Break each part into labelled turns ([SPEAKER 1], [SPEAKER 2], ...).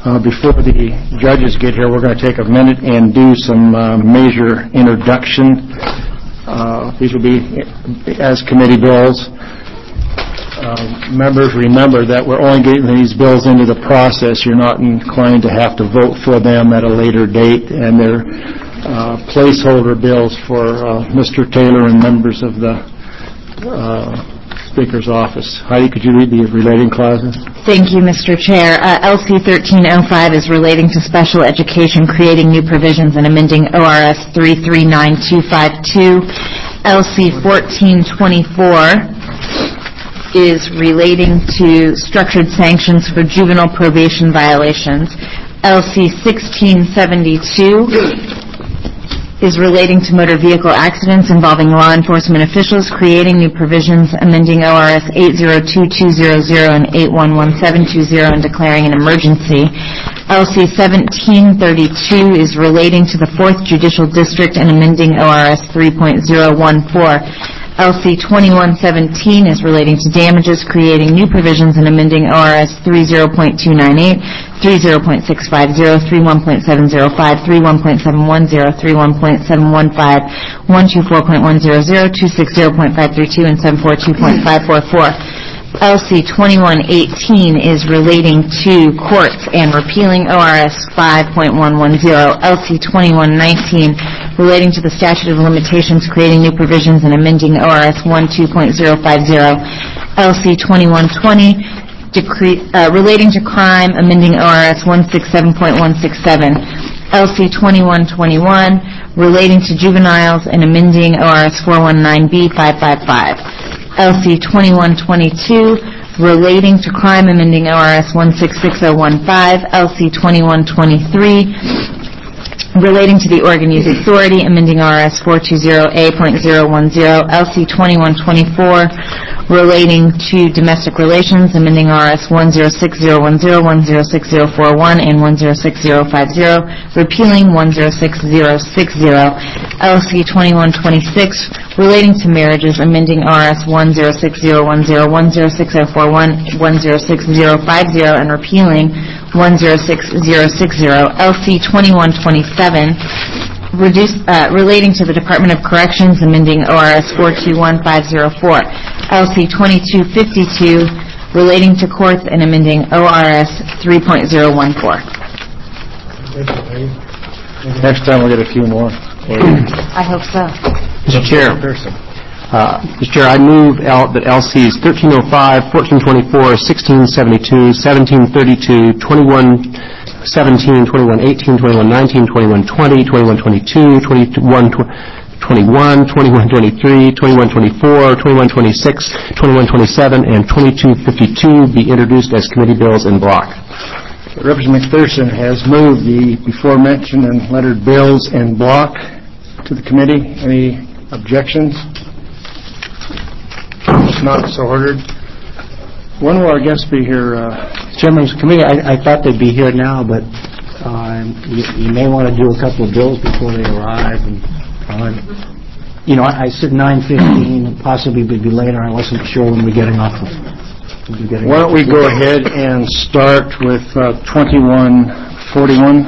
[SPEAKER 1] Before the judges get here, we're going to take a minute and do some major introduction. These will be as committee bills. Members, remember that we're only getting these bills into the process. You're not inclined to have to vote for them at a later date, and they're placeholder bills for Mr. Taylor and members of the Speaker's office. Heidi, could you read the relating clauses?
[SPEAKER 2] Thank you, Mr. Chair. LC 1305 is relating to special education, creating new provisions and amending ORS 339252. LC 1424 is relating to structured sanctions for juvenile probation violations. LC 1672 is relating to motor vehicle accidents involving law enforcement officials, creating new provisions, amending ORS 802200 and 811720 and declaring an emergency. LC 1732 is relating to the 4th Judicial District and amending ORS 3.014. LC 2117 is relating to damages, creating new provisions and amending ORS 30.298, 30.650, 31.705, 31.710, 31.715, 124.100, 260.532, and 742.544. LC 2118 is relating to courts and repealing ORS 5.110. LC 2119 relating to the statute of limitations, creating new provisions and amending ORS 12.050. LC 2120 relating to crime, amending ORS 167.167. LC 2121 relating to juveniles and amending ORS 419B 555. LC 2122 relating to crime, amending ORS 166015. LC 2123 relating to the Oregon Youth Authority, amending ORS 420A.010. LC 2124 relating to domestic relations, amending ORS 106010, 106041, and 106050, repealing 106060. LC 2126 relating to marriages, amending ORS 106010, 106041, 106050, and repealing 106060. LC 2127 relating to the Department of Corrections, amending ORS 421504. LC 2252 relating to courts and amending ORS 3.014.
[SPEAKER 1] Next time we'll get a few more.
[SPEAKER 2] I hope so.
[SPEAKER 3] Mr. Chair, I move that LCs 1305, 1424, 1672, 1732, 2117, 2118, 2119, 2120, 2122, 2121, 2123, 2124, 2126, 2127, and 2252 be introduced as committee bills in block.
[SPEAKER 1] Representative McPherson has moved the before-mentioned and lettered bills in block to the committee. Any objections? It's not so ordered. When will our guests be here?
[SPEAKER 4] Chairman's committee, I thought they'd be here now, but you may want to do a couple of bills before they arrive. And I said 9:15, and possibly would be later. I wasn't sure when we're getting off.
[SPEAKER 1] Why don't we go ahead and start with 2141?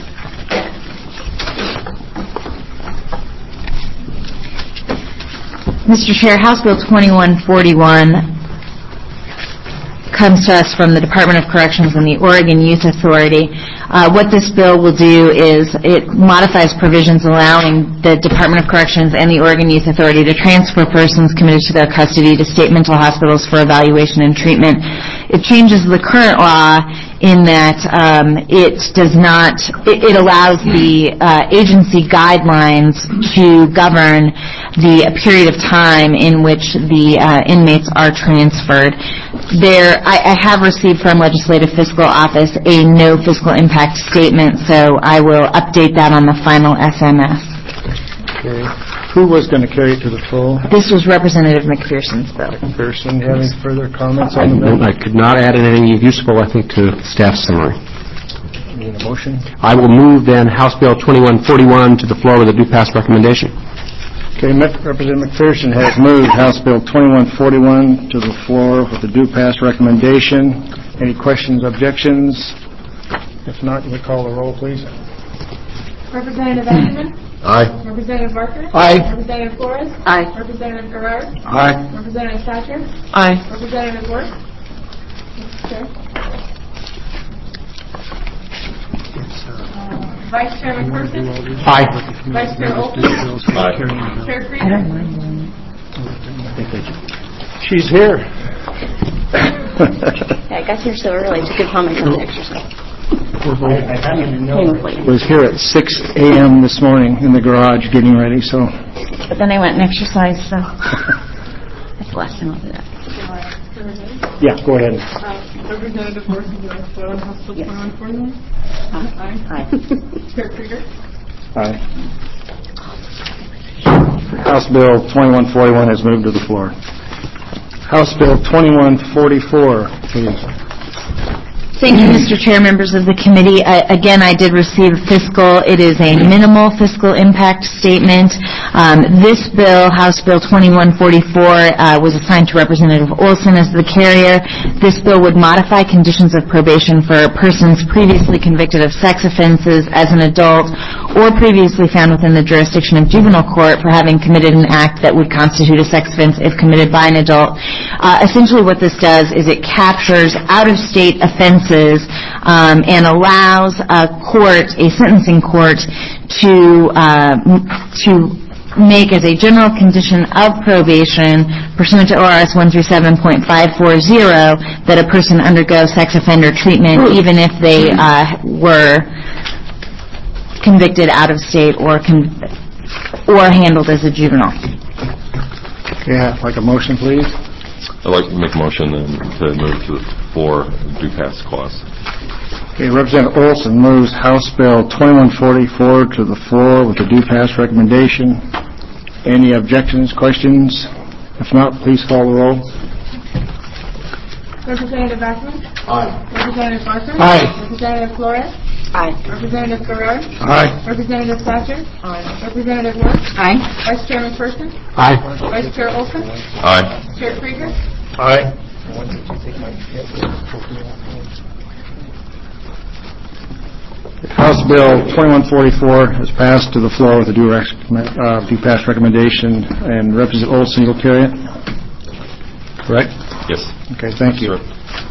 [SPEAKER 2] Mr. Chair, House Bill 2141 comes to us from the Department of Corrections and the Oregon Youth Authority. What this bill will do is it modifies provisions allowing the Department of Corrections and the Oregon Youth Authority to transfer persons committed to their custody to state mental hospitals for evaluation and treatment. It changes the current law in that it allows the agency guidelines to govern the period of time in which the inmates are transferred. I have received from Legislative Fiscal Office a no fiscal impact statement, so I will update that on the final SMS.
[SPEAKER 1] Okay. Who was going to carry it to the full?
[SPEAKER 2] This was Representative McPherson's bill.
[SPEAKER 1] McPherson, do you have any further comments on the bill?
[SPEAKER 3] I could not add anything useful, I think, to staff's summary.
[SPEAKER 1] Need a motion?
[SPEAKER 3] I will move then House Bill 2141 to the floor with a due pass recommendation.
[SPEAKER 1] Okay, Representative McPherson has moved House Bill 2141 to the floor with a due pass recommendation. Any questions, objections? If not, you call the roll, please.
[SPEAKER 5] Representative Ackerman?
[SPEAKER 1] Aye.
[SPEAKER 5] Representative Barker?
[SPEAKER 1] Aye.
[SPEAKER 5] Representative Flores?
[SPEAKER 2] Aye.
[SPEAKER 5] Representative Gerard?
[SPEAKER 1] Aye.
[SPEAKER 5] Representative Thatcher?
[SPEAKER 2] Aye.
[SPEAKER 5] Representative Work? Okay. Vice Chairman Person?
[SPEAKER 1] Aye.
[SPEAKER 5] Vice Chair Olson?
[SPEAKER 1] Aye.
[SPEAKER 5] Chair
[SPEAKER 2] I
[SPEAKER 5] Krieger?
[SPEAKER 2] don't mind doing
[SPEAKER 1] She's here.
[SPEAKER 6] Yeah, I got here so early. It's a good time I come to extra school.
[SPEAKER 1] Was here at 6 a.m. this morning in the garage getting ready, so.
[SPEAKER 2] But then I went and exercised, so.
[SPEAKER 6] That's the last time I'll do that.
[SPEAKER 1] Yeah, go ahead.
[SPEAKER 5] Representative Work, you want to vote on House Bill 2141? Aye. Chair Krieger?
[SPEAKER 1] Aye. House Bill 2141 has moved to the floor. House Bill 2144, please.
[SPEAKER 2] Thank you, Mr. Chair, members of the committee. Again, I did receive fiscal. It is a minimal fiscal impact statement. This bill, House Bill 2144, was assigned to Representative Olson as the carrier. This bill would modify conditions of probation for persons previously convicted of sex offenses as an adult or previously found within the jurisdiction of juvenile court for having committed an act that would constitute a sex offense if committed by an adult. Essentially what this does is it captures out-of-state offenses and allows a sentencing court to make as a general condition of probation pursuant to ORS 137.540 that a person undergo sex offender treatment even if they were convicted out of state or handled as a juvenile.
[SPEAKER 1] Okay, I'd like a motion, please.
[SPEAKER 7] I'd like to make a motion then to move to the floor due pass clause.
[SPEAKER 1] Okay, Representative Olson moves House Bill 2144 to the floor with a due pass recommendation. Any objections, questions? If not, please call the roll.
[SPEAKER 5] Representative Ackerman?
[SPEAKER 1] Aye.
[SPEAKER 5] Representative Barker?
[SPEAKER 1] Aye.
[SPEAKER 5] Representative Flores?
[SPEAKER 6] Aye.
[SPEAKER 5] Representative Gerard?
[SPEAKER 1] Aye.
[SPEAKER 5] Representative Thatcher? Aye. Representative Work?
[SPEAKER 6] Aye.
[SPEAKER 5] Vice Chairman Person?
[SPEAKER 1] Aye.
[SPEAKER 5] Vice Chair Olson?
[SPEAKER 7] Aye.
[SPEAKER 5] Chair Krieger?
[SPEAKER 1] Aye. House Bill 2144 has passed to the floor with a due pass recommendation, and Representative Olson, you'll carry it? Correct?
[SPEAKER 7] Yes.
[SPEAKER 1] Okay, thank you.
[SPEAKER 7] Sir.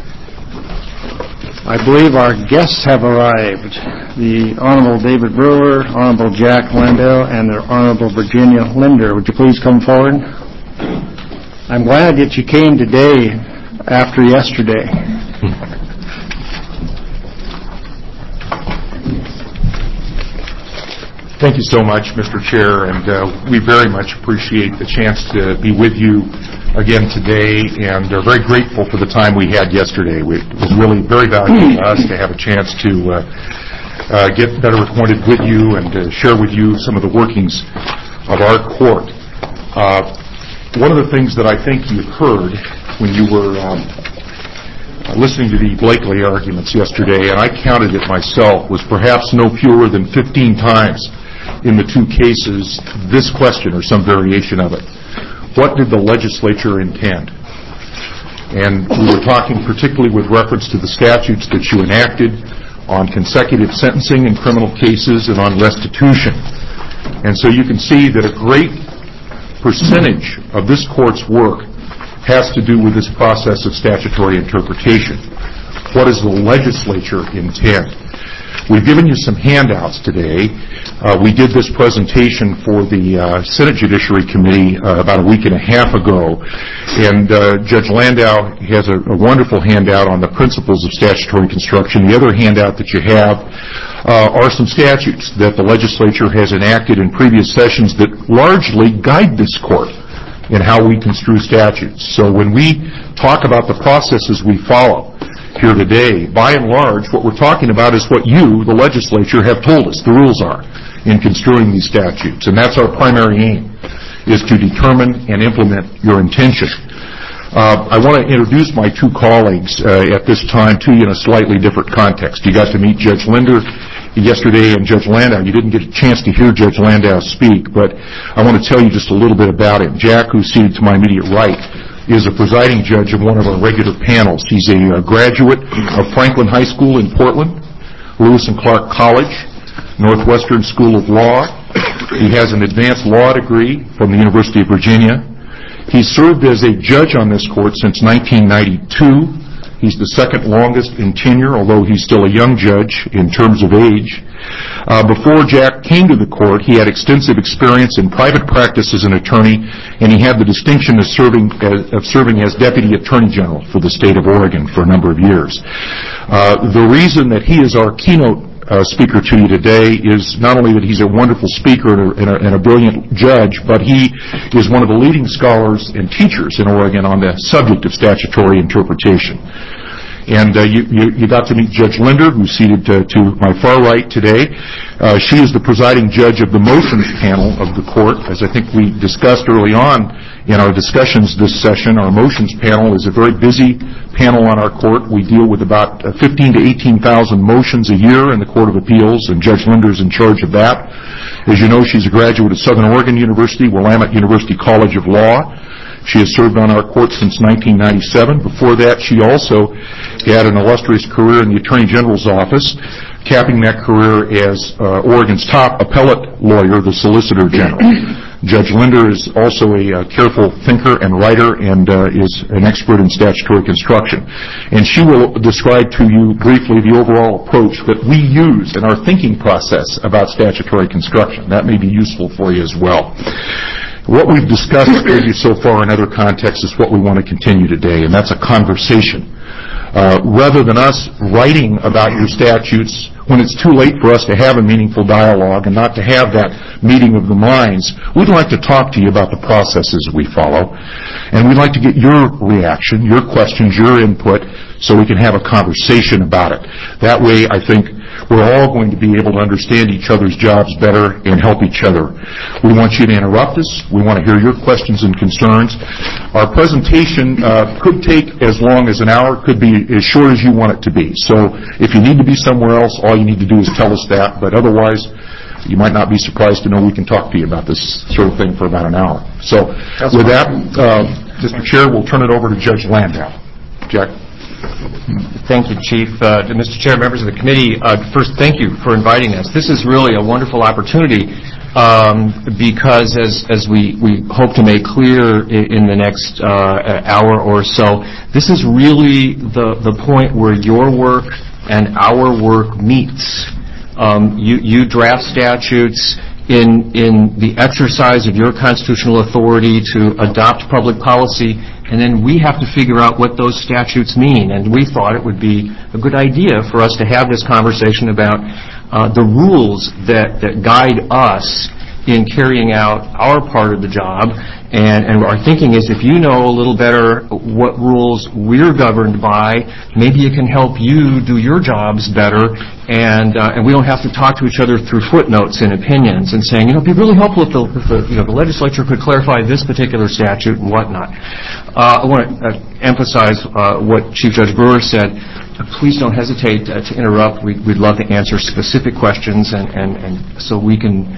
[SPEAKER 1] I believe our guests have arrived. The Honorable David Brewer, Honorable Jack Landau, and the Honorable Virginia Linder. Would you please come forward? I'm glad that you came today after yesterday.
[SPEAKER 8] Thank you so much, Mr. Chair, and we very much appreciate the chance to be with you again today, and are very grateful for the time we had yesterday. It was really very valuable to us to have a chance to get better acquainted with you and to share with you some of the workings of our court. One of the things that I think you heard when you were listening to the Blakely arguments yesterday, and I counted it myself, was perhaps no fewer than 15 times in the two cases this question or some variation of it. What did the legislature intend? And we were talking particularly with reference to the statutes that you enacted on consecutive sentencing in criminal cases and on restitution. And so you can see that a great percentage of this court's work has to do with this process of statutory interpretation. What does the legislature intend? We've given you some handouts today. We did this presentation for the Senate Judiciary Committee about a week and a half ago, and Judge Landau has a wonderful handout on the principles of statutory construction. The other handout that you have are some statutes that the legislature has enacted in previous sessions that largely guide this court in how we construe statutes. So when we talk about the processes we follow here today, by and large, what we're talking about is what you, the legislature, have told us the rules are in construing these statutes. And that's our primary aim, is to determine and implement your intention. I want to introduce my two colleagues at this time to you in a slightly different context. You got to meet Judge Linder yesterday and Judge Landau. You didn't get a chance to hear Judge Landau speak, but I want to tell you just a little bit about him. Jack, who's seated to my immediate right, is a presiding judge of one of our regular panels. He's a graduate of Franklin High School in Portland, Lewis and Clark College, Northwestern School of Law. He has an advanced law degree from the University of Virginia. He served as a judge on this court since 1992. He's the second longest in tenure, although he's still a young judge in terms of age. Before Jack came to the court, he had extensive experience in private practice as an attorney, and he had the distinction of serving as Deputy Attorney General for the state of Oregon for a number of years. The reason that he is our keynote speaker to you today is not only that he's a wonderful speaker and a brilliant judge, but he is one of the leading scholars and teachers in Oregon on the subject of statutory interpretation. And you got to meet Judge Linder, who's seated to my far right today. She is the presiding judge of the motions panel of the court. As I think we discussed early on in our discussions this session, our motions panel is a very busy panel on our court. We deal with about 15,000 to 18,000 motions a year in the Court of Appeals, and Judge Linder's in charge of that. As you know, she's a graduate of Southern Oregon University, Willamette University College of Law. She has served on our court since 1997. Before that, she also had an illustrious career in the Attorney General's office, capping that career as Oregon's top appellate lawyer, the Solicitor General. Judge Linder is also a careful thinker and writer and is an expert in statutory construction. And she will describe to you briefly the overall approach that we use in our thinking process about statutory construction. That may be useful for you as well. What we've discussed with you so far in other contexts is what we want to continue today, and that's a conversation. Rather than us writing about your statutes when it's too late for us to have a meaningful dialogue and not to have that meeting of the minds, we'd like to talk to you about the processes we follow, and we'd like to get your reaction, your questions, your input, so we can have a conversation about it. That way, I think, we're all going to be able to understand each other's jobs better and help each other. We want you to interrupt us. We want to hear your questions and concerns. Our presentation could take as long as an hour, could be as short as you want it to be. So if you need to be somewhere else, all you need to do is tell us that. But otherwise, you might not be surprised to know we can talk to you about this sort of thing for about an hour. So with that, Mr. Chair, we'll turn it over to Judge Landau. Jack.
[SPEAKER 3] Thank you, Chief. Mr. Chair, members of the committee, first, thank you for inviting us. This is really a wonderful opportunity because, as we hope to make clear in the next hour or so, this is really the point where your work and our work meets. You draft statutes in the exercise of your constitutional authority to adopt public policy, and then we have to figure out what those statutes mean. And we thought it would be a good idea for us to have this conversation about the rules that guide us in carrying out our part of the job. And our thinking is, if you know a little better what rules we're governed by, maybe it can help you do your jobs better, and we don't have to talk to each other through footnotes and opinions and saying, it'd be really helpful if the legislature could clarify this particular statute and whatnot. I want to emphasize what Chief Judge Brewer said. Please don't hesitate to interrupt. We'd love to answer specific questions, and so we can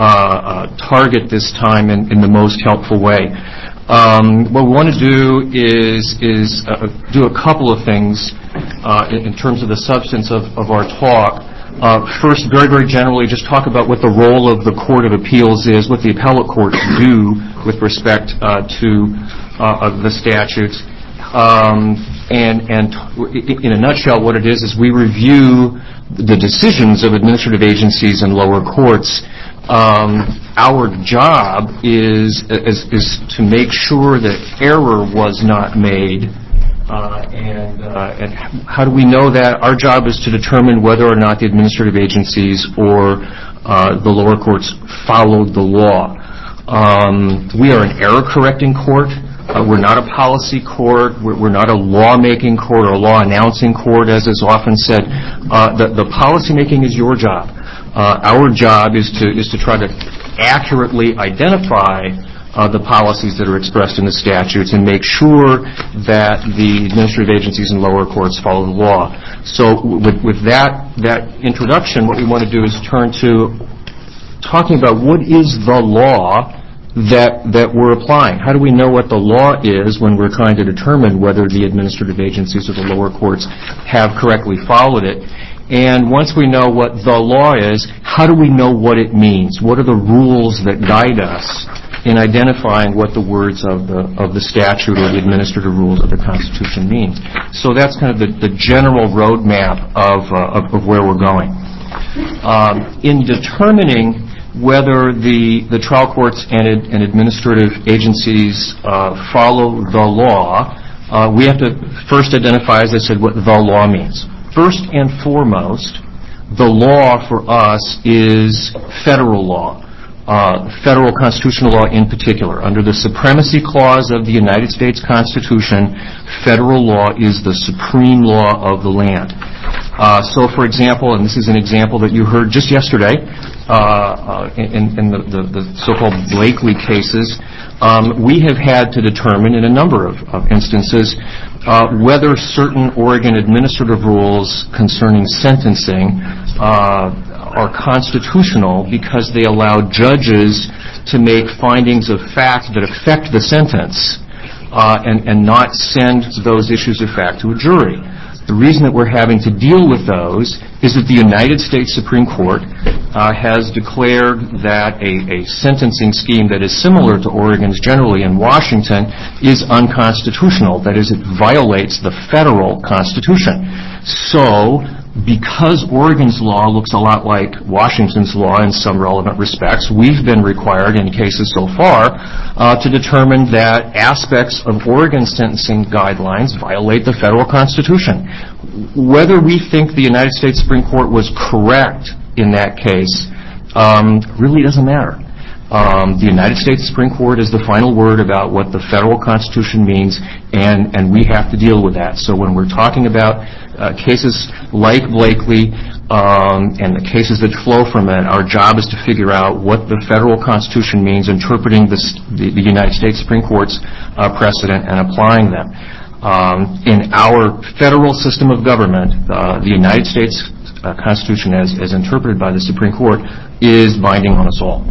[SPEAKER 3] target this time in the most helpful way. What we want to do is do a couple of things in terms of the substance of our talk. First, very, very generally, just talk about what the role of the Court of Appeals is, what the appellate courts do with respect to the statutes. And in a nutshell, what it is we review the decisions of administrative agencies and lower courts. Our job is to make sure that error was not made, and how do we know that? Our job is to determine whether or not the administrative agencies or the lower courts followed the law. We are an error-correcting court. We're not a policy court. We're not a law-making court or a law-announcing court, as is often said. The policy-making is your job. Our job is to try to accurately identify the policies that are expressed in the statutes and make sure that the administrative agencies and lower courts follow the law. So with that introduction, what we want to do is turn to talking about what is the law that we're applying. How do we know what the law is when we're trying to determine whether the administrative agencies or the lower courts have correctly followed it? And once we know what the law is, how do we know what it means? What are the rules that guide us in identifying what the words of the statute or the administrative rules of the Constitution mean? So that's kind of the general roadmap of where we're going. In determining whether the trial courts and administrative agencies follow the law, we have to first identify, as I said, what the law means. First and foremost, the law for us is federal law, federal constitutional law in particular. Under the Supremacy Clause of the United States Constitution, federal law is the supreme law of the land. So, for example, and this is an example that you heard just yesterday in the so-called Blakely cases, we have had to determine in a number of instances whether certain Oregon administrative rules concerning sentencing are constitutional because they allow judges to make findings of fact that affect the sentence and not send those issues of fact to a jury. The reason that we're having to deal with those is that the United States Supreme Court has declared that a sentencing scheme that is similar to Oregon's generally in Washington is unconstitutional. That is, it violates the federal Constitution. So, because Oregon's law looks a lot like Washington's law in some relevant respects, we've been required in cases so far to determine that aspects of Oregon's sentencing guidelines violate the federal Constitution. Whether we think the United States Supreme Court was correct in that case really doesn't matter. The United States Supreme Court is the final word about what the federal Constitution means, and we have to deal with that. So when we're talking about cases like Blakely and the cases that flow from it, our job is to figure out what the federal Constitution means, interpreting the United States Supreme Court's precedent and applying them. In our federal system of government, the United States Constitution, as interpreted by the Supreme Court, is binding on us all.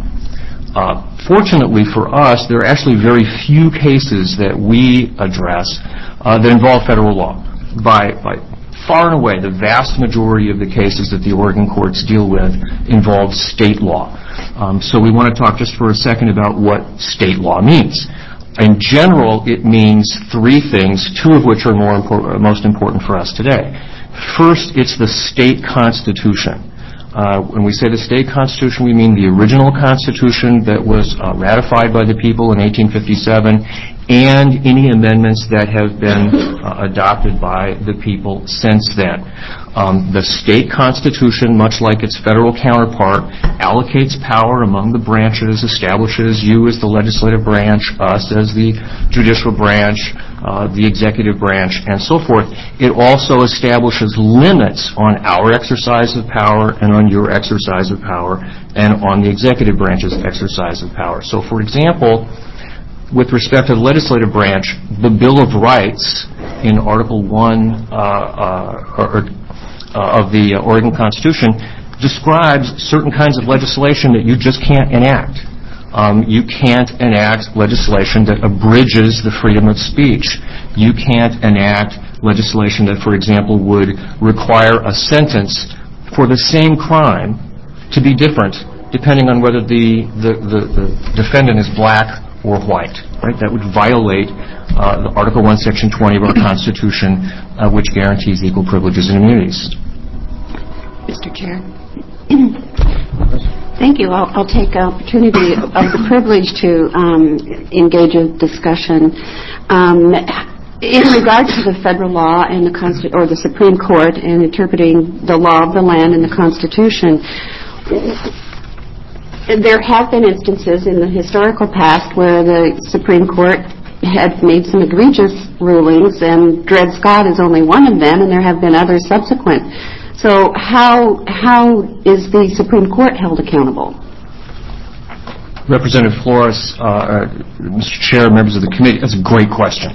[SPEAKER 3] Fortunately for us, there are actually very few cases that we address that involve federal law. By far and away, the vast majority of the cases that the Oregon courts deal with involve state law. So we want to talk just for a second about what state law means. In general, it means three things, two of which are most important for us today. First, it's the state constitution. When we say the state constitution, we mean the original constitution that was ratified by the people in 1857 and any amendments that have been adopted by the people since then. The state constitution, much like its federal counterpart, allocates power among the branches, establishes you as the legislative branch, us as the judicial branch, the executive branch, and so forth. It also establishes limits on our exercise of power and on your exercise of power and on the executive branch's exercise of power. So, for example, with respect to the legislative branch, the Bill of Rights in Article 1 of the Oregon Constitution describes certain kinds of legislation that you just can't enact. You can't enact legislation that abridges the freedom of speech. You can't enact legislation that, for example, would require a sentence for the same crime to be different depending on whether the defendant is black or white. Right? That would violate the Article 1, Section 20 of our Constitution, which guarantees equal privileges and immunities.
[SPEAKER 9] Mr. Chair. Thank you. I'll take opportunity of the privilege to engage a discussion. In regards to the federal law and the Supreme Court and interpreting the law of the land and the Constitution, there have been instances in the historical past where the Supreme Court had made some egregious rulings, and Dred Scott is only one of them, and there have been others subsequent. So how is the Supreme Court held accountable?
[SPEAKER 3] Representative Flores, Mr. Chair, members of the committee, that's a great question.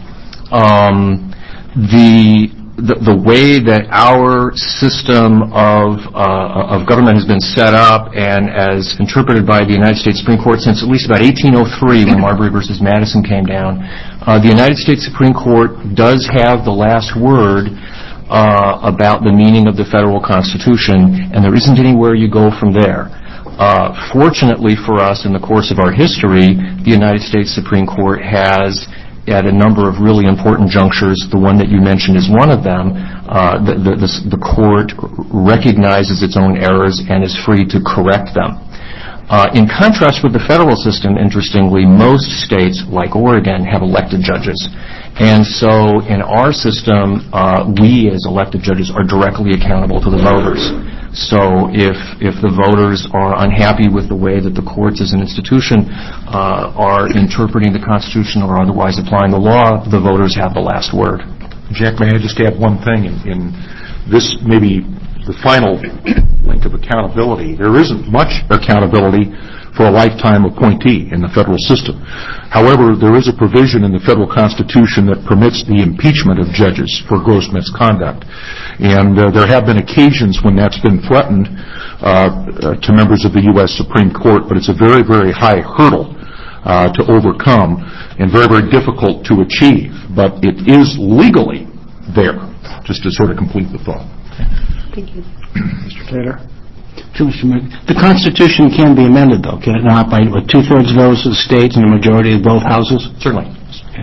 [SPEAKER 3] The way that our system of government has been set up and as interpreted by the United States Supreme Court since at least about 1803 when Marbury versus Madison came down, the United States Supreme Court does have the last word about the meaning of the federal Constitution, and there isn't anywhere you go from there. Fortunately for us, in the course of our history, the United States Supreme Court has, at a number of really important junctures, the one that you mentioned is one of them, the court recognizes its own errors and is free to correct them. In contrast with the federal system, interestingly, most states, like Oregon, have elected judges. And so in our system, we as elected judges are directly accountable to the voters. So if the voters are unhappy with the way that the courts as an institution are interpreting the Constitution or otherwise applying the law, the voters have the last word.
[SPEAKER 8] Jack, may I just add one thing? In this, maybe the final link of accountability, there isn't much accountability for a lifetime appointee in the federal system. However, there is a provision in the federal Constitution that permits the impeachment of judges for gross misconduct. And there have been occasions when that's been threatened to members of the U.S. Supreme Court, but it's a very, very high hurdle to overcome and very, very difficult to achieve. But it is legally there, just to sort of complete the thought.
[SPEAKER 9] Thank you.
[SPEAKER 1] Mr. Taylor?
[SPEAKER 4] The Constitution can be amended, though, can it not, by two-thirds votes of the states and a majority of both houses?
[SPEAKER 3] Certainly.
[SPEAKER 4] Okay.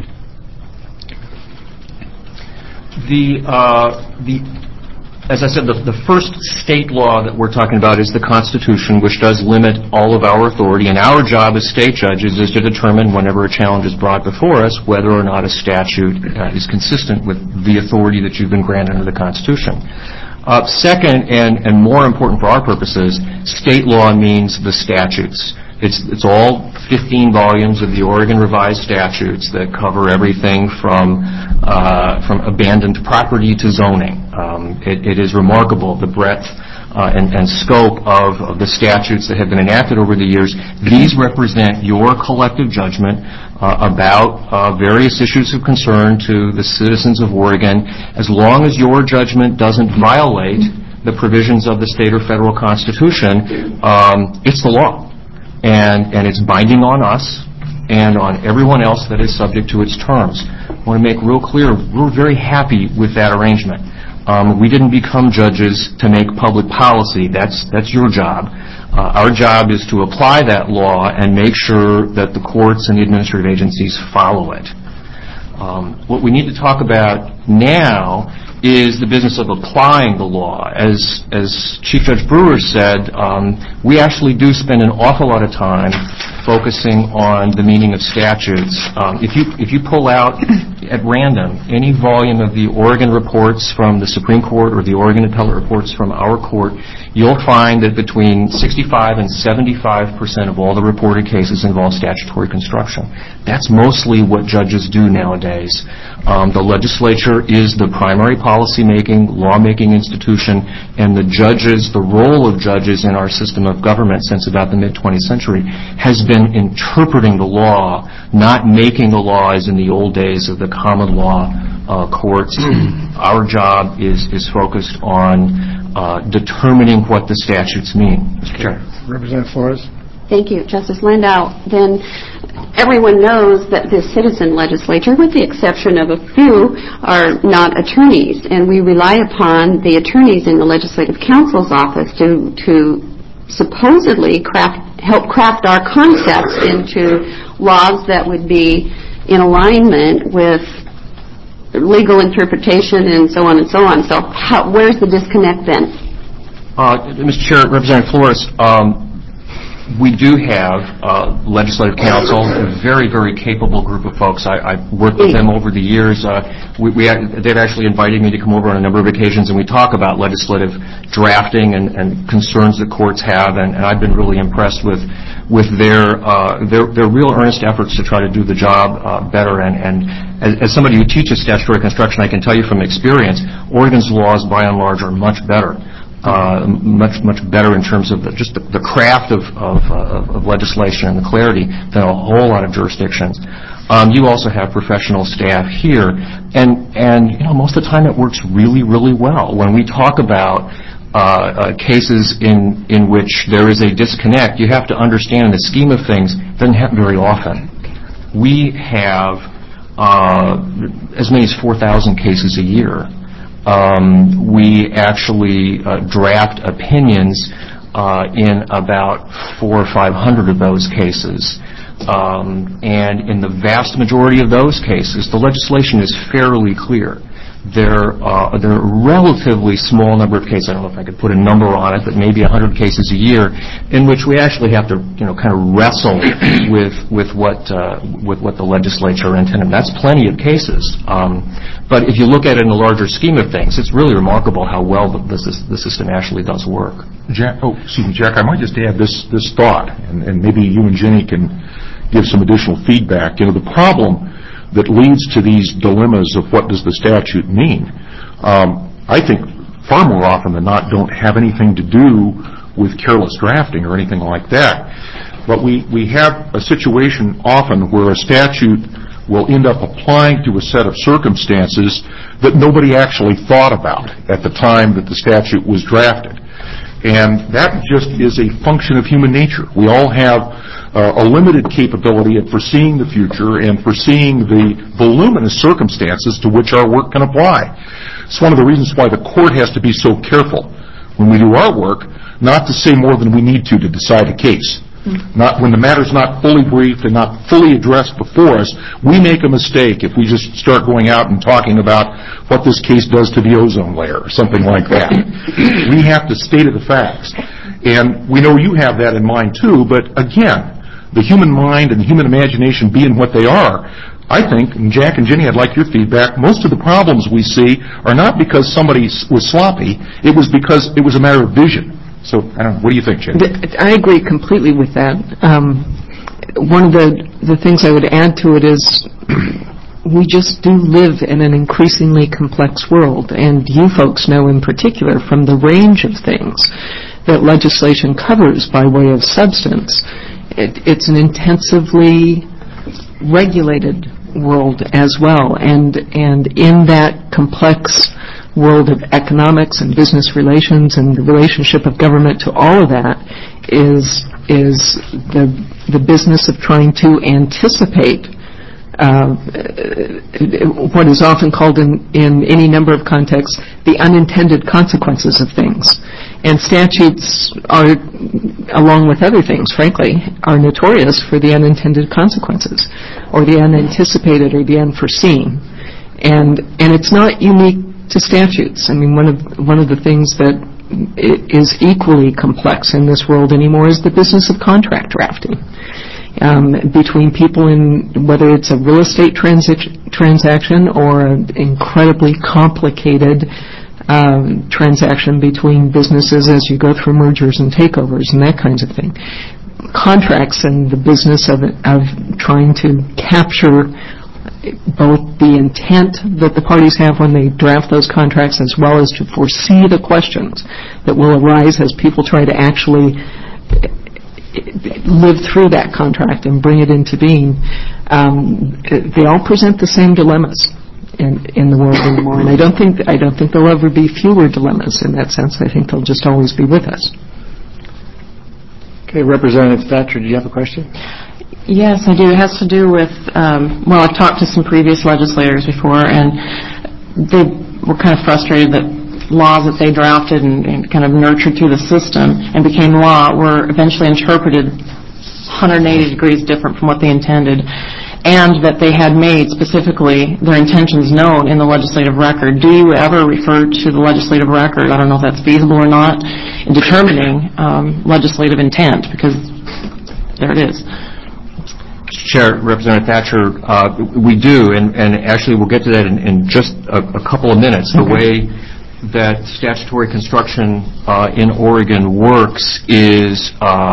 [SPEAKER 3] As I said, the first state law that we're talking about is the Constitution, which does limit all of our authority, and our job as state judges is to determine whenever a challenge is brought before us whether or not a statute is consistent with the authority that you've been granted under the Constitution. Second, and more important for our purposes, state law means the statutes. It's all 15 volumes of the Oregon Revised Statutes that cover everything from abandoned property to zoning. It is remarkable, the breadth and scope of the statutes that have been enacted over the years. These represent your collective judgment about various issues of concern to the citizens of Oregon. As long as your judgment doesn't violate the provisions of the state or federal Constitution, it's the law. And it's binding on us and on everyone else that is subject to its terms. I want to make real clear, we're very happy with that arrangement. We didn't become judges to make public policy. That's your job. Our job is to apply that law and make sure that the courts and the administrative agencies follow it. What we need to talk about now is the business of applying the law. As Chief Judge Brewer said, we actually do spend an awful lot of time focusing on the meaning of statutes. If you pull out at random any volume of the Oregon reports from the Supreme Court or the Oregon appellate reports from our court, you'll find that between 65 and 75% of all the reported cases involve statutory construction. That's mostly what judges do nowadays. The legislature is the primary policy-making, law-making institution, and the role of judges in our system of government since about the mid-20th century has been interpreting the law, not making the law as in the old days of the common law courts. Our job is focused on determining what the statutes mean. Mr. Chair.
[SPEAKER 1] Representative Flores?
[SPEAKER 9] Thank you, Justice Landau. Then everyone knows that the citizen legislature, with the exception of a few, are not attorneys, and we rely upon the attorneys in the Legislative Counsel's office to supposedly help craft our concepts into laws that would be in alignment with legal interpretation and so on and so on. So where's the disconnect then?
[SPEAKER 3] Mr. Chair, Representative Flores, we do have Legislative Counsel, a very, very capable group of folks. I've worked with them over the years. They've actually invited me to come over on a number of occasions, and we talk about legislative drafting and concerns that courts have, and I've been really impressed with their real earnest efforts to try to do the job better. And as somebody who teaches statutory construction, I can tell you from experience, Oregon's laws, by and large, are much better. Much better in terms of just the craft of legislation and the clarity than a whole lot of jurisdictions. You also have professional staff here, and most of the time it works really, really well. When we talk about cases in which there is a disconnect, you have to understand in the scheme of things, it doesn't happen very often. We have as many as 4,000 cases a year. We actually draft opinions in about 400 or 500 of those cases. And in the vast majority of those cases, the legislation is fairly clear. There are a relatively small number of cases, I don't know if I could put a number on it, but maybe 100 cases a year, in which we actually have to, kind of wrestle with what the legislature intended. That's plenty of cases. But if you look at it in the larger scheme of things, it's really remarkable how well the system actually does work.
[SPEAKER 8] Jack, I might just add this thought, and maybe you and Jenny can give some additional feedback. The problem that leads to these dilemmas of what does the statute mean, I think far more often than not don't have anything to do with careless drafting or anything like that. But we have a situation often where a statute will end up applying to a set of circumstances that nobody actually thought about at the time that the statute was drafted. And that just is a function of human nature. We all have a limited capability of foreseeing the future and foreseeing the voluminous circumstances to which our work can apply. It's one of the reasons why the court has to be so careful when we do our work not to say more than we need to decide a case. Not when the matter's not fully briefed and not fully addressed before us, we make a mistake if we just start going out and talking about what this case does to the ozone layer or something like that. We have to state the facts. And we know you have that in mind too, but again, the human mind and the human imagination being what they are, I think, and Jack and Jenny, I'd like your feedback, most of the problems we see are not because somebody was sloppy, it was because it was a matter of vision. So, I don't know, what do you think, Jenny?
[SPEAKER 5] I agree completely with that. One of the things I would add to it is we just do live in an increasingly complex world, and you folks know in particular from the range of things that legislation covers by way of substance. It's an intensively regulated world as well, and in that complex world of economics and business relations and the relationship of government to all of that is the business of trying to anticipate what is often called in any number of contexts the unintended consequences of things. And statutes are, along with other things, frankly, are notorious for the unintended consequences or the unanticipated or the unforeseen. And it's not unique to statutes. I mean, one of the things that is equally complex in this world anymore is the business of contract drafting. Between people in, whether it's a real estate transaction or an incredibly complicated transaction between businesses as you go through mergers and takeovers and that kinds of thing. Contracts and the business of trying to capture both the intent that the parties have when they draft those contracts as well as to foresee the questions that will arise as people try to actually live through that contract and bring it into being. They all present the same dilemmas in the world anymore, and I don't think there'll ever be fewer dilemmas in that sense. I think they'll just always be with us.
[SPEAKER 1] Okay, Representative Thatcher, do you have a question?
[SPEAKER 10] Yes, I do. It has to do with, I've talked to some previous legislators before, and they were kind of frustrated that laws that they drafted and kind of nurtured through the system and became law were eventually interpreted 180 degrees different from what they intended, and that they had made specifically their intentions known in the legislative record. Do you ever refer to the legislative record, I don't know if that's feasible or not, in determining legislative intent? Because there it is.
[SPEAKER 3] Chair, Representative Thatcher, we do, and actually we'll get to that in just a couple of minutes. The way that statutory construction in Oregon works is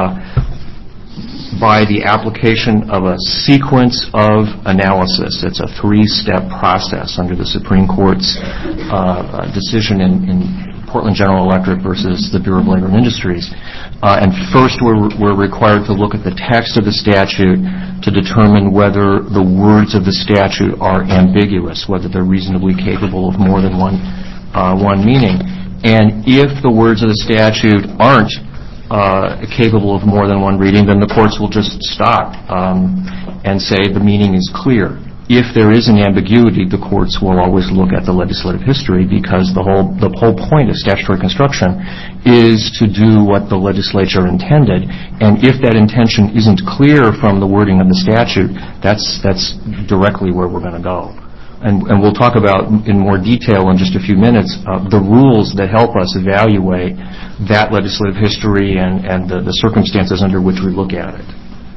[SPEAKER 3] by the application of a sequence of analysis. It's a 3-step process under the Supreme Court's decision in Portland General Electric versus the Bureau of Labor and Industries. And first we're required to look at the text of the statute to determine whether the words of the statute are ambiguous, whether they're reasonably capable of more than one meaning. And if the words of the statute aren't capable of more than one reading, then the courts will just stop and say the meaning is clear. if there is an ambiguity, the courts will always look at the legislative history, because the whole point of statutory construction is to do what the legislature intended. And if that intention isn't clear from the wording of the statute, that's directly where we're going to go. And we'll talk about in more detail in just a few minutes the rules that help us evaluate that legislative history and the circumstances under which we look at it.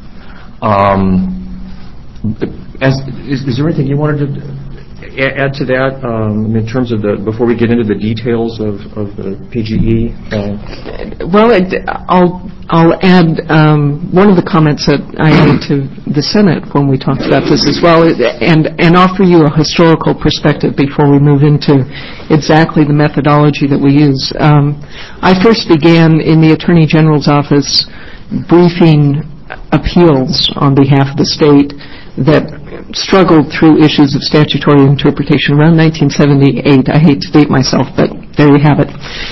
[SPEAKER 3] Is there anything you wanted to add to that in terms of before we get into the details of the PGE?
[SPEAKER 5] Well, I'll add one of the comments that I made to the Senate when we talked about this as well, and offer you a historical perspective before we move into exactly the methodology that we use. I first began in the Attorney General's office briefing appeals on behalf of the state that struggled through issues of statutory interpretation around 1978. I hate to date myself, but there you have it.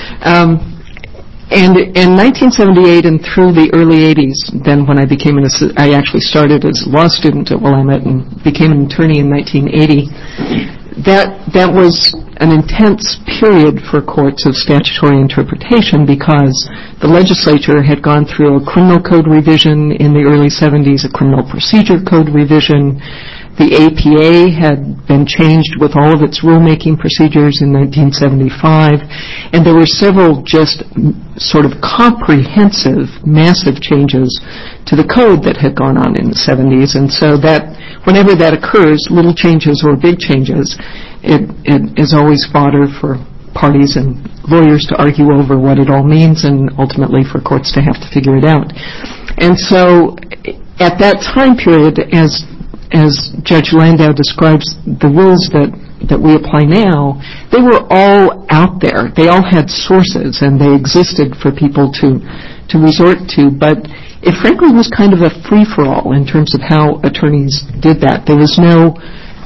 [SPEAKER 5] And in 1978 and through the early 80s, then when I became I actually started as a law student at Willamette and became an attorney in 1980. That was an intense period for courts of statutory interpretation, because the legislature had gone through a criminal code revision in the early 70s, a criminal procedure code revision. The APA had been changed with all of its rulemaking procedures in 1975, and there were several just sort of comprehensive, massive changes to the code that had gone on in the 70s, and so that whenever that occurs, little changes or big changes, it is always fodder for parties and lawyers to argue over what it all means, and ultimately for courts to have to figure it out. And so at that time period, as Judge Landau describes the rules that we apply now, they were all out there. They all had sources, and they existed for people to resort to, but it frankly was kind of a free-for-all in terms of how attorneys did that. There was no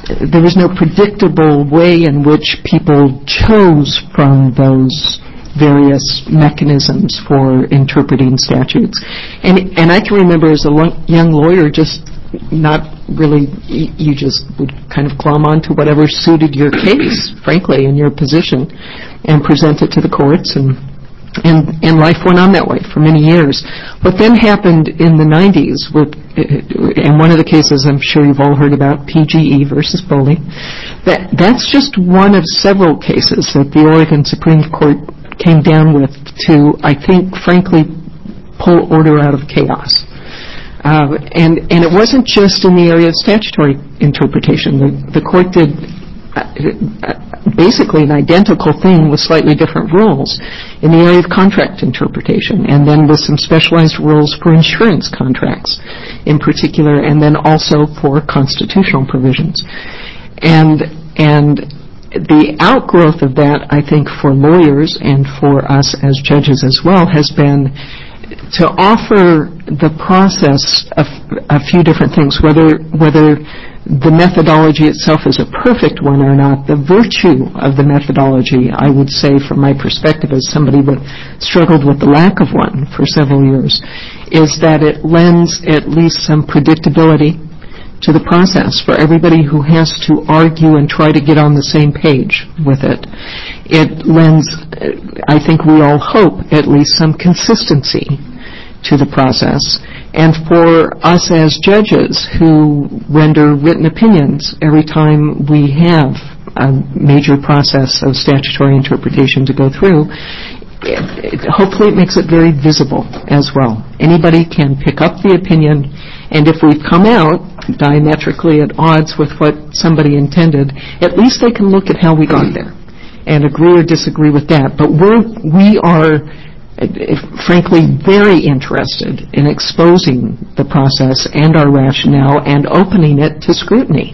[SPEAKER 5] predictable way in which people chose from those various mechanisms for interpreting statutes. And I can remember as a young lawyer just not really, you just would kind of glom on to whatever suited your case, frankly, in your position, and present it to the courts, and life went on that way for many years. What then happened in the 90s, and one of the cases I'm sure you've all heard about, PGE versus Boley, that's just one of several cases that the Oregon Supreme Court came down with to, I think, frankly, pull order out of chaos. And it wasn't just in the area of statutory interpretation. The court did basically an identical thing with slightly different rules in the area of contract interpretation, and then with some specialized rules for insurance contracts in particular, and then also for constitutional provisions. And the outgrowth of that, I think, for lawyers and for us as judges as well, has been to offer the process a few different things, whether the methodology itself is a perfect one or not. The virtue of the methodology, I would say from my perspective as somebody that struggled with the lack of one for several years, is that it lends at least some predictability to the process for everybody who has to argue and try to get on the same page with it. It lends, I think we all hope, at least some consistency to the process. And for us as judges who render written opinions every time we have a major process of statutory interpretation to go through, hopefully it makes it very visible as well. Anybody can pick up the opinion, and if we've come out diametrically at odds with what somebody intended, at least they can look at how we got there and agree or disagree with that. But we are frankly very interested in exposing the process and our rationale and opening it to scrutiny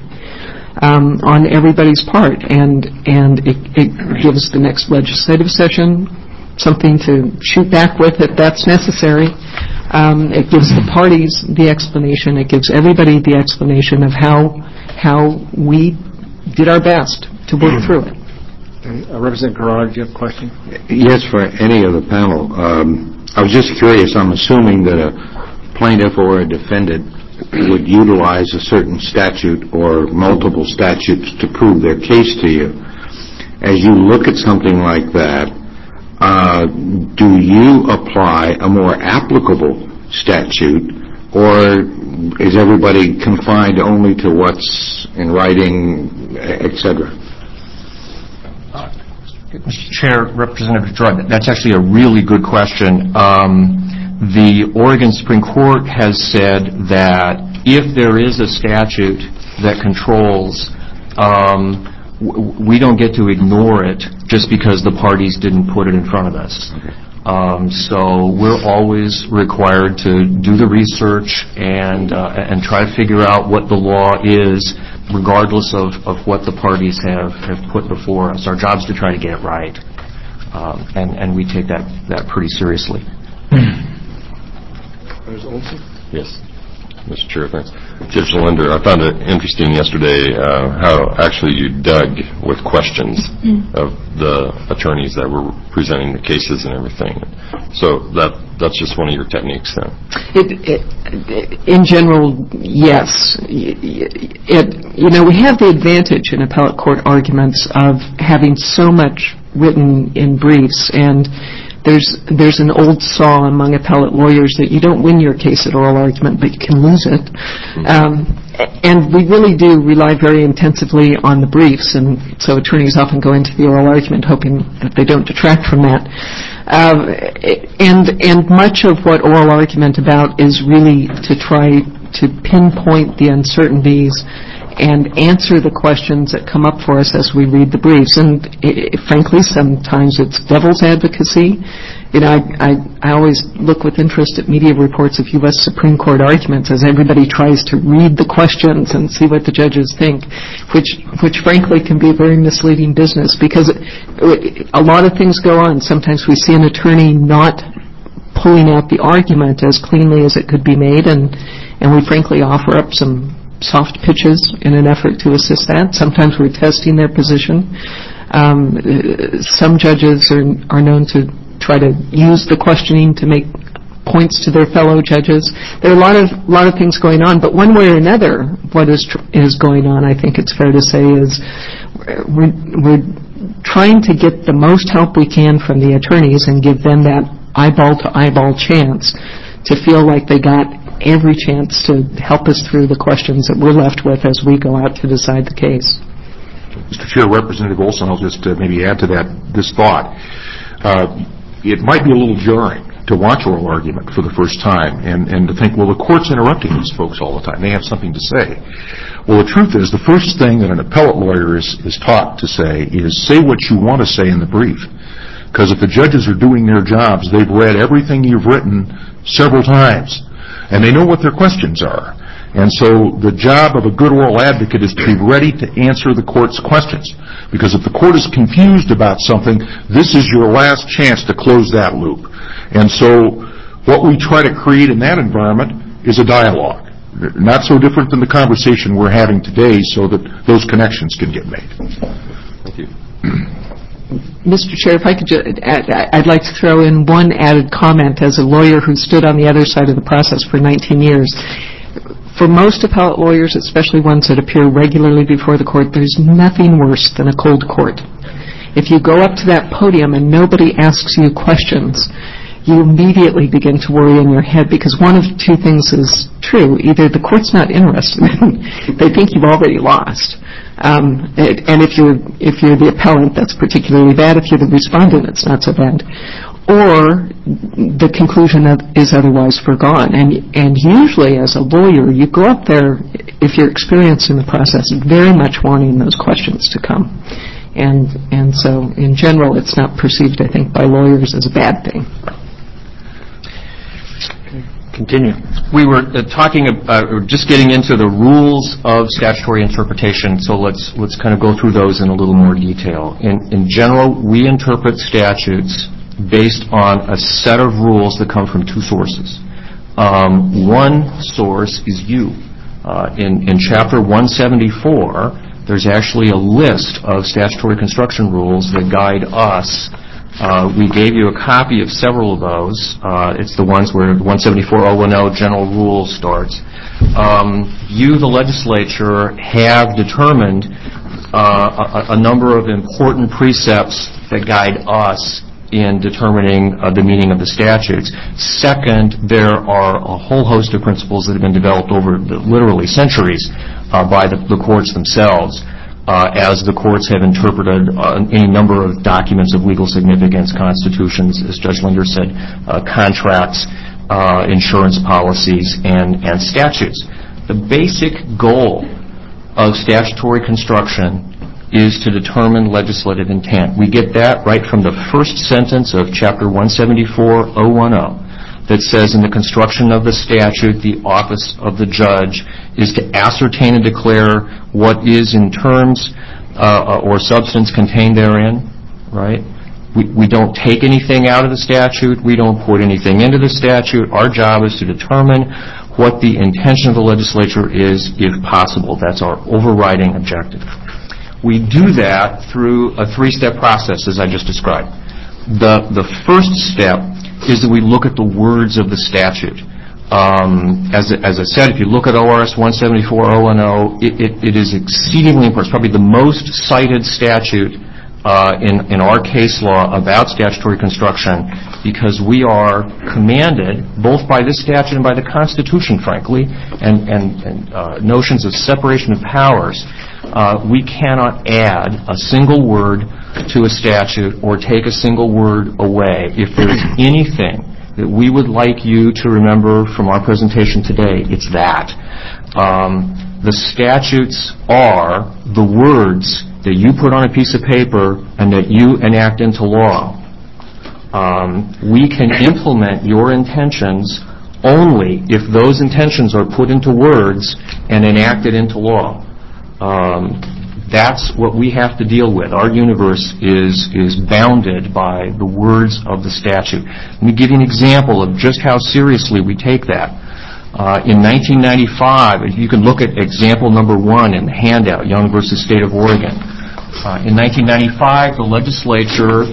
[SPEAKER 5] on everybody's part, and it gives the next legislative session something to shoot back with if that's necessary. It gives the parties the explanation. It gives everybody the explanation of how we did our best to work through it.
[SPEAKER 1] Representative Carrara, do you have a question?
[SPEAKER 11] Yes, for any of the panel. I was just curious. I'm assuming that a plaintiff or a defendant would utilize a certain statute or multiple statutes to prove their case to you. As you look at something like that, do you apply a more applicable statute, or is everybody confined only to what's in writing, et cetera?
[SPEAKER 3] Mr. Chair, Representative Drudd, that's actually a really good question. The Oregon Supreme Court has said that if there is a statute that controls, we don't get to ignore it just because the parties didn't put it in front of us. So we're always required to do the research and try to figure out what the law is, regardless of what the parties have put before us. Our job is to try to get it right, and we take that pretty seriously.
[SPEAKER 7] Yes. Mr. Chair, thanks. Judge Linder, I found it interesting yesterday how actually you dug with questions of the attorneys that were presenting the cases and everything. So that's just one of your techniques then?
[SPEAKER 5] In general, yes. We have the advantage in appellate court arguments of having so much written in briefs, and there's an old saw among appellate lawyers that you don't win your case at oral argument, but you can lose it. And we really do rely very intensively on the briefs, and so attorneys often go into the oral argument hoping that they don't detract from that. And much of what oral argument about is really to try to pinpoint the uncertainties and answer the questions that come up for us as we read the briefs. And frankly, sometimes it's devil's advocacy. I always look with interest at media reports of U.S. Supreme Court arguments as everybody tries to read the questions and see what the judges think, which frankly can be a very misleading business, because a lot of things go on. Sometimes we see an attorney not pulling out the argument as cleanly as it could be made, and we frankly offer up some soft pitches in an effort to assist that. Sometimes we're testing their position. Some judges are known to try to use the questioning to make points to their fellow judges. There are a lot of things going on, but one way or another, what is going on, I think it's fair to say, is we're trying to get the most help we can from the attorneys and give them that eyeball-to-eyeball chance to feel like they got every chance to help us through the questions that we're left with as we go out to decide the case.
[SPEAKER 8] Mr. Chair, Representative Olson, I'll just maybe add to that this thought. It might be a little jarring to watch oral argument for the first time and to think, well, the court's interrupting these folks all the time. They have something to say. Well, the truth is, the first thing that an appellate lawyer is taught to say is say what you want to say in the brief. Because if the judges are doing their jobs, they've read everything you've written several times, and they know what their questions are. And so the job of a good oral advocate is to be ready to answer the court's questions. Because if the court is confused about something, this is your last chance to close that loop. And so what we try to create in that environment is a dialogue. Not so different than the conversation we're having today, so that those connections can get made.
[SPEAKER 7] Thank you.
[SPEAKER 5] Mr. Chair, if I could I'd like to throw in one added comment as a lawyer who stood on the other side of the process for 19 years. For most appellate lawyers, especially ones that appear regularly before the court, there's nothing worse than a cold court. If you go up to that podium and nobody asks you questions, you immediately begin to worry in your head, because one of two things is true. Either the court's not interested, they think you've already lost. And if you're the appellant, that's particularly bad. If you're the respondent, it's not so bad. Or the conclusion is otherwise foregone. And usually, as a lawyer, you go up there, if you're experienced in the process, very much wanting those questions to come. And so, in general, it's not perceived, I think, by lawyers as a bad thing.
[SPEAKER 3] Continue. We were just getting into the rules of statutory interpretation, so let's kind of go through those in a little more detail. In general, we interpret statutes based on a set of rules that come from two sources. One source is you. In Chapter 174, there's actually a list of statutory construction rules that guide us. We gave you a copy of several of those. It's the ones where 174.010 general rule starts. you, the legislature, have determined a number of important precepts that guide us in determining the meaning of the statutes. Second, there are a whole host of principles that have been developed over literally centuries by the courts themselves as the courts have interpreted any number of documents of legal significance, constitutions, as Judge Linder said, contracts, insurance policies, and statutes. The basic goal of statutory construction is to determine legislative intent. We get that right from the first sentence of Chapter 174.010 that says in the construction of the statute, the office of the judge is to ascertain and declare what is in terms or substance contained therein, right? We don't take anything out of the statute. We don't put anything into the statute. Our job is to determine what the intention of the legislature is, if possible. That's our overriding objective. We do that through a three-step process, as I just described. The first step is that we look at the words of the statute. As I said, if you look at ORS 174.010, it is exceedingly important. It's probably the most cited statute in our case law about statutory construction, because we are commanded, both by this statute and by the Constitution, frankly, and notions of separation of powers, we cannot add a single word to a statute or take a single word away. If there is anything that we would like you to remember from our presentation today, it's that. The statutes are the words that you put on a piece of paper and that you enact into law. We can implement your intentions only if those intentions are put into words and enacted into law. That's what we have to deal with. Our universe is bounded by the words of the statute. Let me give you an example of just how seriously we take that. In 1995, you can look at example number 1 in the handout, Young versus State of Oregon. In 1995, the legislature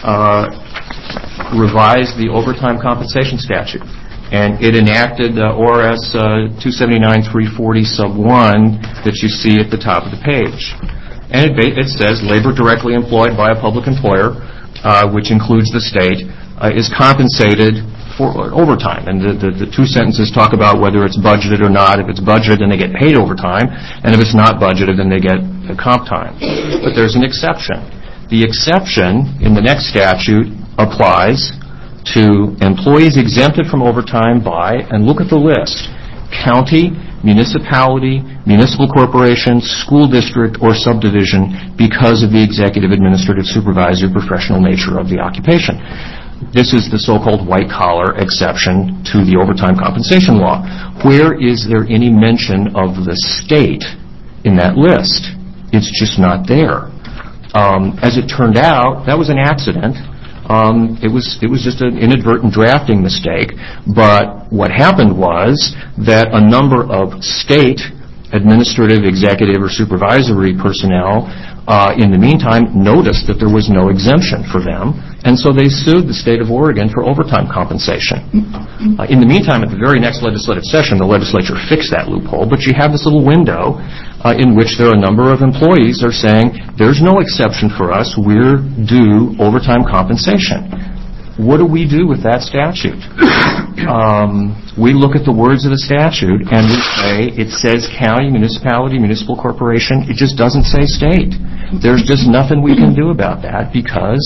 [SPEAKER 3] revised the overtime compensation statute, and it enacted ORS 279-340 sub 1 that you see at the top of the page. And it says labor directly employed by a public employer, which includes the state, is compensated for overtime. And the two sentences talk about whether it's budgeted or not. If it's budgeted, then they get paid overtime. And if it's not budgeted, then they get comp time. But there's an exception. The exception in the next statute applies to employees exempted from overtime by, and look at the list, county, municipality, municipal corporation, school district, or subdivision because of the executive, administrative, supervisory, professional nature of the occupation. This is the so-called white-collar exception to the overtime compensation law. Where is there any mention of the state in that list? It's just not there. As it turned out, that was an accident. It was just an inadvertent drafting mistake. But what happened was that a number of state administrative, executive, or supervisory personnel in the meantime noticed that there was no exemption for them, and so they sued the state of Oregon for overtime compensation. In the meantime, at the very next legislative session, the legislature fixed that loophole, but you have this little window in which there are a number of employees are saying, there's no exception for us, we're due overtime compensation. What do we do with that statute? We look at the words of the statute and we say, it says county, municipality, municipal corporation. It just doesn't say state. There's just nothing we can do about that because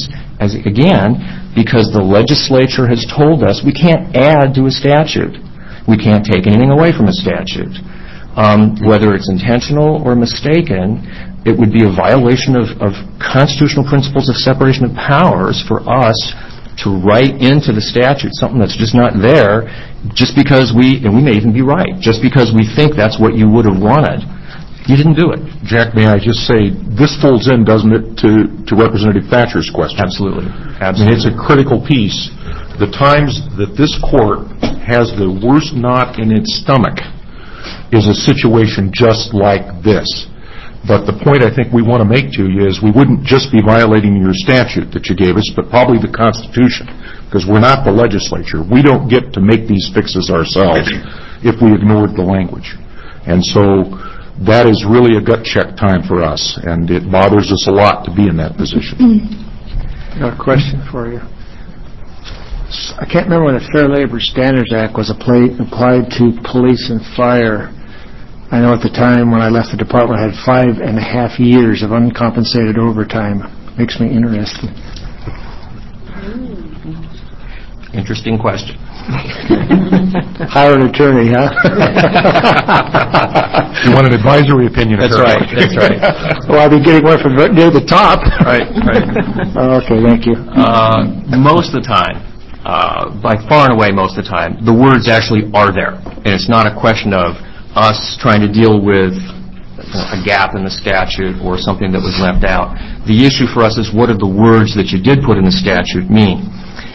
[SPEAKER 3] the legislature has told us we can't add to a statute. We can't take anything away from a statute. Whether it's intentional or mistaken, it would be a violation of constitutional principles of separation of powers for us to write into the statute something that's just not there, just because and we may even be right, just because we think that's what you would have wanted. You didn't do it.
[SPEAKER 8] Jack, may I just say, this folds in, doesn't it, to Representative Thatcher's question?
[SPEAKER 3] Absolutely.
[SPEAKER 8] I mean, it's a critical piece. The times that this court has the worst knot in its stomach is a situation just like this. But the point I think we want to make to you is we wouldn't just be violating your statute that you gave us, but probably the Constitution, because we're not the legislature. We don't get to make these fixes ourselves. if we ignored the language. And so that is really a gut check time for us, and it bothers us a lot to be in that position.
[SPEAKER 1] Got a question for you. I can't remember when the Fair Labor Standards Act was applied to police and fire. I know at the time when I left the department I had 5.5 years of uncompensated overtime. Makes me interested.
[SPEAKER 3] Interesting question.
[SPEAKER 1] Hire an attorney, huh?
[SPEAKER 8] You want an advisory opinion?
[SPEAKER 3] That's right. That's right.
[SPEAKER 1] Well, I'll be getting one from near the top.
[SPEAKER 3] Right.
[SPEAKER 1] Okay, thank you.
[SPEAKER 3] Most of the time, by far and away most of the time, the words actually are there. And it's not a question of us trying to deal with a gap in the statute or something that was left out. The issue for us is what do the words that you did put in the statute mean?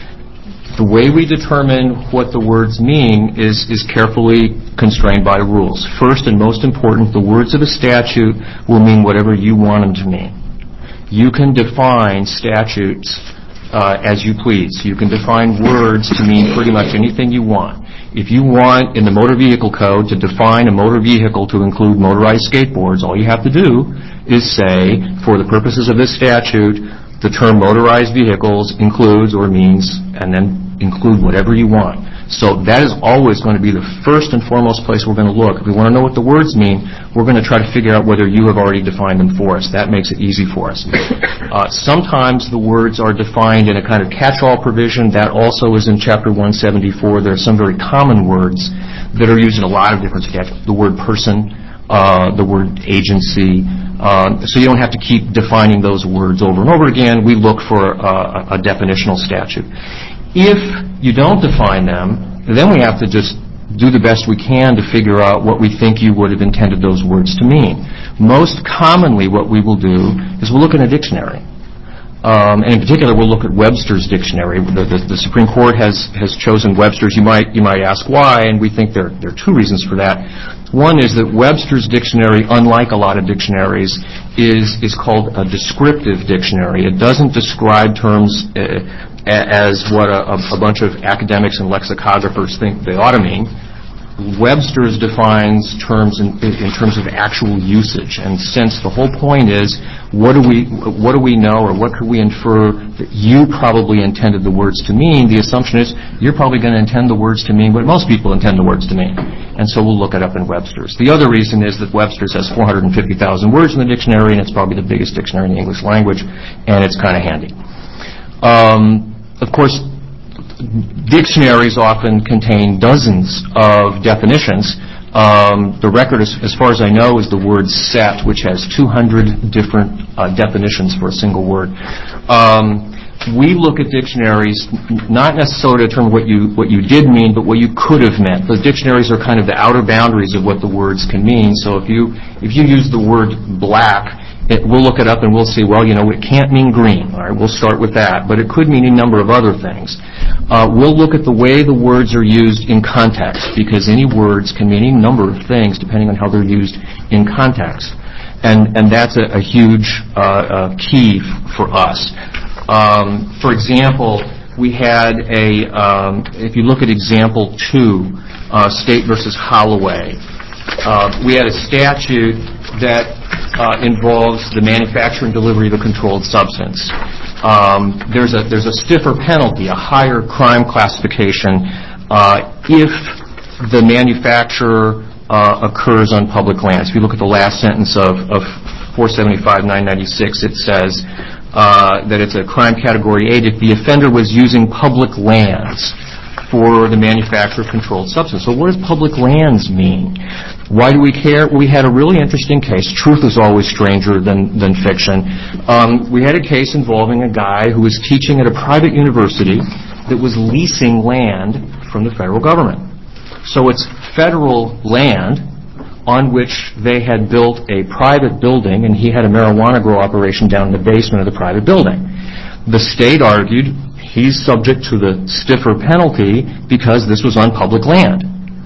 [SPEAKER 3] The way we determine what the words mean is carefully constrained by rules. First and most important, the words of a statute will mean whatever you want them to mean. You can define statutes as you please. You can define words to mean pretty much anything you want. If you want in the Motor Vehicle Code to define a motor vehicle to include motorized skateboards, all you have to do is say, for the purposes of this statute, the term motorized vehicles includes or means, and then include whatever you want. So that is always going to be the first and foremost place we're going to look. If we want to know what the words mean, we're going to try to figure out whether you have already defined them for us. That makes it easy for us. Sometimes the words are defined in a kind of catch-all provision. That also is in Chapter 174. There are some very common words that are used in a lot of different statutes. The word person, the word agency. So you don't have to keep defining those words over and over again. We look for a definitional statute. If you don't define them, then we have to just do the best we can to figure out what we think you would have intended those words to mean. Most commonly what we will do is we'll look in a dictionary. And in particular, we'll look at Webster's dictionary. The Supreme Court has chosen Webster's. You might ask why, and we think there are two reasons for that. One is that Webster's dictionary, unlike a lot of dictionaries, is called a descriptive dictionary. It doesn't describe terms as what a bunch of academics and lexicographers think they ought to mean. Webster's defines terms in terms of actual usage, and since the whole point is what do we know or what could we infer that you probably intended the words to mean, the assumption is you're probably going to intend the words to mean what most people intend the words to mean, and so we'll look it up in Webster's. The other reason is that Webster's has 450,000 words in the dictionary, and it's probably the biggest dictionary in the English language, and it's kind of handy. Of course, dictionaries often contain dozens of definitions. The record, as far as I know, is the word set, which has 200 different definitions for a single word. We look at dictionaries not necessarily to determine what you did mean, but what you could have meant. The dictionaries are kind of the outer boundaries of what the words can mean. So if you use the word black, we'll look it up and we'll see, well, it can't mean green. All right, we'll start with that. But it could mean a number of other things. We'll look at the way the words are used in context, because any words can mean any number of things depending on how they're used in context. And that's a huge key for us. For example, we had if you look at example 2, State versus Holloway, we had a statute that involves the manufacture and delivery of a controlled substance. There's a stiffer penalty, a higher crime classification, if the manufacture occurs on public lands. If you look at the last sentence of 475-996, it says that it's a crime category 8 if the offender was using public lands for the manufacture of controlled substance. So what does public lands mean? Why do we care? We had a really interesting case. Truth is always stranger than fiction. We had a case involving a guy who was teaching at a private university that was leasing land from the federal government. So it's federal land on which they had built a private building, and he had a marijuana grow operation down in the basement of the private building. The state argued he's subject to the stiffer penalty because this was on public land.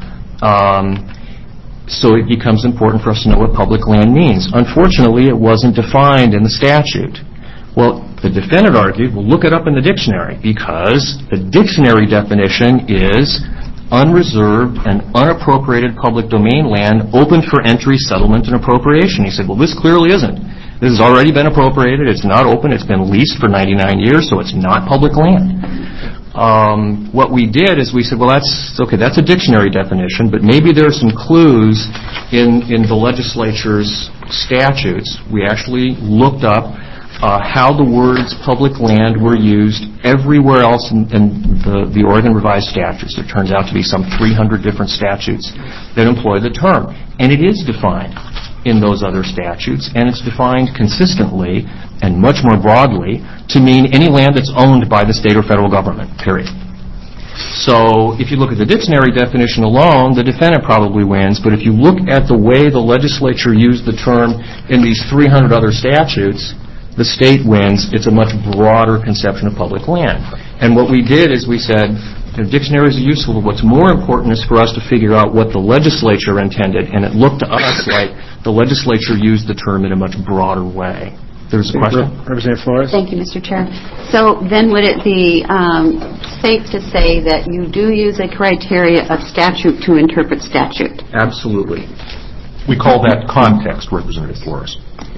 [SPEAKER 3] So it becomes important for us to know what public land means. Unfortunately, it wasn't defined in the statute. Well, the defendant argued, well, look it up in the dictionary, because the dictionary definition is unreserved and unappropriated public domain land open for entry, settlement, and appropriation. He said, well, this clearly isn't. This has already been appropriated. It's not open. It's been leased for 99 years, so it's not public land. What we did is we said, well, that's a dictionary definition, but maybe there are some clues in the legislature's statutes. We actually looked up how the words public land were used everywhere else in the Oregon Revised Statutes. There turns out to be some 300 different statutes that employ the term. And it is defined in those other statutes, and it's defined consistently and much more broadly to mean any land that's owned by the state or federal government, period. So if you look at the dictionary definition alone, the defendant probably wins, but if you look at the way the legislature used the term in these 300 other statutes, the state wins. It's a much broader conception of public land. And what we did is we said, dictionaries are useful, but what's more important is for us to figure out what the legislature intended, and it looked to us like the legislature used the term in a much broader way. There's a question?
[SPEAKER 1] Representative Flores?
[SPEAKER 9] Thank you, Mr. Chair. So then would it be safe to say that you do use a criteria of statute to interpret statute?
[SPEAKER 3] Absolutely.
[SPEAKER 8] We call that context, Representative Flores.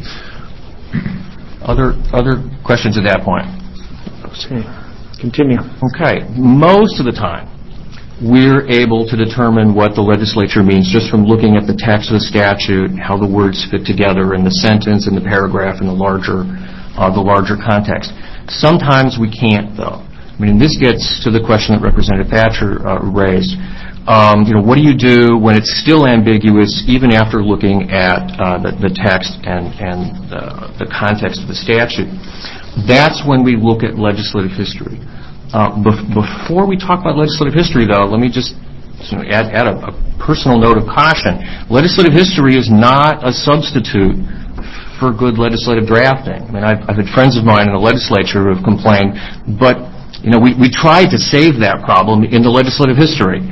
[SPEAKER 3] Other questions at that point?
[SPEAKER 1] Continue.
[SPEAKER 3] Okay. Most of the time, we're able to determine what the legislature means just from looking at the text of the statute, how the words fit together in the sentence, in the paragraph, in the larger context. Sometimes we can't, though. I mean, this gets to the question that Representative Thatcher raised. What do you do when it's still ambiguous, even after looking at the text and the context of the statute? That's when we look at legislative history. Before we talk about legislative history, though, let me just add a personal note of caution. Legislative history is not a substitute for good legislative drafting. I mean, I've had friends of mine in the legislature who have complained, but we tried to save that problem in the legislative history.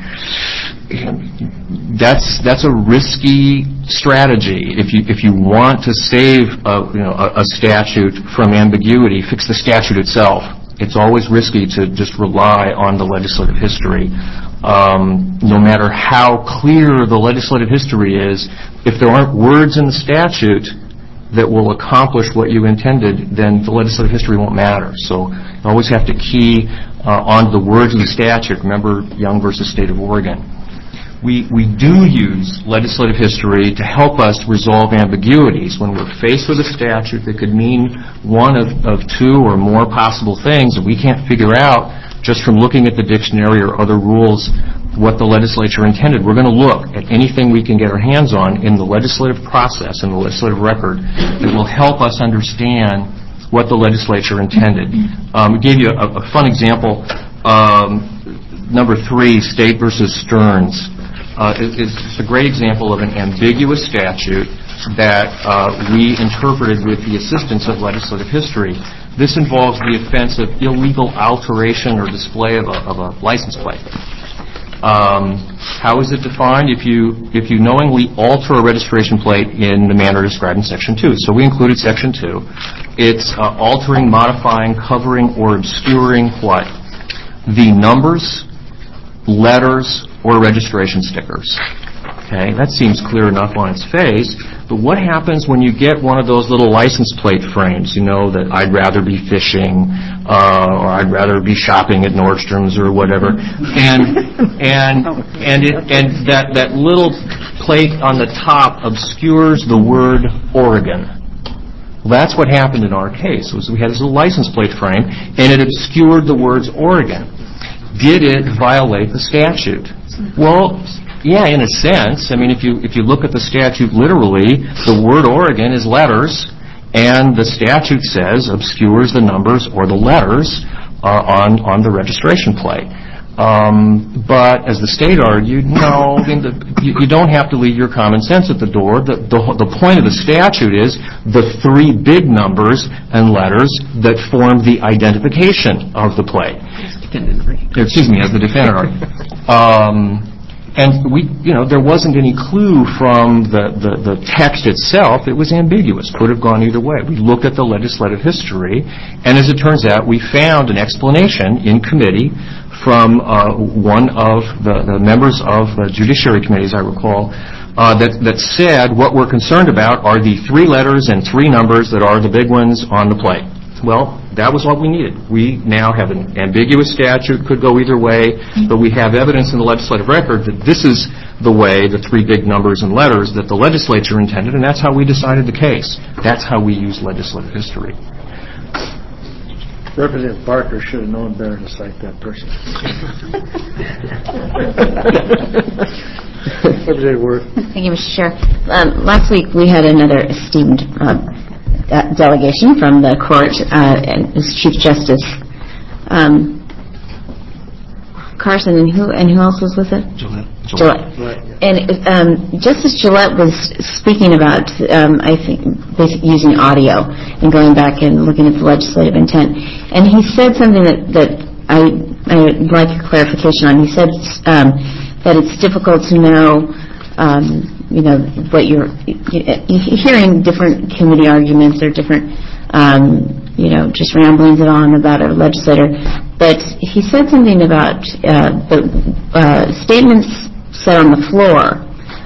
[SPEAKER 3] That's a risky strategy. If you want to save a statute from ambiguity, fix the statute itself. It's always risky to just rely on the legislative history. No matter how clear the legislative history is, if there aren't words in the statute that will accomplish what you intended, then the legislative history won't matter. So you always have to key on the words of the statute. Remember Young versus State of Oregon. We do use legislative history to help us resolve ambiguities. When we're faced with a statute that could mean one of two or more possible things that we can't figure out just from looking at the dictionary or other rules what the legislature intended, we're going to look at anything we can get our hands on in the legislative process, in the legislative record, that will help us understand what the legislature intended. We gave you a fun example. Number 3, State versus Stearns. It's a great example of an ambiguous statute that we interpreted with the assistance of legislative history. This involves the offense of illegal alteration or display of a license plate. How is it defined? If you knowingly alter a registration plate in the manner described in Section 2. So we included Section 2. It's altering, modifying, covering, or obscuring what? The numbers, letters, or registration stickers. Okay, that seems clear enough on its face, but what happens when you get one of those little license plate frames, that I'd rather be fishing, or I'd rather be shopping at Nordstrom's or whatever, and that little plate on the top obscures the word Oregon. Well, that's what happened in our case. We had this little license plate frame, and it obscured the words Oregon. Did it violate the statute? Well, yeah, in a sense. I mean, if you look at the statute literally, the word Oregon is letters, and the statute says obscures the numbers or the letters on the registration plate. But as the state argued, no, you don't have to leave your common sense at the door. The point of the statute is the 3 big numbers and letters that form the identification of the plate. Excuse me, as the defendant argued. And there wasn't any clue from the text itself. It was ambiguous. Could have gone either way. We looked at the legislative history, and as it turns out, we found an explanation in committee from one of the members of the Judiciary Committee, as I recall, that said what we're concerned about are the 3 letters and 3 numbers that are the big ones on the plate. Well, that was what we needed. We now have an ambiguous statute, could go either way, but we have evidence in the legislative record that this is the way, the 3 big numbers and letters that the legislature intended, and that's how we decided the case. That's how we use legislative history.
[SPEAKER 1] Representative Barker should have known better to cite that person. Representative Worth.
[SPEAKER 6] Thank you, Mr. Chair. Last week we had another esteemed delegation from the court, and it was Chief Justice Carson, and who else was with it? Gillette. And Justice Gillette was speaking about, I think, basically using audio and going back and looking at the legislative intent. And he said something that I'd like a clarification on. He said that it's difficult to know what you're hearing different committee arguments or different, just ramblings on about a legislator. But he said something about the statements said on the floor.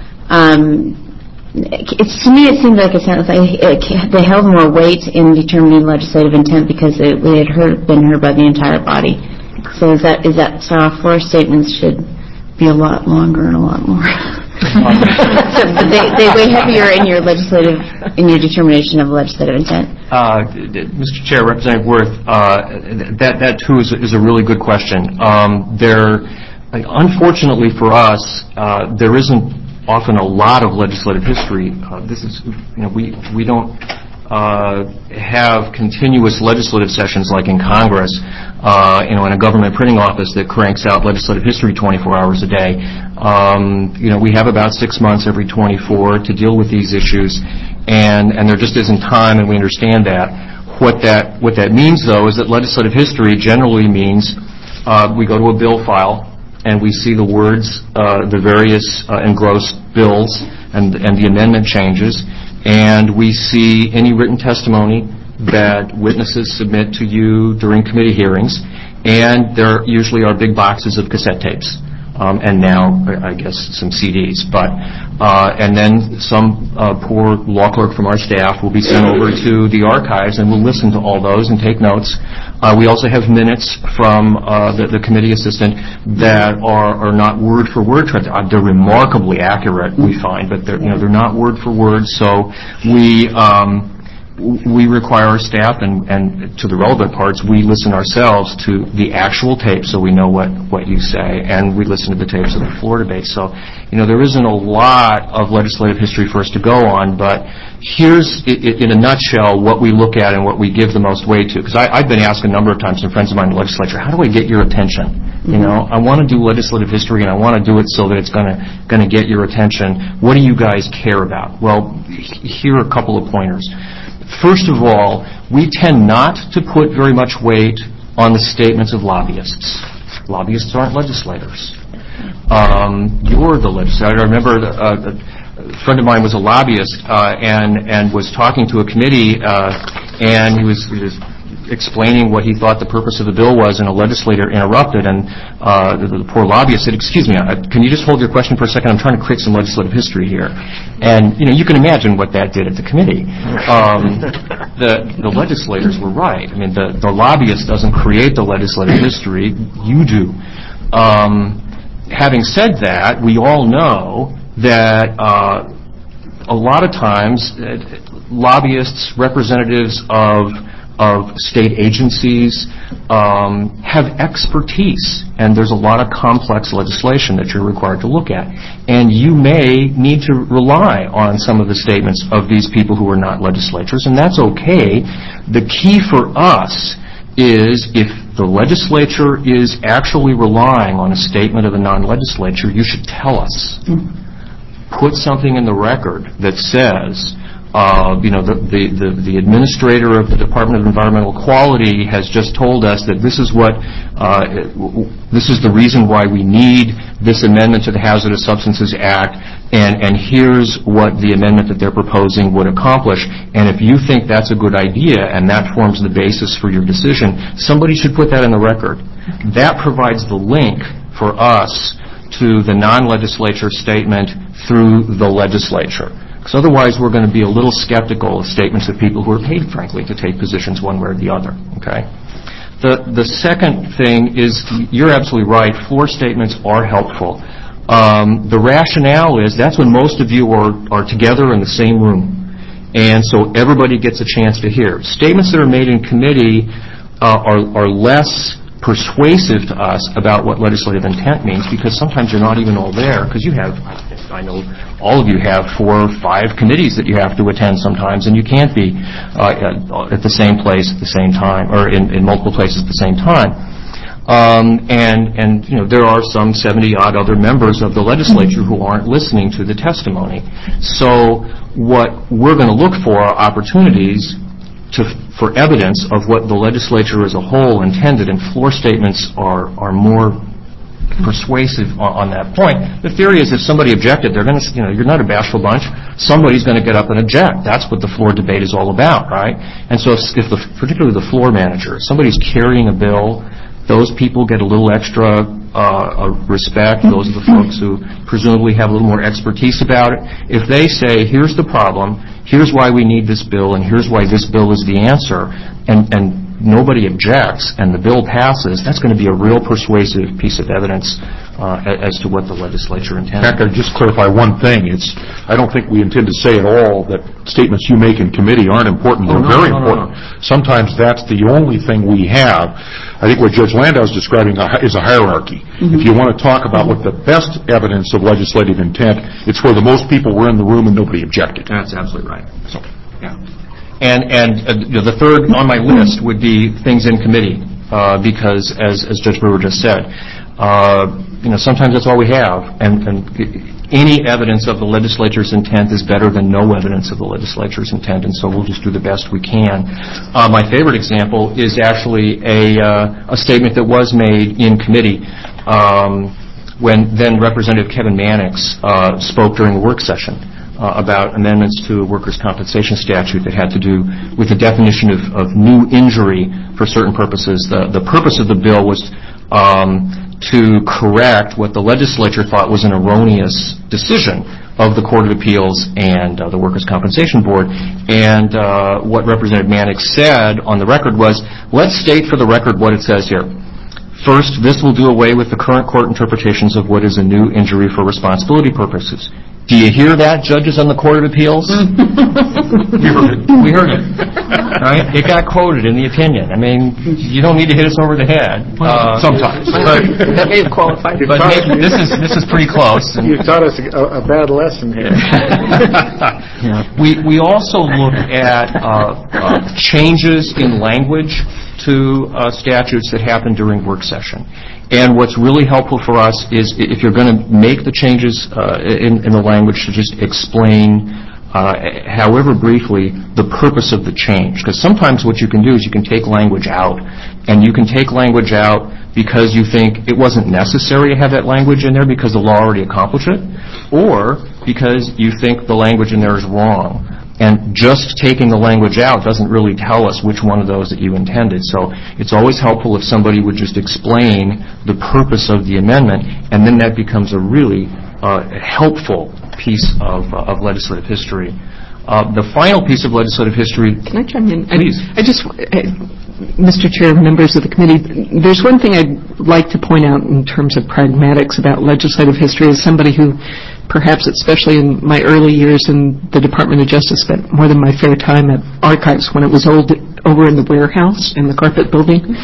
[SPEAKER 6] To me, it seemed like they held more weight in determining legislative intent because they had been heard by the entire body. So is that so? Our floor statements should be a lot longer and a lot more. So they weigh heavier in your determination of legislative intent.
[SPEAKER 3] Mr. Chair, Representative Worth, that too is a really good question. Unfortunately for us, there isn't often a lot of legislative history. We don't have continuous legislative sessions like in Congress, in a government printing office that cranks out legislative history 24 hours a day. We have about 6 months every 24 to deal with these issues, and there just isn't time, and we understand that. What that means, though, is that legislative history generally means we go to a bill file and we see the words, the various engrossed bills and the amendment changes, and we see any written testimony that witnesses submit to you during committee hearings, and there usually are big boxes of cassette tapes, and now, I guess, some CDs. And then some poor law clerk from our staff will be sent over to the archives, and we'll listen to all those and take notes. We also have minutes from the committee assistant that are not word for word. They're remarkably accurate, we find, but they're not word for word. So we require our staff, and to the relevant parts, we listen ourselves to the actual tape so we know what you say, and we listen to the tapes of the floor debate. So, there isn't a lot of legislative history for us to go on, but here's, in a nutshell, what we look at and what we give the most weight to. Because I've been asked a number of times from friends of mine in the legislature, how do I get your attention? I want to do legislative history, and I want to do it so that it's going to get your attention. What do you guys care about? Well, here are a couple of pointers. First of all, we tend not to put very much weight on the statements of lobbyists. Lobbyists aren't legislators. You're the legislator. I remember a friend of mine was a lobbyist and was talking to a committee, and he was explaining what he thought the purpose of the bill was, and a legislator interrupted, and the poor lobbyist said, "Excuse me, can you just hold your question for a second? I'm trying to create some legislative history here." And, you can imagine what that did at the committee. The legislators were right. I mean, the lobbyist doesn't create the legislative history. You do. Having said that, we all know that a lot of times lobbyists, representatives of state agencies have expertise, and there's a lot of complex legislation that you're required to look at. And you may need to rely on some of the statements of these people who are not legislators, and that's okay. The key for us is if the legislature is actually relying on a statement of the non-legislature, you should tell us. Put something in the record that says, The administrator of the Department of Environmental Quality has just told us that this is the reason why we need this amendment to the Hazardous Substances Act, and here's what the amendment that they're proposing would accomplish. And if you think that's a good idea and that forms the basis for your decision, somebody should put that in the record. That provides the link for us to the non-legislature statement through the legislature. Because otherwise we're going to be a little skeptical of statements of people who are paid, frankly, to take positions one way or the other. Okay? The second thing is, you're absolutely right, floor statements are helpful. The rationale is that's when most of you are together in the same room. And so everybody gets a chance to hear. Statements that are made in committee are less persuasive to us about what legislative intent means, because sometimes you're not even all there, because I know all of you have 4 or 5 committees that you have to attend sometimes, and you can't be at the same place at the same time, or in multiple places at the same time. And there are some 70-odd other members of the legislature who aren't listening to the testimony. So what we're going to look for are opportunities for evidence of what the legislature as a whole intended, and floor statements are more persuasive on that point. The theory is if somebody objected, they're going to, you're not a bashful bunch. Somebody's going to get up and object. That's what the floor debate is all about, right? And so if particularly the floor manager, if somebody's carrying a bill, those people get a little extra respect. Those are the folks who presumably have a little more expertise about it. If they say, here's the problem, here's why we need this bill, and here's why this bill is the answer, and nobody objects, and the bill passes, that's going to be a real persuasive piece of evidence as to what the legislature intended.
[SPEAKER 8] In fact, I'd just clarify one thing. I don't think we intend to say at all that statements you make in committee aren't important. They're very important. Sometimes that's the only thing we have. I think what Judge Landau is describing is a hierarchy. Mm-hmm. If you want to talk about what the best evidence of legislative intent, it's where the most people were in the room and nobody objected.
[SPEAKER 3] That's absolutely right. So, yeah. And the third on my list would be things in committee, because as Judge Brewer just said, sometimes that's all we have, and any evidence of the legislature's intent is better than no evidence of the legislature's intent, and so we'll just do the best we can. My favorite example is actually a statement that was made in committee when then Representative Kevin Mannix spoke during a work session about amendments to a workers' compensation statute that had to do with the definition of new injury for certain purposes. The purpose of the bill was to correct what the legislature thought was an erroneous decision of the Court of Appeals and the Workers' Compensation Board. And what Representative Mannix said on the record was, let's state for the record what it says here. First, this will do away with the current court interpretations of what is a new injury for responsibility purposes. Do you hear that, judges on the Court of Appeals? We heard it. Right? It got quoted in the opinion. I mean, you don't need to hit us over the head.
[SPEAKER 8] Sometimes.
[SPEAKER 5] That may have qualified.
[SPEAKER 3] But this is pretty close.
[SPEAKER 1] You taught us a bad lesson here.
[SPEAKER 3] We also look at changes in language to statutes that happen during work session. And what's really helpful for us is if you're going to make the changes in the language, to just explain, however briefly, the purpose of the change. Because sometimes what you can do is you can take language out, and you can take language out because you think it wasn't necessary to have that language in there because the law already accomplished it, or because you think the language in there is wrong. And just taking the language out doesn't really tell us which one of those that you intended. So it's always helpful if somebody would just explain the purpose of the amendment, and then that becomes a really helpful piece of legislative history. The final piece of legislative history...
[SPEAKER 5] Can I chime in?
[SPEAKER 3] Please.
[SPEAKER 5] Mr. Chair, members of the committee, there's one thing I'd like to point out in terms of pragmatics about legislative history as somebody who, perhaps especially in my early years in the Department of Justice, spent more than my fair time at archives when it was over in the warehouse in the carpet building.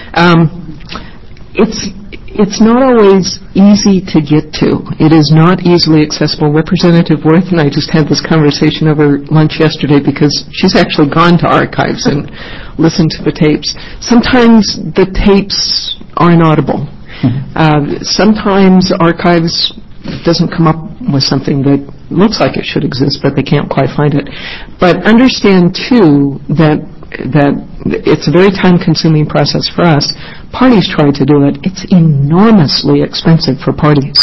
[SPEAKER 5] It's not always easy to get to. It is not easily accessible. Representative Worth and I just had this conversation over lunch yesterday because she's actually gone to archives and listened to the tapes. Sometimes the tapes are inaudible. Sometimes archives doesn't come up with something that looks like it should exist, but they can't quite find it. But understand, too, that it's a very time-consuming process for us. Parties try to do it. It's enormously expensive for parties.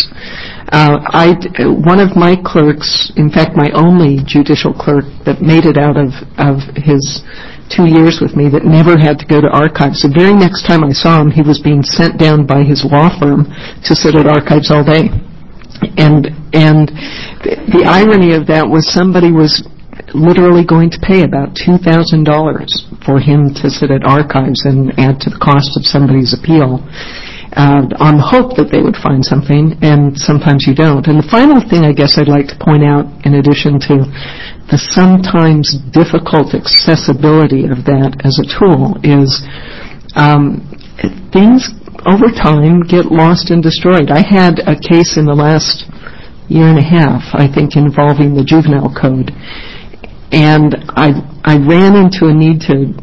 [SPEAKER 5] One of my clerks, in fact, my only judicial clerk that made it out of his 2 years with me that never had to go to archives. The very next time I saw him, he was being sent down by his law firm to sit at archives all day. And the irony of that was somebody was literally going to pay about $2,000 for him to sit at archives and add to the cost of somebody's appeal on the hope that they would find something, and sometimes you don't. And the final thing I guess I'd like to point out, in addition to the sometimes difficult accessibility of that as a tool, is things over time get lost and destroyed. I had a case in the last year and a half, I think, involving the juvenile code, and I ran into a need to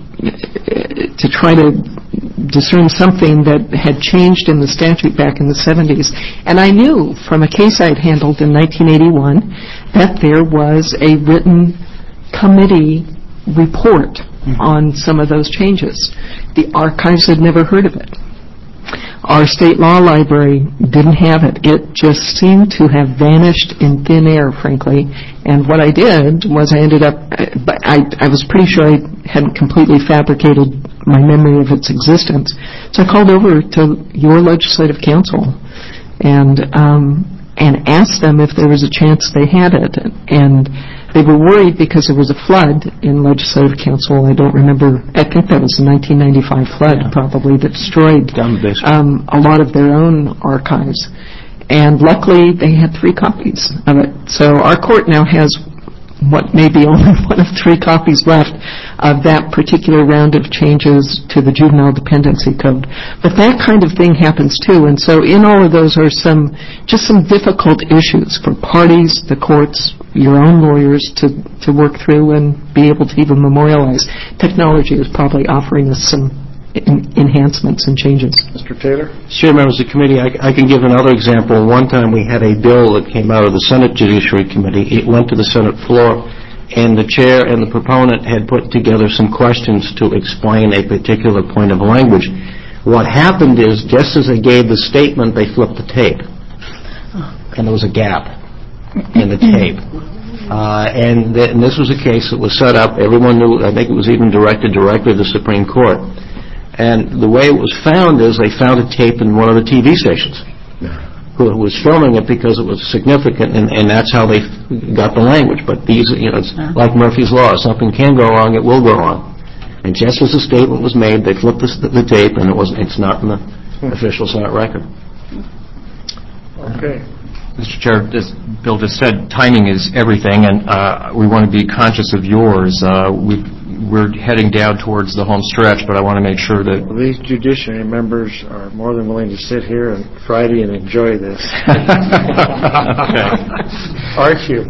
[SPEAKER 5] try to discern something that had changed in the statute back in the 70s. And I knew from a case I'd handled in 1981 that there was a written committee report on some of those changes. The archives had never heard of it. Our state law library didn't have it. It just seemed to have vanished in thin air, frankly. And what I did was I ended up, I was pretty sure I hadn't completely fabricated my memory of its existence. So I called over to your legislative council and asked them if there was a chance they had it. And they were worried because there was a flood in legislative council. I don't remember. I think that was the 1995 flood, probably, that destroyed a lot of their own archives. And luckily, they had 3 copies of it. So our court now has what may be only one of 3 copies left of that particular round of changes to the juvenile dependency code. But that kind of thing happens too, and so in all of those are some difficult issues for parties, the courts, your own lawyers to work through and be able to even memorialize. Technology is probably offering us some enhancements and changes.
[SPEAKER 11] Mr. Taylor? Sure, members of the committee. I can give another example. One time we had a bill that came out of the Senate Judiciary Committee. It went to the Senate floor, and the chair and the proponent had put together some questions to explain a particular point of language. What happened is, just as they gave the statement, they flipped the tape. And there was a gap in the tape. And this was a case that was set up. Everyone knew. I think it was even directed directly to the Supreme Court. And the way it was found is they found a tape in one of the TV stations who was filming it because it was significant, and that's how they got the language. But these, it's like Murphy's Law. If something can go wrong, it will go wrong. And just as the statement was made, they flipped the tape, and it's not in the official Senate record.
[SPEAKER 1] Okay.
[SPEAKER 3] Mr. Chair, as Bill just said, timing is everything, and we want to be conscious of yours. We're heading down towards the home stretch, but I want to make sure that...
[SPEAKER 1] Well, these judiciary members are more than willing to sit here on Friday and enjoy this.
[SPEAKER 3] Okay.
[SPEAKER 1] Aren't you?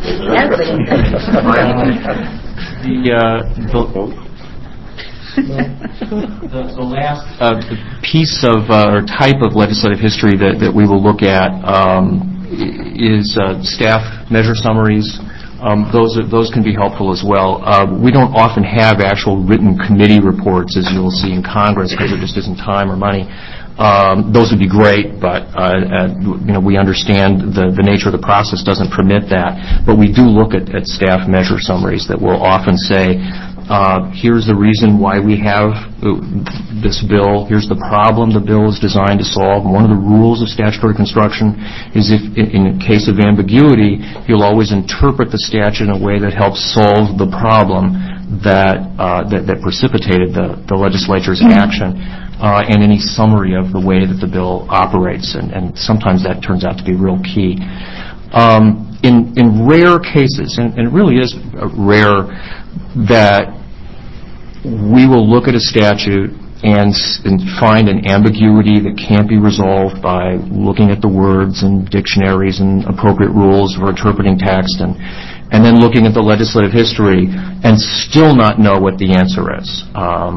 [SPEAKER 3] The last piece of or type of legislative history that we will look at is staff measure summaries. Those can be helpful as well. We don't often have actual written committee reports, as you'll see in Congress, because there just isn't time or money. Those would be great, but we understand the nature of the process doesn't permit that. But we do look at staff measure summaries that will often say, here's the reason why we have this bill. Here's the problem the bill is designed to solve. One of the rules of statutory construction is if, in case of ambiguity, you'll always interpret the statute in a way that helps solve the problem that precipitated the legislature's action, and any summary of the way that the bill operates. And sometimes that turns out to be real key. In rare cases, and it really is rare, that we will look at a statute and find an ambiguity that can't be resolved by looking at the words and dictionaries and appropriate rules for interpreting text and then looking at the legislative history and still not know what the answer is.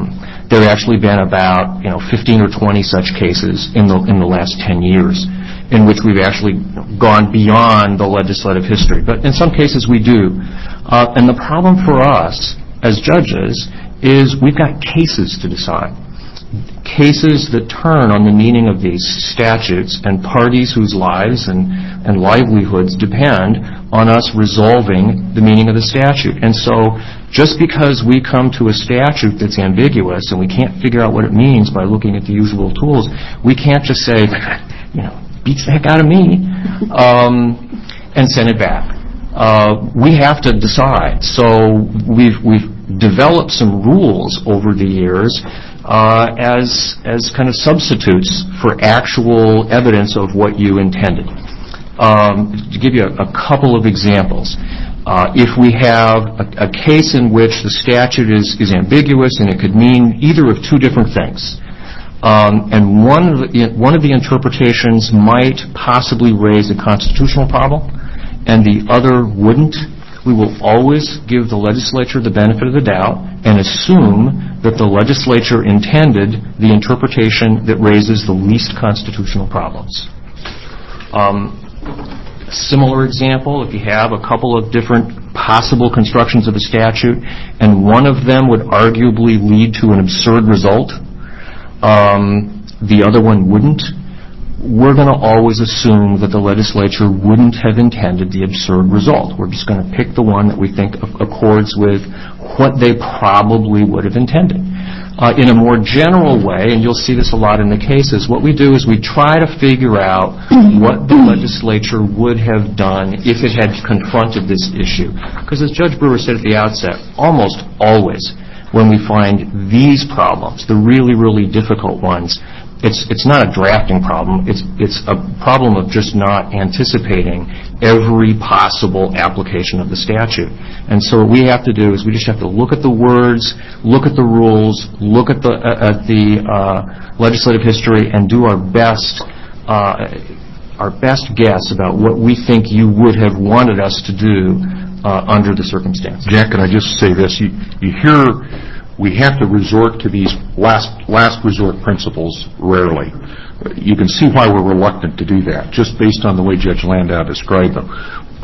[SPEAKER 3] There have actually been about 15 or 20 such cases in the last 10 years. in which we've actually gone beyond the legislative history. But in some cases we do. And the problem for us as judges is we've got cases to decide. Cases that turn on the meaning of these statutes and parties whose lives and livelihoods depend on us resolving the meaning of the statute. And so just because we come to a statute that's ambiguous and we can't figure out what it means by looking at the usual tools, we can't just say, beats the heck out of me, and send it back. We have to decide. So we've developed some rules over the years as kind of substitutes for actual evidence of what you intended. To give you a couple of examples, if we have a case in which the statute is ambiguous and it could mean either of two different things, and one of the interpretations might possibly raise a constitutional problem and the other wouldn't, we will always give the legislature the benefit of the doubt and assume that the legislature intended the interpretation that raises the least constitutional problems. Similar example, if you have a couple of different possible constructions of a statute and one of them would arguably lead to an absurd result, the other one wouldn't, we're going to always assume that the legislature wouldn't have intended the absurd result. We're just going to pick the one that we think accords with what they probably would have intended. In a more general way, and you'll see this a lot in the cases, what we do is we try to figure out what the legislature would have done if it had confronted this issue. Because as Judge Brewer said at the outset, almost always when we find these problems, the really, really difficult ones, it's not a drafting problem. It's a problem of just not anticipating every possible application of the statute. And so what we have to do is we just have to look at the words, look at the rules, look at the legislative history, and do our best guess about what we think you would have wanted us to do under the circumstances.
[SPEAKER 8] Jack, can I just say this? You hear we have to resort to these last resort principles rarely. You can see why we're reluctant to do that, just based on the way Judge Landau described them.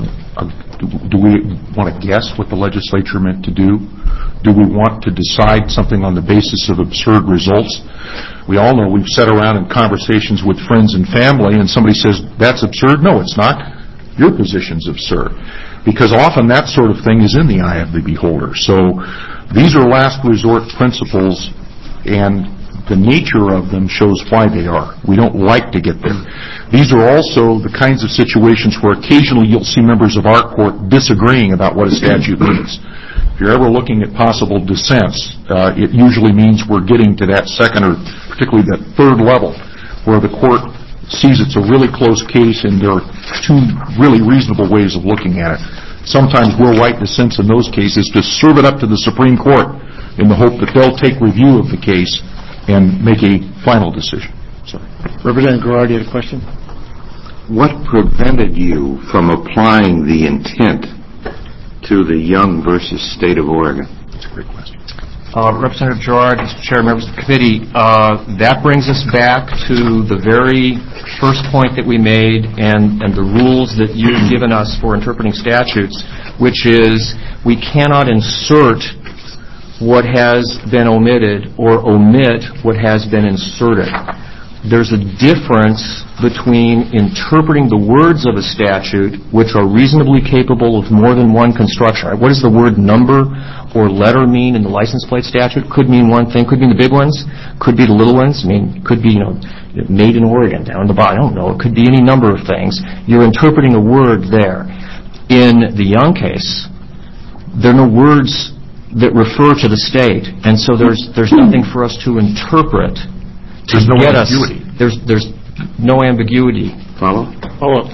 [SPEAKER 8] Do we want to guess what the legislature meant to do? Do we want to decide something on the basis of absurd results? We all know we've sat around in conversations with friends and family and somebody says, that's absurd. No, it's not. Your position's absurd. Because often that sort of thing is in the eye of the beholder. So these are last resort principles, and the nature of them shows why they are. We don't like to get there. These are also the kinds of situations where occasionally you'll see members of our court disagreeing about what a statute means. If you're ever looking at possible dissents, it usually means we're getting to that second or particularly that third level where the court sees it's a really close case and there are two really reasonable ways of looking at it. Sometimes we'll write dissents in those cases to serve it up to the Supreme Court in the hope that they'll take review of the case and make a final decision. Sorry.
[SPEAKER 1] Representative Garrard, you had a question?
[SPEAKER 11] What prevented you from applying the intent to the Young versus State of Oregon?
[SPEAKER 8] That's a great question.
[SPEAKER 3] Representative Gerard, Mr. Chair, members of the committee, that brings us back to the very first point that we made and the rules that you've given us for interpreting statutes, which is we cannot insert what has been omitted or omit what has been inserted. There's a difference between interpreting the words of a statute, which are reasonably capable of more than one construction. What does the word number or letter mean in the license plate statute? Could mean one thing. Could mean the big ones. Could be the little ones. I mean, could be, made in Oregon down the bottom. I don't know. It could be any number of things. You're interpreting a word there. In the Young case, there are no words that refer to the state, and so there's nothing for us to interpret.
[SPEAKER 8] There's no ambiguity.
[SPEAKER 3] There's no ambiguity.
[SPEAKER 11] Follow?
[SPEAKER 1] Follow.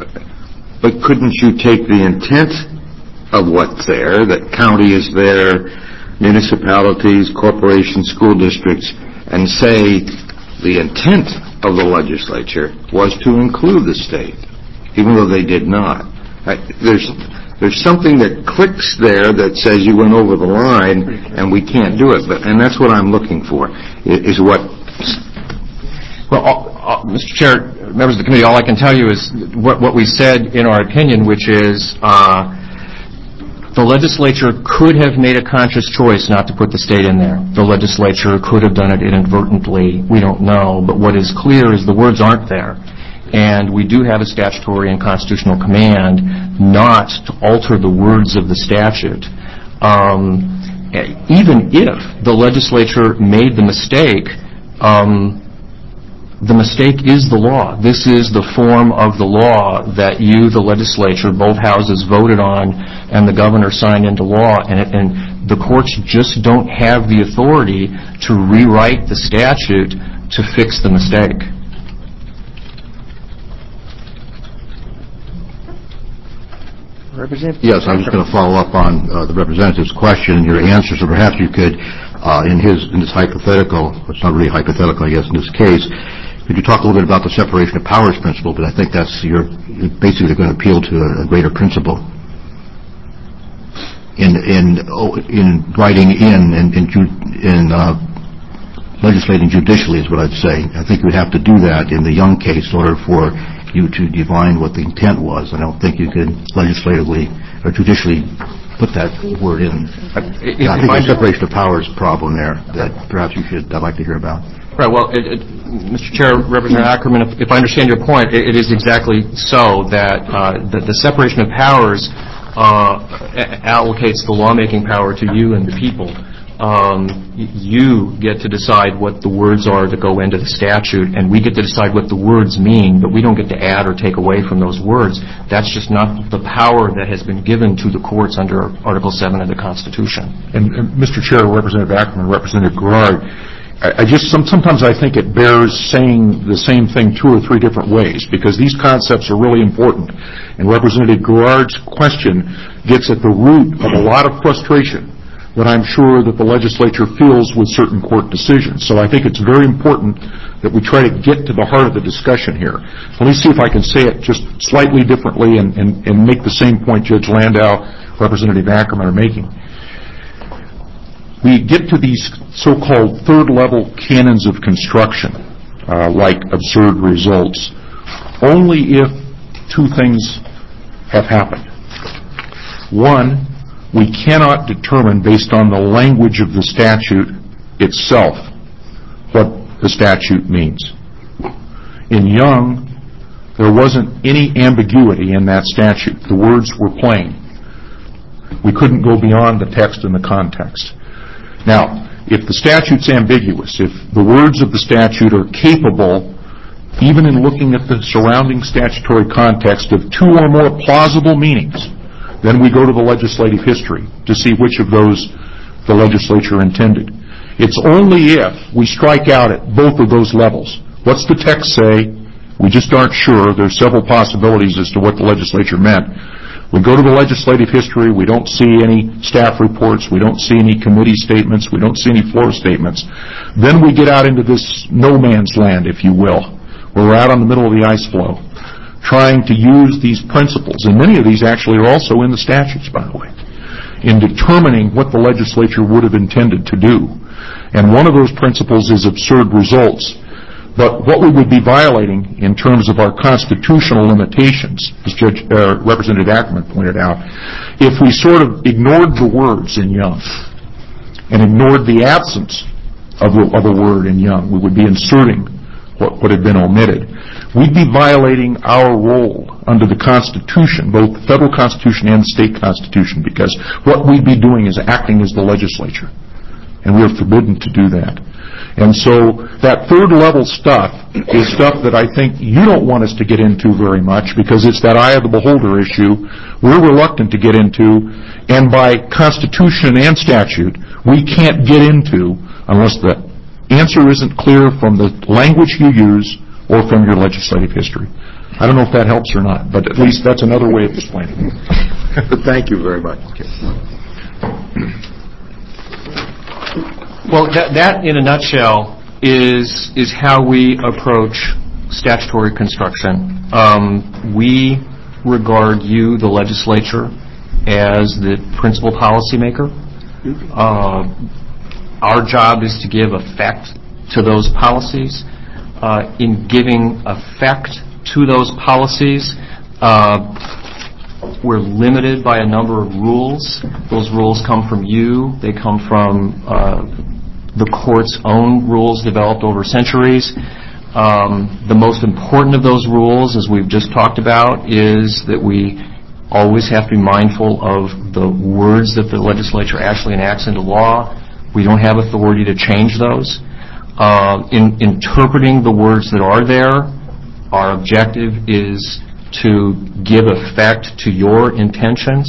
[SPEAKER 11] But couldn't you take the intent of what's there, that county is there, municipalities, corporations, school districts, and say the intent of the legislature was to include the state, even though they did not? There's something that clicks there that says you went over the line and we can't do it. And that's what I'm looking for, is what...
[SPEAKER 3] Well, Mr. Chair, members of the committee, all I can tell you is what we said in our opinion, which is the legislature could have made a conscious choice not to put the state in there. The legislature could have done it inadvertently. We don't know. But what is clear is the words aren't there. And we do have a statutory and constitutional command not to alter the words of the statute. Even if the legislature made the mistake is the law. This is the form of the law that you, the legislature, both houses voted on, and the governor signed into law. And the courts just don't have the authority to rewrite the statute to fix the mistake.
[SPEAKER 12] Yes, I was going to follow up on the representative's question and your answer, so perhaps you could, in this hypothetical, it's not really hypothetical, I guess, in this case, could you talk a little bit about the separation of powers principle? But I think that's you're basically going to appeal to a greater principle in writing in legislating judicially is what I'd say. I think you would have to do that in the Young case in order for you to divine what the intent was. I don't think you could legislatively or judicially put that word in. I think there's a separation of powers problem there that perhaps I'd like to hear about.
[SPEAKER 3] Right. Well, Mr. Chair, Representative Ackerman, if I understand your point, it is exactly so that the separation of powers allocates the lawmaking power to you and the people. You get to decide what the words are that go into the statute, and we get to decide what the words mean, but we don't get to add or take away from those words. That's just not the power that has been given to the courts under Article 7 of the Constitution.
[SPEAKER 8] And Mr. Chair, Representative Ackerman, Representative Garrard, sometimes I think it bears saying the same thing two or three different ways, because these concepts are really important. And Representative Garrard's question gets at the root of a lot of frustration that I'm sure that the legislature feels with certain court decisions. So I think it's very important that we try to get to the heart of the discussion here. Let me see if I can say it just slightly differently and make the same point Judge Landau, Representative Ackerman are making. We get to these so-called third-level canons of construction, like absurd results, only if two things have happened. One, we cannot determine based on the language of the statute itself what the statute means. In Young, there wasn't any ambiguity in that statute. The words were plain. We couldn't go beyond the text and the context. Now, if the statute's ambiguous, if the words of the statute are capable, even in looking at the surrounding statutory context, of two or more plausible meanings, then we go to the legislative history to see which of those the legislature intended. It's only if we strike out at both of those levels. What's the text say? We just aren't sure. There's several possibilities as to what the legislature meant. We go to the legislative history. We don't see any staff reports. We don't see any committee statements. We don't see any floor statements. Then we get out into this no man's land, if you will, where we're out on the middle of the ice floe, trying to use these principles, and many of these actually are also in the statutes, by the way, in determining what the legislature would have intended to do. And one of those principles is absurd results. But what we would be violating in terms of our constitutional limitations, as Representative Ackerman pointed out, if we sort of ignored the words in Young and ignored the absence of a word in Young, we would be inserting what had been omitted. We'd be violating our role under the Constitution, both the federal Constitution and the state Constitution, because what we'd be doing is acting as the legislature, and we are forbidden to do that. And so that third level stuff is stuff that I think you don't want us to get into very much, because it's that eye of the beholder issue we're reluctant to get into, and by Constitution and statute we can't get into unless the answer isn't clear from the language you use or from your legislative history. I don't know if that helps or not, but at least that's another way of explaining it.
[SPEAKER 12] Thank you very much.
[SPEAKER 3] Well, that in a nutshell is how we approach statutory construction. We regard you, the legislature, as the principal policymaker. Our job is to give effect to those policies. in giving effect to those policies. We're limited by a number of rules. Those rules come from you. They come from the court's own rules developed over centuries. The most important of those rules, as we've just talked about, is that we always have to be mindful of the words that the legislature actually enacts into law. We don't have authority to change those. In interpreting the words that are there, our objective is to give effect to your intentions.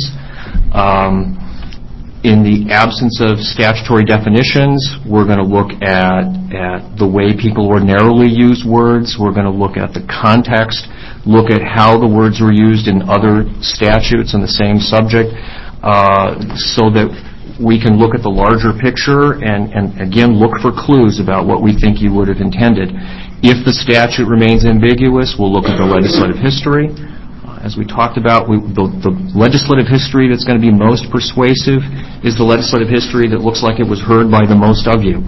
[SPEAKER 3] In the absence of statutory definitions, we're going to look at the way people ordinarily use words. We're going to look at the context, look at how the words were used in other statutes on the same subject, so that we can look at the larger picture and again, look for clues about what we think you would have intended. If the statute remains ambiguous, we'll look at the legislative history. As we talked about, the legislative history that's going to be most persuasive is the legislative history that looks like it was heard by the most of you.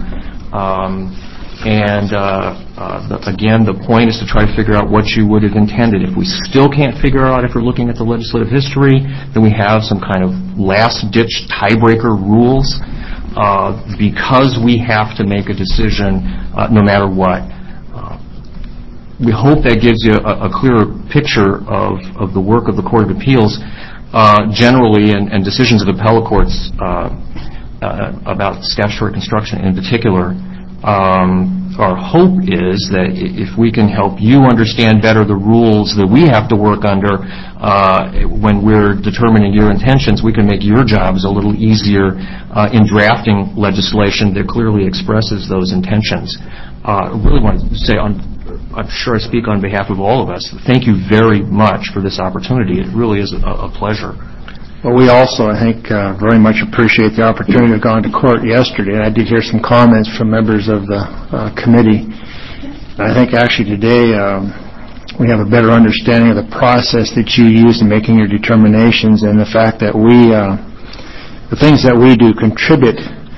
[SPEAKER 3] Again, the point is to try to figure out what you would have intended. If we still can't figure out if we're looking at the legislative history, then we have some kind of last-ditch tiebreaker rules because we have to make a decision no matter what. We hope that gives you a clearer picture of the work of the Court of Appeals generally and decisions of appellate courts about statutory construction in particular. Our hope is that if we can help you understand better the rules that we have to work under when we're determining your intentions, we can make your jobs a little easier in drafting legislation that clearly expresses those intentions. I really want to say, I'm sure I speak on behalf of all of us, thank you very much for this opportunity. It really is a pleasure.
[SPEAKER 1] Well, we also, I think, very much appreciate the opportunity to go into court yesterday. I did hear some comments from members of the committee. I think actually today we have a better understanding of the process that you use in making your determinations and the fact that the things that we do contribute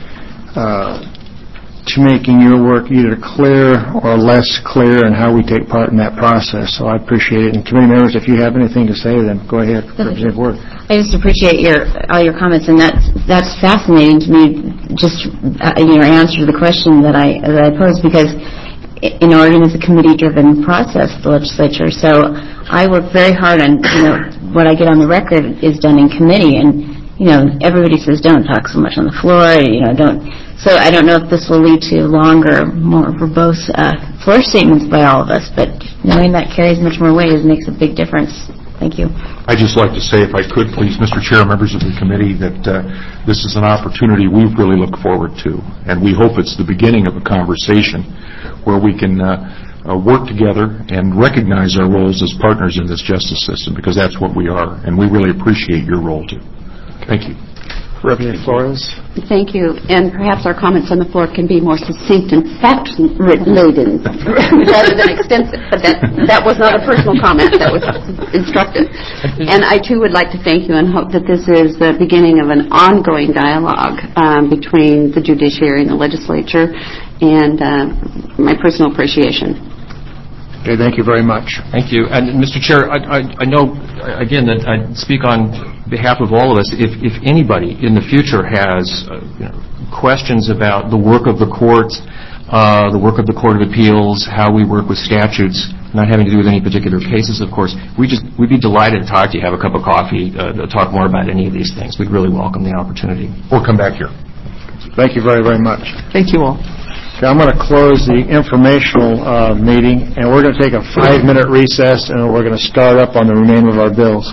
[SPEAKER 1] to making your work either clear or less clear and how we take part in that process. So I appreciate it. And committee members, if you have anything to say, then go ahead. Representative Worth.
[SPEAKER 6] I just appreciate all your comments, and that's fascinating to me. Just your answer to the question that I posed, because our game is a committee-driven process, the legislature. So I work very hard on what I get on the record is done in committee, and everybody says don't talk so much on the floor. Don't. So I don't know if this will lead to longer, more verbose floor statements by all of us, but knowing that carries much more weight makes a big difference. Thank you.
[SPEAKER 8] I'd just like to say, if I could, please, Mr. Chair, members of the committee, that this is an opportunity we really look forward to, and we hope it's the beginning of a conversation where we can work together and recognize our roles as partners in this justice system, because that's what we are, and we really appreciate your role, too. Thank you.
[SPEAKER 1] Representative Flores.
[SPEAKER 9] Thank you. And perhaps our comments on the floor can be more succinct and fact-laden rather than extensive. But that was not a personal comment. That was instructive. And I, too, would like to thank you and hope that this is the beginning of an ongoing dialogue between the judiciary and the legislature, and my personal appreciation.
[SPEAKER 1] Okay, thank you very much.
[SPEAKER 3] Thank you. And, Mr. Chair, I know, again, that I speak on behalf of all of us. If anybody in the future has questions about the work of the courts, the work of the Court of Appeals, how we work with statutes, not having to do with any particular cases, of course, we'd be delighted to talk to you, have a cup of coffee, talk more about any of these things. We'd really welcome the opportunity.
[SPEAKER 8] Or come back here.
[SPEAKER 1] Thank you very, very much.
[SPEAKER 5] Thank you all.
[SPEAKER 1] Okay, I'm going to close the informational meeting, and we're going to take a 5-minute recess, and we're going to start up on the remainder of our bills.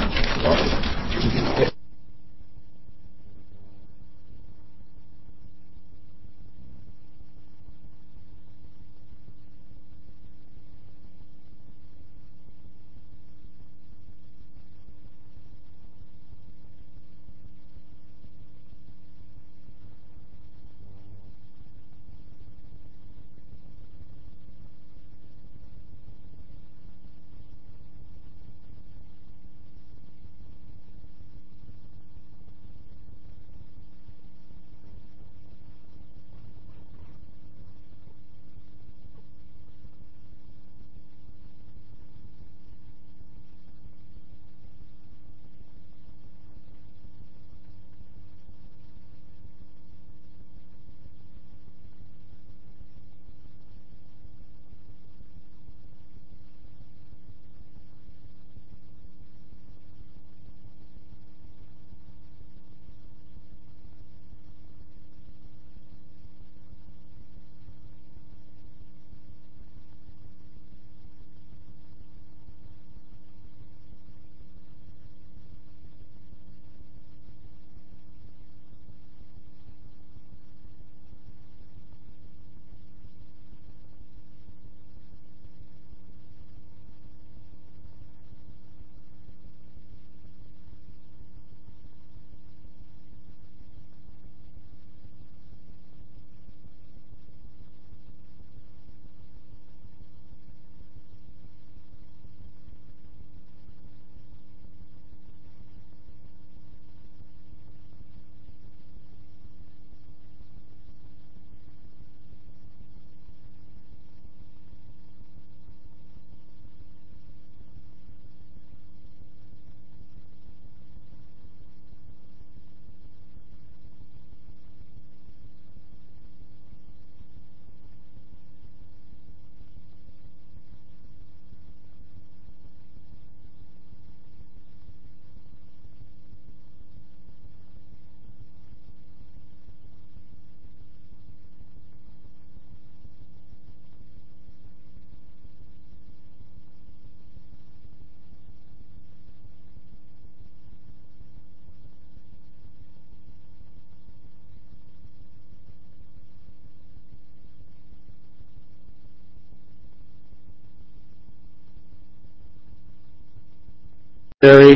[SPEAKER 1] Barry.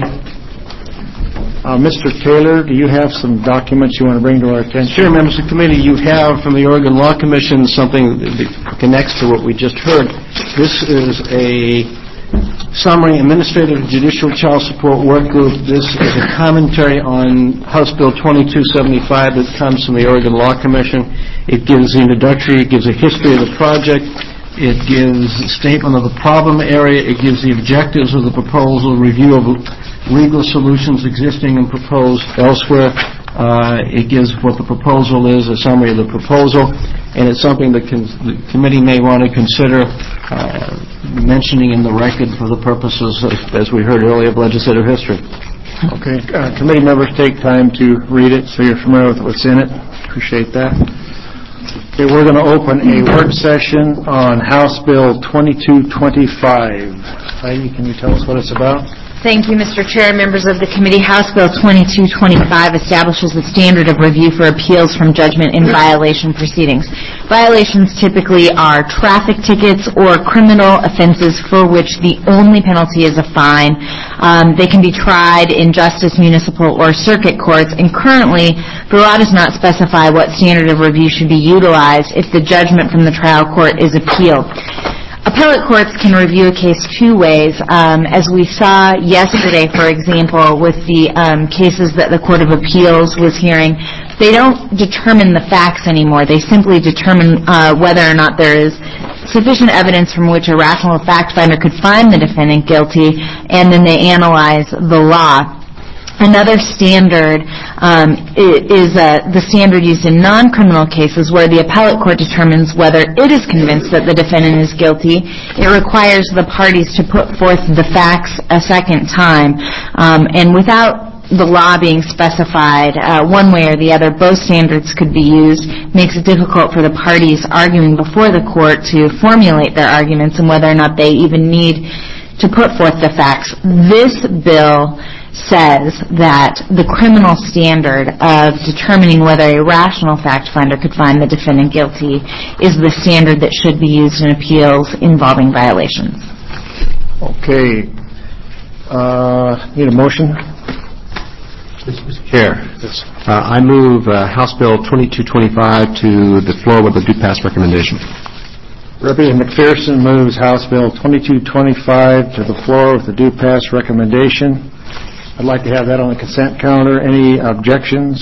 [SPEAKER 1] Mr. Taylor, do you have some documents you want to bring to our attention?
[SPEAKER 13] Sure, members of the committee. You have from the Oregon Law Commission something that connects to what we just heard. This is a summary administrative judicial child support work group. This is a commentary on House Bill 2275 that comes from the Oregon Law Commission. It gives the introductory, it gives a history of the project, it gives a statement of the problem area, it gives the objectives of the proposal, review of legal solutions existing and proposed elsewhere. It gives what the proposal is, a summary of the proposal, and it's something that the committee may want to consider mentioning in the record for the purposes, as we heard earlier, of legislative history.
[SPEAKER 1] Okay. Committee members take time to read it so you're familiar with what's in it. Appreciate that. Okay, we're going to open a work session on House Bill 2225. Heidi, can you tell us what it's about?
[SPEAKER 2] Thank you, Mr. Chair. Members of the committee, House Bill 2225 establishes a standard of review for appeals from judgment in violation proceedings. Violations typically are traffic tickets or criminal offenses for which the only penalty is a fine. They can be tried in justice, municipal, or circuit courts, and currently, the law does not specify what standard of review should be utilized if the judgment from the trial court is appealed. Appellate courts can review a case two ways. As we saw yesterday, for example, with the cases that the Court of Appeals was hearing, they don't determine the facts anymore. They simply determine whether or not there is sufficient evidence from which a rational fact finder could find the defendant guilty, and then they analyze the law. Another standard is the standard used in non-criminal cases where the appellate court determines whether it is convinced that the defendant is guilty. It requires the parties to put forth the facts a second time. And without the law being specified one way or the other, both standards could be used. Makes it difficult for the parties arguing before the court to formulate their arguments and whether or not they even need to put forth the facts. This bill says that the criminal standard of determining whether a rational fact finder could find the defendant guilty is the standard that should be used in appeals involving violations.
[SPEAKER 1] Okay. Need a motion?
[SPEAKER 13] Mr. Chair, I move House Bill 2225 to the floor with a due pass recommendation.
[SPEAKER 1] Representative McPherson moves House Bill 2225 to the floor with a due pass recommendation. I'd like to have that on the consent calendar. Any objections?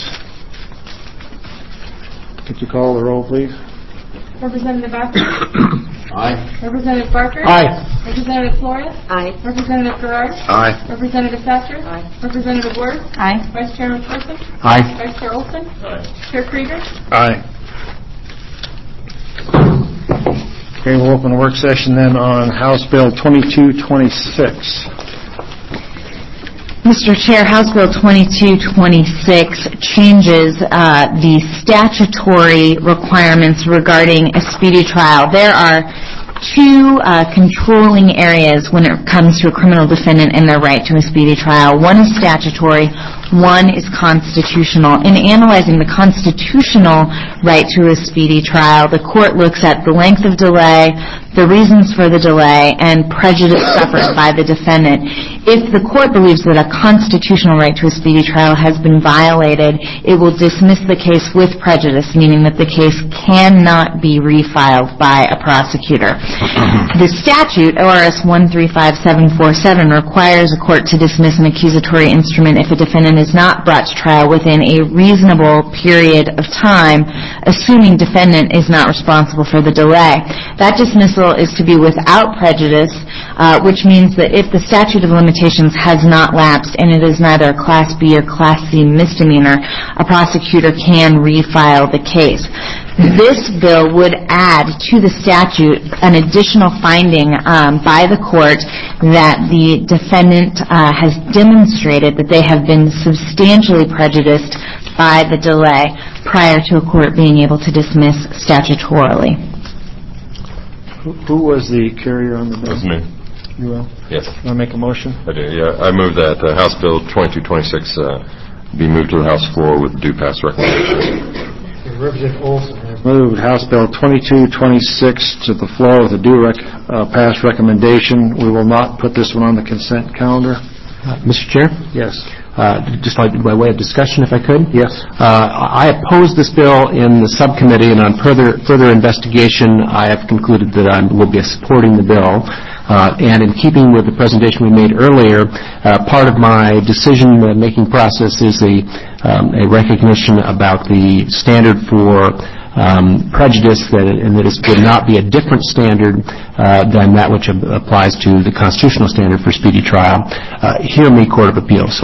[SPEAKER 1] Could you call the roll, please?
[SPEAKER 14] Representative Bakker?
[SPEAKER 11] Aye.
[SPEAKER 14] Representative Barker?
[SPEAKER 1] Aye.
[SPEAKER 14] Representative Flores?
[SPEAKER 6] Aye.
[SPEAKER 14] Representative Gerard?
[SPEAKER 11] Aye.
[SPEAKER 14] Representative Thatcher?
[SPEAKER 6] Aye.
[SPEAKER 14] Representative Word?
[SPEAKER 2] Aye.
[SPEAKER 14] Vice Chairman Person?
[SPEAKER 13] Aye.
[SPEAKER 14] Vice Chair Olson?
[SPEAKER 11] Aye.
[SPEAKER 14] Chair Krieger?
[SPEAKER 1] Aye. Okay, we'll open a work session then on House Bill 2226.
[SPEAKER 2] Mr. Chair, House Bill 2226 changes the statutory requirements regarding a speedy trial. There are two controlling areas when it comes to a criminal defendant and their right to a speedy trial. One is statutory, one is constitutional. In analyzing the constitutional right to a speedy trial, the court looks at the length of delay, the reasons for the delay, and prejudice suffered by the defendant. If the court believes that a constitutional right to a speedy trial has been violated, it will dismiss the case with prejudice, meaning that the case cannot be refiled by a prosecutor. The statute, ORS 135747, requires a court to dismiss an accusatory instrument if a defendant is not brought to trial within a reasonable period of time, assuming defendant is not responsible for the delay. That dismissal is to be without prejudice, which means that if the statute of limitations has not lapsed and it is neither a Class B or Class C misdemeanor, a prosecutor can refile the case. This bill would add to the statute an additional finding by the court that the defendant has demonstrated that they have been substantially prejudiced by the delay prior to a court being able to dismiss statutorily.
[SPEAKER 1] Who was the carrier on the bill?
[SPEAKER 7] That's me.
[SPEAKER 1] You will?
[SPEAKER 7] Yes.
[SPEAKER 1] Want to make a motion?
[SPEAKER 7] I do, yeah. I move that House Bill 2226 be moved to the House floor with due pass recommendation.
[SPEAKER 1] Representative Olson has moved House Bill 2226 to the floor with a due pass recommendation. We will not put this one on the consent calendar.
[SPEAKER 4] Mr. Chair?
[SPEAKER 13] Yes.
[SPEAKER 4] Just by way of discussion, if I could?
[SPEAKER 13] Yes.
[SPEAKER 4] I opposed this bill in the subcommittee, and on further investigation, I have concluded that I will be supporting the bill. And in keeping with the presentation we made earlier, part of my decision-making process is a recognition about the standard for prejudice, and that it would not be a different standard than that which applies to the constitutional standard for speedy trial. Hear me, Court of Appeals.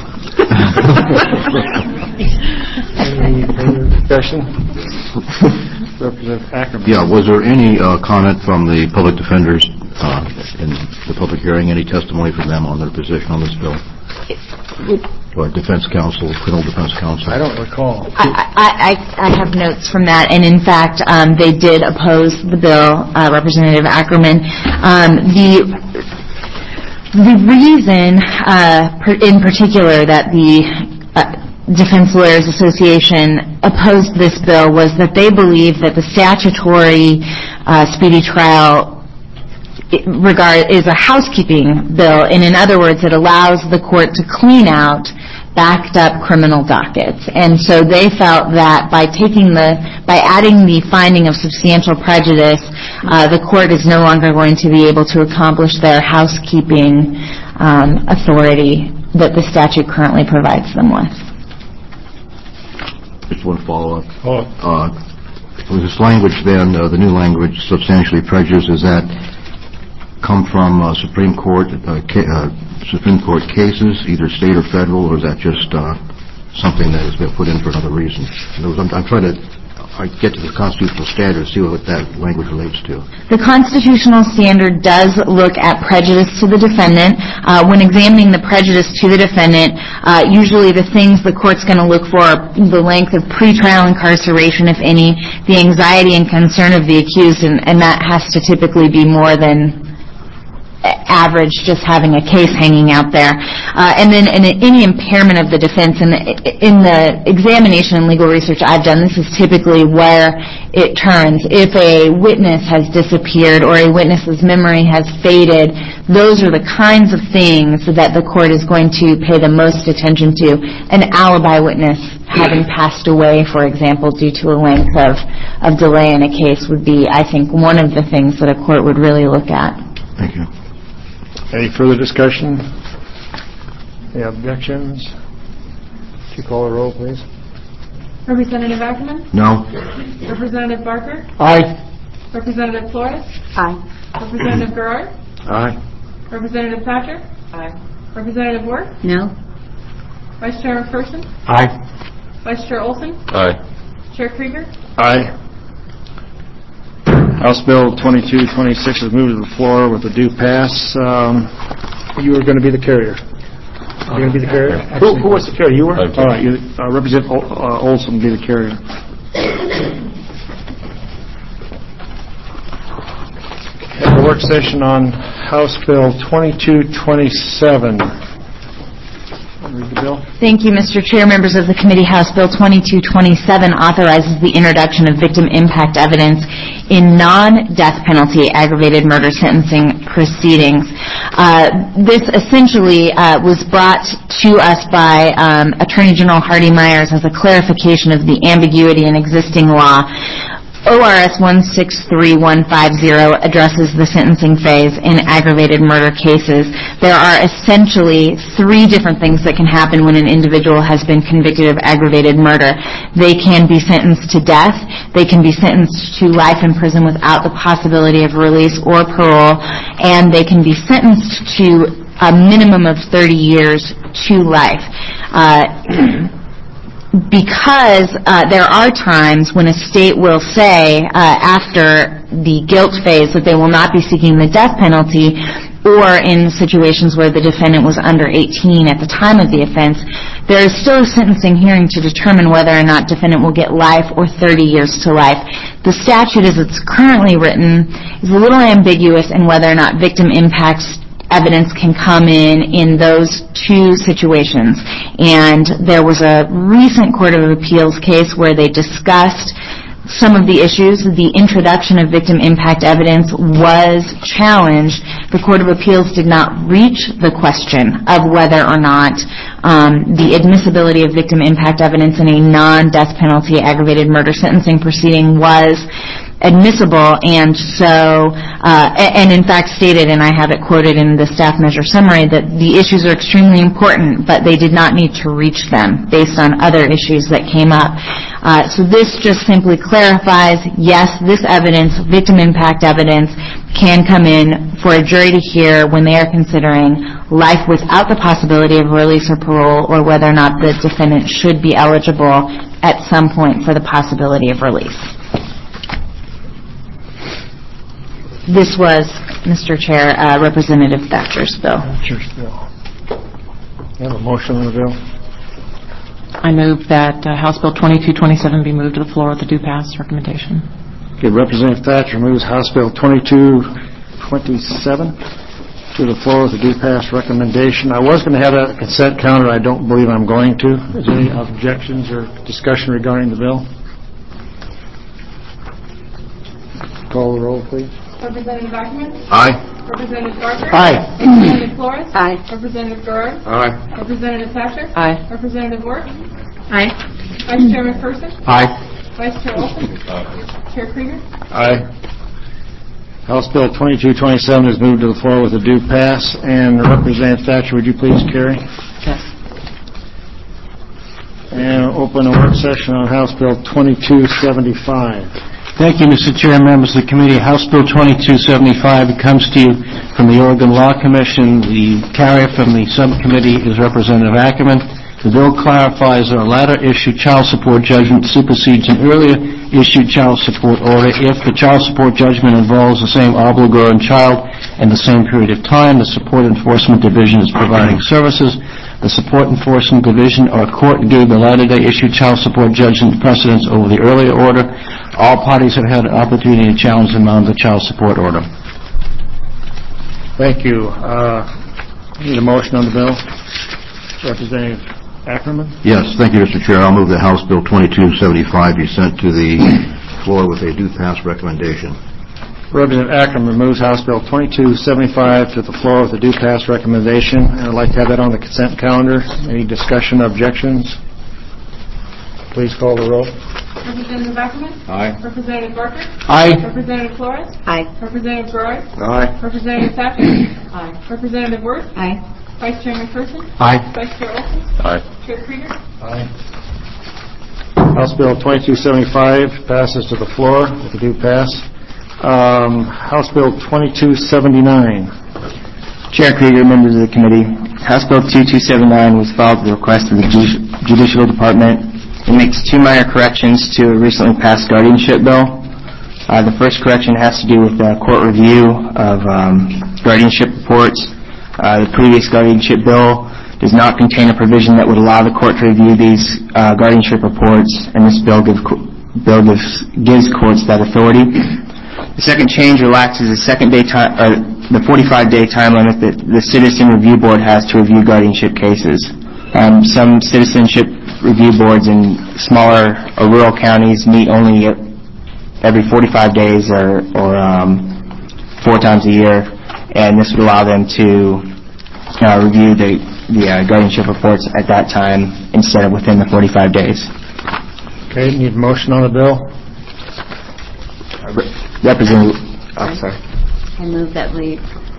[SPEAKER 13] Any further discussion? Representative Ackerman.
[SPEAKER 12] Yeah, was there any comment from the public defenders in the public hearing, any testimony from them on their position on this bill? Or defense counsel, criminal defense counsel?
[SPEAKER 13] I don't recall.
[SPEAKER 2] I have notes from that, and in fact, they did oppose the bill, Representative Ackerman. The reason, in particular, that the Defense Lawyers Association opposed this bill was that they believe that the statutory speedy trial is a housekeeping bill, and in other words, it allows the court to clean out backed up criminal dockets. And so they felt that by adding the finding of substantial prejudice, the court is no longer going to be able to accomplish their housekeeping authority that the statute currently provides them with.
[SPEAKER 12] Just one follow-up. With this language then, the new language, substantially prejudiced, does that come from Supreme Court cases, either state or federal, or is that just something that has been put in for another reason? In other words, I'm trying to get to the constitutional standard, see what that language relates to.
[SPEAKER 2] The constitutional standard does look at prejudice to the defendant. When examining the prejudice to the defendant, usually the things the court's going to look for are the length of pretrial incarceration, if any, the anxiety and concern of the accused, and that has to typically be more than average, just having a case hanging out there. And then any impairment of the defense. And in the examination and legal research I've done, this is typically where it turns. If a witness has disappeared or a witness's memory has faded, those are the kinds of things that the court is going to pay the most attention to. An alibi witness having passed away, for example, due to a length of delay in a case would be, I think, one of the things that a court would really look at.
[SPEAKER 12] Thank you.
[SPEAKER 13] Any further discussion? Any objections? Would you call the roll, please?
[SPEAKER 14] Representative Ackerman?
[SPEAKER 12] No.
[SPEAKER 14] Representative Barker?
[SPEAKER 13] Aye.
[SPEAKER 14] Representative Flores?
[SPEAKER 9] Aye.
[SPEAKER 14] Representative Garrard?
[SPEAKER 13] Aye.
[SPEAKER 14] Representative Thatcher? Aye. Representative Worth?
[SPEAKER 6] No.
[SPEAKER 14] Vice Chair McPherson?
[SPEAKER 13] Aye.
[SPEAKER 14] Vice Chair Olson?
[SPEAKER 7] Aye.
[SPEAKER 14] Chair Krieger?
[SPEAKER 13] Aye. House Bill 2226 is moved to the floor with a due pass. You are going to be the carrier. You're going to be the carrier? Who was the carrier? You were? All right. Representative Olson will be the carrier. The work session on House Bill 2227. Read the bill.
[SPEAKER 2] Thank you, Mr. Chair. Members of the committee, House Bill 2227 authorizes the introduction of victim impact evidence in non-death penalty aggravated murder sentencing proceedings. This essentially was brought to us by Attorney General Hardy Myers as a clarification of the ambiguity in existing law. ORS 163150 addresses the sentencing phase in aggravated murder cases. There are essentially three different things that can happen when an individual has been convicted of aggravated murder. They can be sentenced to death, they can be sentenced to life in prison without the possibility of release or parole, and they can be sentenced to a minimum of 30 years to life. Because there are times when a state will say after the guilt phase that they will not be seeking the death penalty, or in situations where the defendant was under 18 at the time of the offense, there is still a sentencing hearing to determine whether or not defendant will get life or 30 years to life. The statute as it's currently written is a little ambiguous in whether or not victim impacts evidence can come in those two situations. And there was a recent Court of Appeals case where they discussed some of the issues. The introduction of victim impact evidence was challenged. The Court of Appeals did not reach the question of whether or not the admissibility of victim impact evidence in a non-death penalty aggravated murder sentencing proceeding was admissible, and so, and in fact stated, and I have it quoted in the staff measure summary, that the issues are extremely important, but they did not need to reach them based on other issues that came up. So this just simply clarifies, yes, this evidence, victim impact evidence, can come in for a jury to hear when they are considering life without the possibility of release or parole, or whether or not the defendant should be eligible at some point for the possibility of release. This was, Mr. Chair, Representative Thatcher's bill.
[SPEAKER 1] Thatcher's bill. You have a motion on the bill?
[SPEAKER 10] I move that House Bill 2227 be moved to the floor with a due pass recommendation.
[SPEAKER 1] Okay, Representative Thatcher moves House Bill 2227 to the floor with a due pass recommendation. I was going to have a consent counter. I don't believe I'm going to. Is there any objections or discussion regarding the bill? Call the roll, please.
[SPEAKER 14] Representative Ackerman?
[SPEAKER 11] Aye.
[SPEAKER 14] Representative Barker?
[SPEAKER 1] Aye.
[SPEAKER 14] Representative Flores?
[SPEAKER 9] Aye.
[SPEAKER 14] Representative Garrard?
[SPEAKER 11] Aye.
[SPEAKER 14] Representative Thatcher?
[SPEAKER 10] Aye.
[SPEAKER 14] Representative Wirtz?
[SPEAKER 6] Aye.
[SPEAKER 14] Vice Chair McPherson?
[SPEAKER 11] Aye.
[SPEAKER 14] Vice Chair Olson? Chair Krieger?
[SPEAKER 1] Aye. House Bill 2227 is moved to the floor with a due pass. And Representative Thatcher, would you please carry?
[SPEAKER 10] Yes.
[SPEAKER 1] And open a work session on House Bill 2275.
[SPEAKER 13] Thank you, Mr. Chair and members of the committee. House Bill 2275 comes to you from the Oregon Law Commission. The carrier from the subcommittee is Representative Ackerman. The bill clarifies that a latter-issued child support judgment supersedes an earlier-issued child support order if the child support judgment involves the same obligor and child in the same period of time. The Support Enforcement Division is providing services. The Support Enforcement Division or court gave the latter-day issued child support judgment precedence over the earlier order. All parties have had an opportunity to challenge the amount of the child support order.
[SPEAKER 1] Thank you. Need a motion on the bill? Representative Ackerman?
[SPEAKER 12] Yes, thank you, Mr. Chair. I'll move that House Bill 2275 be sent to the floor with a due pass recommendation.
[SPEAKER 1] Representative Ackerman moves House Bill 2275 to the floor with a due pass recommendation. And I'd like to have that on the consent calendar. Any discussion, objections? Please call the roll.
[SPEAKER 14] Representative Ackerman?
[SPEAKER 11] Aye.
[SPEAKER 14] Representative Barker?
[SPEAKER 13] Aye.
[SPEAKER 14] Representative Flores?
[SPEAKER 6] Aye.
[SPEAKER 14] Representative Garrard?
[SPEAKER 11] Aye.
[SPEAKER 14] Representative Thatcher? Aye. Representative Wirtz?
[SPEAKER 6] Aye.
[SPEAKER 14] Vice Chair McPherson?
[SPEAKER 13] Aye.
[SPEAKER 14] Vice Chair Olson?
[SPEAKER 11] Aye.
[SPEAKER 14] Chair Krieger?
[SPEAKER 1] Aye. House Bill 2275 passes to the floor with a due pass. House Bill 2279.
[SPEAKER 15] Chair Krieger, members of the committee, House Bill 2279 was filed at the request of the Judicial Department. It makes two minor corrections to a recently passed guardianship bill. The first correction has to do with court review of guardianship reports. The previous guardianship bill does not contain a provision that would allow the court to review these guardianship reports, and this bill gives courts that authority. The second change relaxes the 45-day time limit that the Citizen Review Board has to review guardianship cases. Some citizenship review boards in smaller or rural counties meet only every 45 days or 4 times a year, and this would allow them to review the guardianship reports at that time instead of within the 45 days.
[SPEAKER 1] Okay, need a motion on the bill?
[SPEAKER 15] Representative, sorry.
[SPEAKER 6] I move that we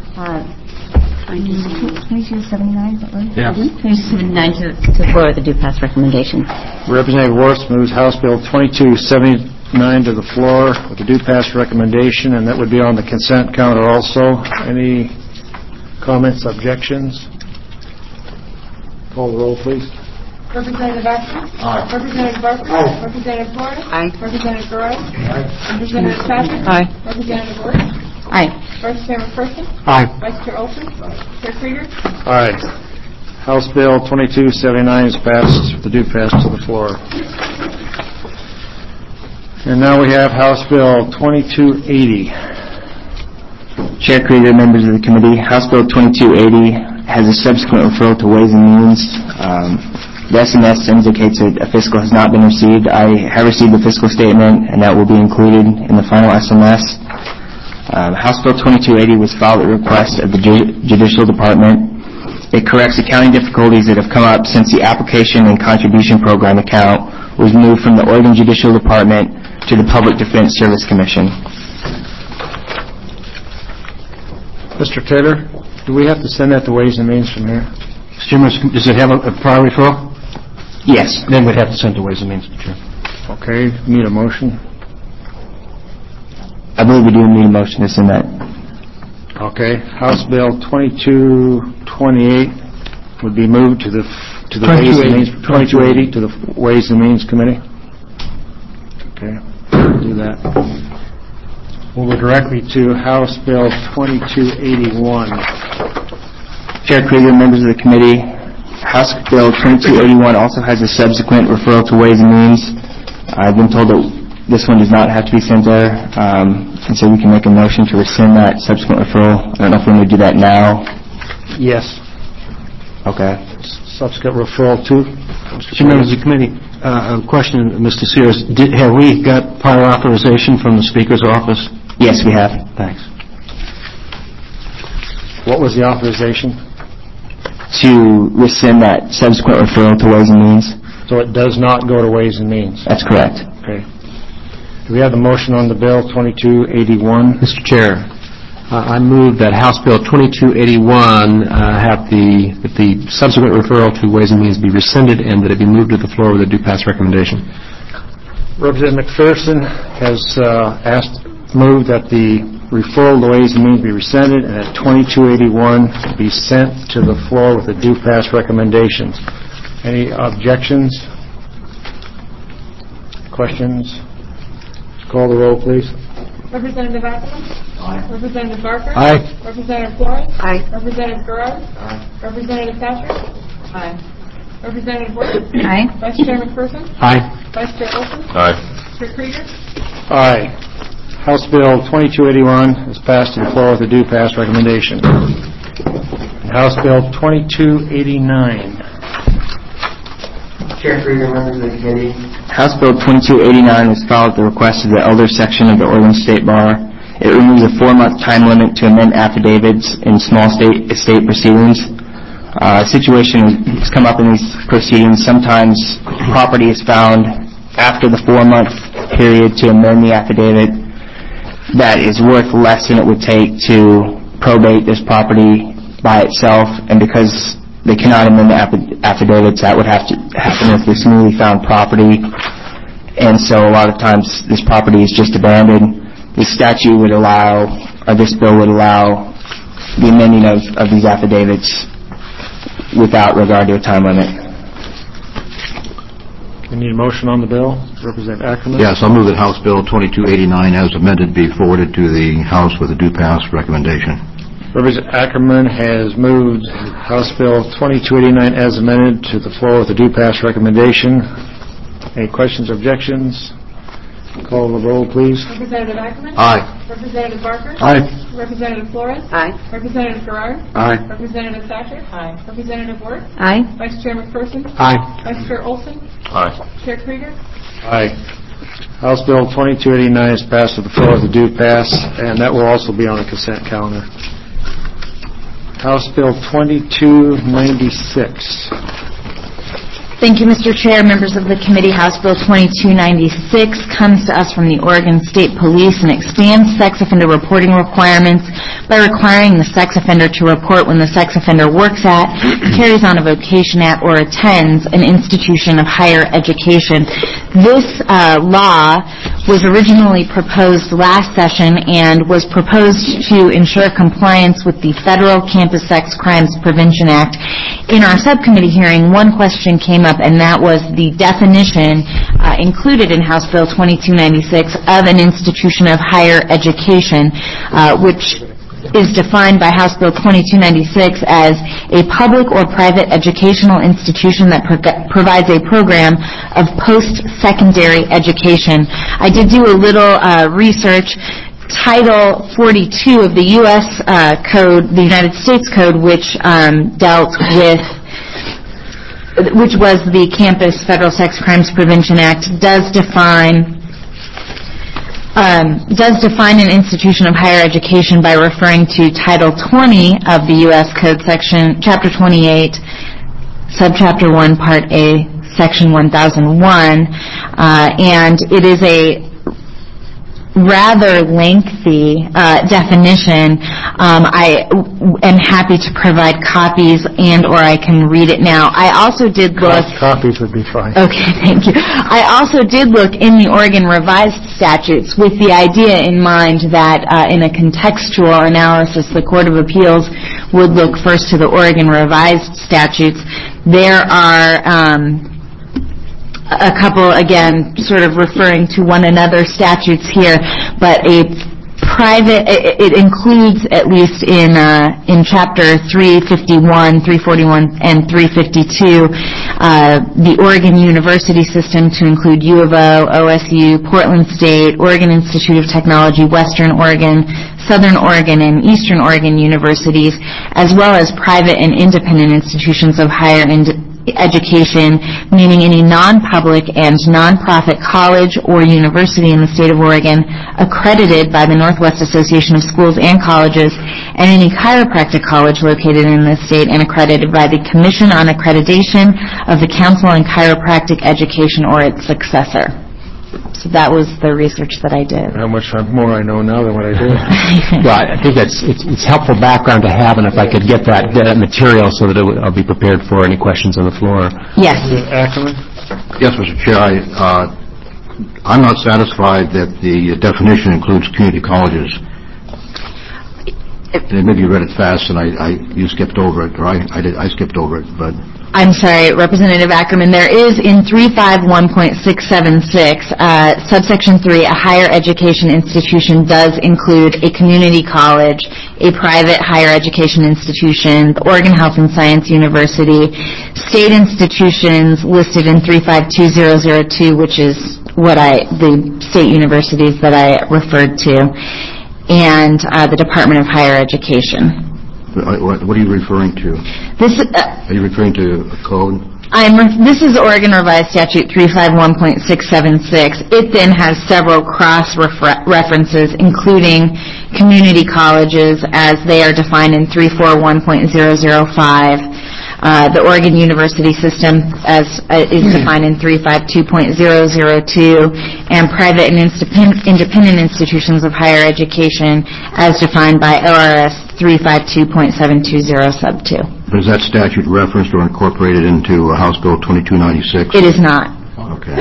[SPEAKER 6] 2279, is that right?
[SPEAKER 1] Yeah.
[SPEAKER 6] 2279 to the floor with a due pass recommendation.
[SPEAKER 1] Representative Wirtz moves House Bill 2279 to the floor with a due pass recommendation, and that would be on the consent calendar also. Any comments, objections? Call the roll, please.
[SPEAKER 14] Representative Ackerman?
[SPEAKER 11] Aye.
[SPEAKER 14] Representative Barker?
[SPEAKER 11] Aye.
[SPEAKER 14] Representative Flores?
[SPEAKER 6] Aye.
[SPEAKER 14] Representative Garrard?
[SPEAKER 11] Aye.
[SPEAKER 14] Representative Thatcher?
[SPEAKER 10] Aye.
[SPEAKER 14] Representative Wirtz?
[SPEAKER 6] Aye.
[SPEAKER 14] Vice Chair McPherson?
[SPEAKER 13] Aye.
[SPEAKER 14] Vice Chair Olson? Chair Krieger?
[SPEAKER 1] All right. House Bill 2279 is passed with the due pass to the floor. And now we have House Bill 2280.
[SPEAKER 15] Chair Krieger, members of the committee, House Bill 2280 has a subsequent referral to Ways and Means. The SMS indicates that a fiscal has not been received. I have received the fiscal statement, and that will be included in the final SMS. House Bill 2280 was filed at the request of the Judicial Department. It corrects accounting difficulties that have come up since the application and contribution program account was moved from the Oregon Judicial Department to the Public Defense Service Commission.
[SPEAKER 1] Mr. Taylor, do we have to send that to Ways and Means from here?
[SPEAKER 13] Mr. Chairman, does it have a prior referral?
[SPEAKER 15] Yes.
[SPEAKER 13] Then we'd have to send to Ways and Means, Mr. Chair.
[SPEAKER 1] Okay, need a motion?
[SPEAKER 15] I believe we do need a motion to send that.
[SPEAKER 1] Okay, House Bill 2228 would be moved to the Ways and Means, 2280 to the Ways and Means Committee. Okay, we'll do that. We'll go directly to House Bill 2281.
[SPEAKER 15] Chair Krieger, members of the committee, House Bill 2281 also has a subsequent referral to Ways and Means. I've been told that this one does not have to be sent there, and so we can make a motion to rescind that subsequent referral. I don't know if we're going to do that now.
[SPEAKER 1] Yes.
[SPEAKER 15] Okay.
[SPEAKER 1] Subsequent referral to?
[SPEAKER 13] Mr. Members of the committee, a question, Mr. Sears. Have we got prior authorization from the Speaker's office?
[SPEAKER 15] Yes, we have.
[SPEAKER 13] Thanks.
[SPEAKER 1] What was the authorization?
[SPEAKER 15] To rescind that subsequent referral to Ways and Means.
[SPEAKER 1] So it does not go to Ways and Means?
[SPEAKER 15] That's correct.
[SPEAKER 1] Okay. Do we have the motion on the bill 2281?
[SPEAKER 4] Mr. Chair, I move that House Bill 2281 have the subsequent referral to Ways and Means be rescinded and that it be moved to the floor with a due pass recommendation.
[SPEAKER 1] Representative McPherson has moved that the referral to Ways and Means be rescinded and that 2281 be sent to the floor with a due pass recommendation. Any objections? Questions? Call the roll, please.
[SPEAKER 14] Representative Ackerman?
[SPEAKER 10] Aye.
[SPEAKER 14] Representative Barker?
[SPEAKER 1] Aye.
[SPEAKER 14] Representative Flores?
[SPEAKER 9] Aye.
[SPEAKER 14] Representative Garrard?
[SPEAKER 10] Aye.
[SPEAKER 14] Representative Thatcher?
[SPEAKER 10] Aye.
[SPEAKER 14] Representative Wood?
[SPEAKER 2] Aye.
[SPEAKER 14] Vice Chair McPherson?
[SPEAKER 4] Aye.
[SPEAKER 14] Vice Chair Olson?
[SPEAKER 7] Aye.
[SPEAKER 14] Chair Krieger?
[SPEAKER 1] Aye. House Bill 2281 is passed to the floor with a due pass recommendation. House Bill 2289.
[SPEAKER 15] Chair Krieger, members of the committee. House Bill 2289 was filed at the request of the Elder Section of the Oregon State Bar. It removes a 4-month time limit to amend affidavits in small estate proceedings. A situation has come up in these proceedings. Sometimes property is found after the 4-month period to amend the affidavit that is worth less than it would take to probate this property by itself, and because they cannot amend the affidavits, that would have to happen with this newly found property, and so a lot of times this property is just abandoned. This statute would allow, or this bill would allow, the amending of these affidavits without regard to a time limit.
[SPEAKER 1] We need a motion on the bill. Representative Ackerman?
[SPEAKER 12] Yes, I'll move that House Bill 2289 as amended be forwarded to the House with a due pass recommendation.
[SPEAKER 1] Representative Ackerman has moved House Bill 2289 as amended to the floor with a due pass recommendation. Any questions or objections? Call the roll, please.
[SPEAKER 14] Representative Ackerman?
[SPEAKER 12] Aye.
[SPEAKER 14] Representative Barker?
[SPEAKER 1] Aye.
[SPEAKER 14] Representative Flores?
[SPEAKER 9] Aye.
[SPEAKER 14] Representative Garrard?
[SPEAKER 13] Aye.
[SPEAKER 14] Representative Thatcher?
[SPEAKER 10] Aye.
[SPEAKER 14] Representative Wood?
[SPEAKER 6] Aye.
[SPEAKER 14] Vice Chair McPherson?
[SPEAKER 13] Aye.
[SPEAKER 14] Vice Chair Olson?
[SPEAKER 7] Aye.
[SPEAKER 14] Chair Krieger?
[SPEAKER 1] Aye. House Bill 2289 is passed to the floor with a due pass, and that will also be on the consent calendar. House Bill 2296.
[SPEAKER 2] Thank you, Mr. Chair, members of the committee. House Bill 2296 comes to us from the Oregon State Police and expands sex offender reporting requirements by requiring the sex offender to report when the sex offender works at, carries on a vocation at, or attends an institution of higher education. This law was originally proposed last session and was proposed to ensure compliance with the Federal Campus Sex Crimes Prevention Act. In our subcommittee hearing, one question came up, and that was the definition included in House Bill 2296 of an institution of higher education, which is defined by House Bill 2296 as a public or private educational institution that provides a program of post-secondary education. I did do a little research. Title 42 of the U.S. Code, the United States Code, which dealt with which was the Campus Federal Sex Crimes Prevention Act, does define an institution of higher education by referring to Title 20 of the U.S. Code section, Chapter 28, Subchapter 1, Part A, Section 1001, and it is a rather lengthy definition. I am happy to provide copies or I can read it now. I also did look...
[SPEAKER 1] Copies would be fine.
[SPEAKER 2] Okay, thank you. I also did look in the Oregon Revised Statutes with the idea in mind that in a contextual analysis, the Court of Appeals would look first to the Oregon Revised Statutes. There are... a couple, again, sort of referring to one another statutes here, but it includes, at least in Chapter 351, 341, and 352, the Oregon University System to include U of O, OSU, Portland State, Oregon Institute of Technology, Western Oregon, Southern Oregon, and Eastern Oregon universities, as well as private and independent institutions of higher education, meaning any non-public and non-profit college or university in the state of Oregon accredited by the Northwest Association of Schools and Colleges, and any chiropractic college located in the state and accredited by the Commission on Accreditation of the Council on Chiropractic Education or its successor. So that was the research that I did.
[SPEAKER 1] How much more I know now than what I did.
[SPEAKER 4] Well, I think it's helpful background to have, and if I could get that material so that I'll be prepared for any questions on the floor.
[SPEAKER 2] Yes.
[SPEAKER 1] Ackerman?
[SPEAKER 12] Yes, Mr. Chair. I'm not satisfied that the definition includes community colleges. Maybe you read it fast and you skipped over it, or I skipped over it, but...
[SPEAKER 2] I'm sorry, Representative Ackerman. There is in 351.676, subsection 3, a higher education institution does include a community college, a private higher education institution, the Oregon Health and Science University, state institutions listed in 352002, which is the state universities that I referred to, and the Department of Higher Education.
[SPEAKER 12] What are you referring to? Are you referring to a code?
[SPEAKER 2] This is Oregon Revised Statute 351.676. It then has several cross-references, including community colleges as they are defined in 341.005. The Oregon University System as is defined in 352.002, and private and independent institutions of higher education as defined by ORS 352.720 sub 2.
[SPEAKER 12] Is that statute referenced or incorporated into House Bill 2296?
[SPEAKER 2] It is not.
[SPEAKER 12] Okay.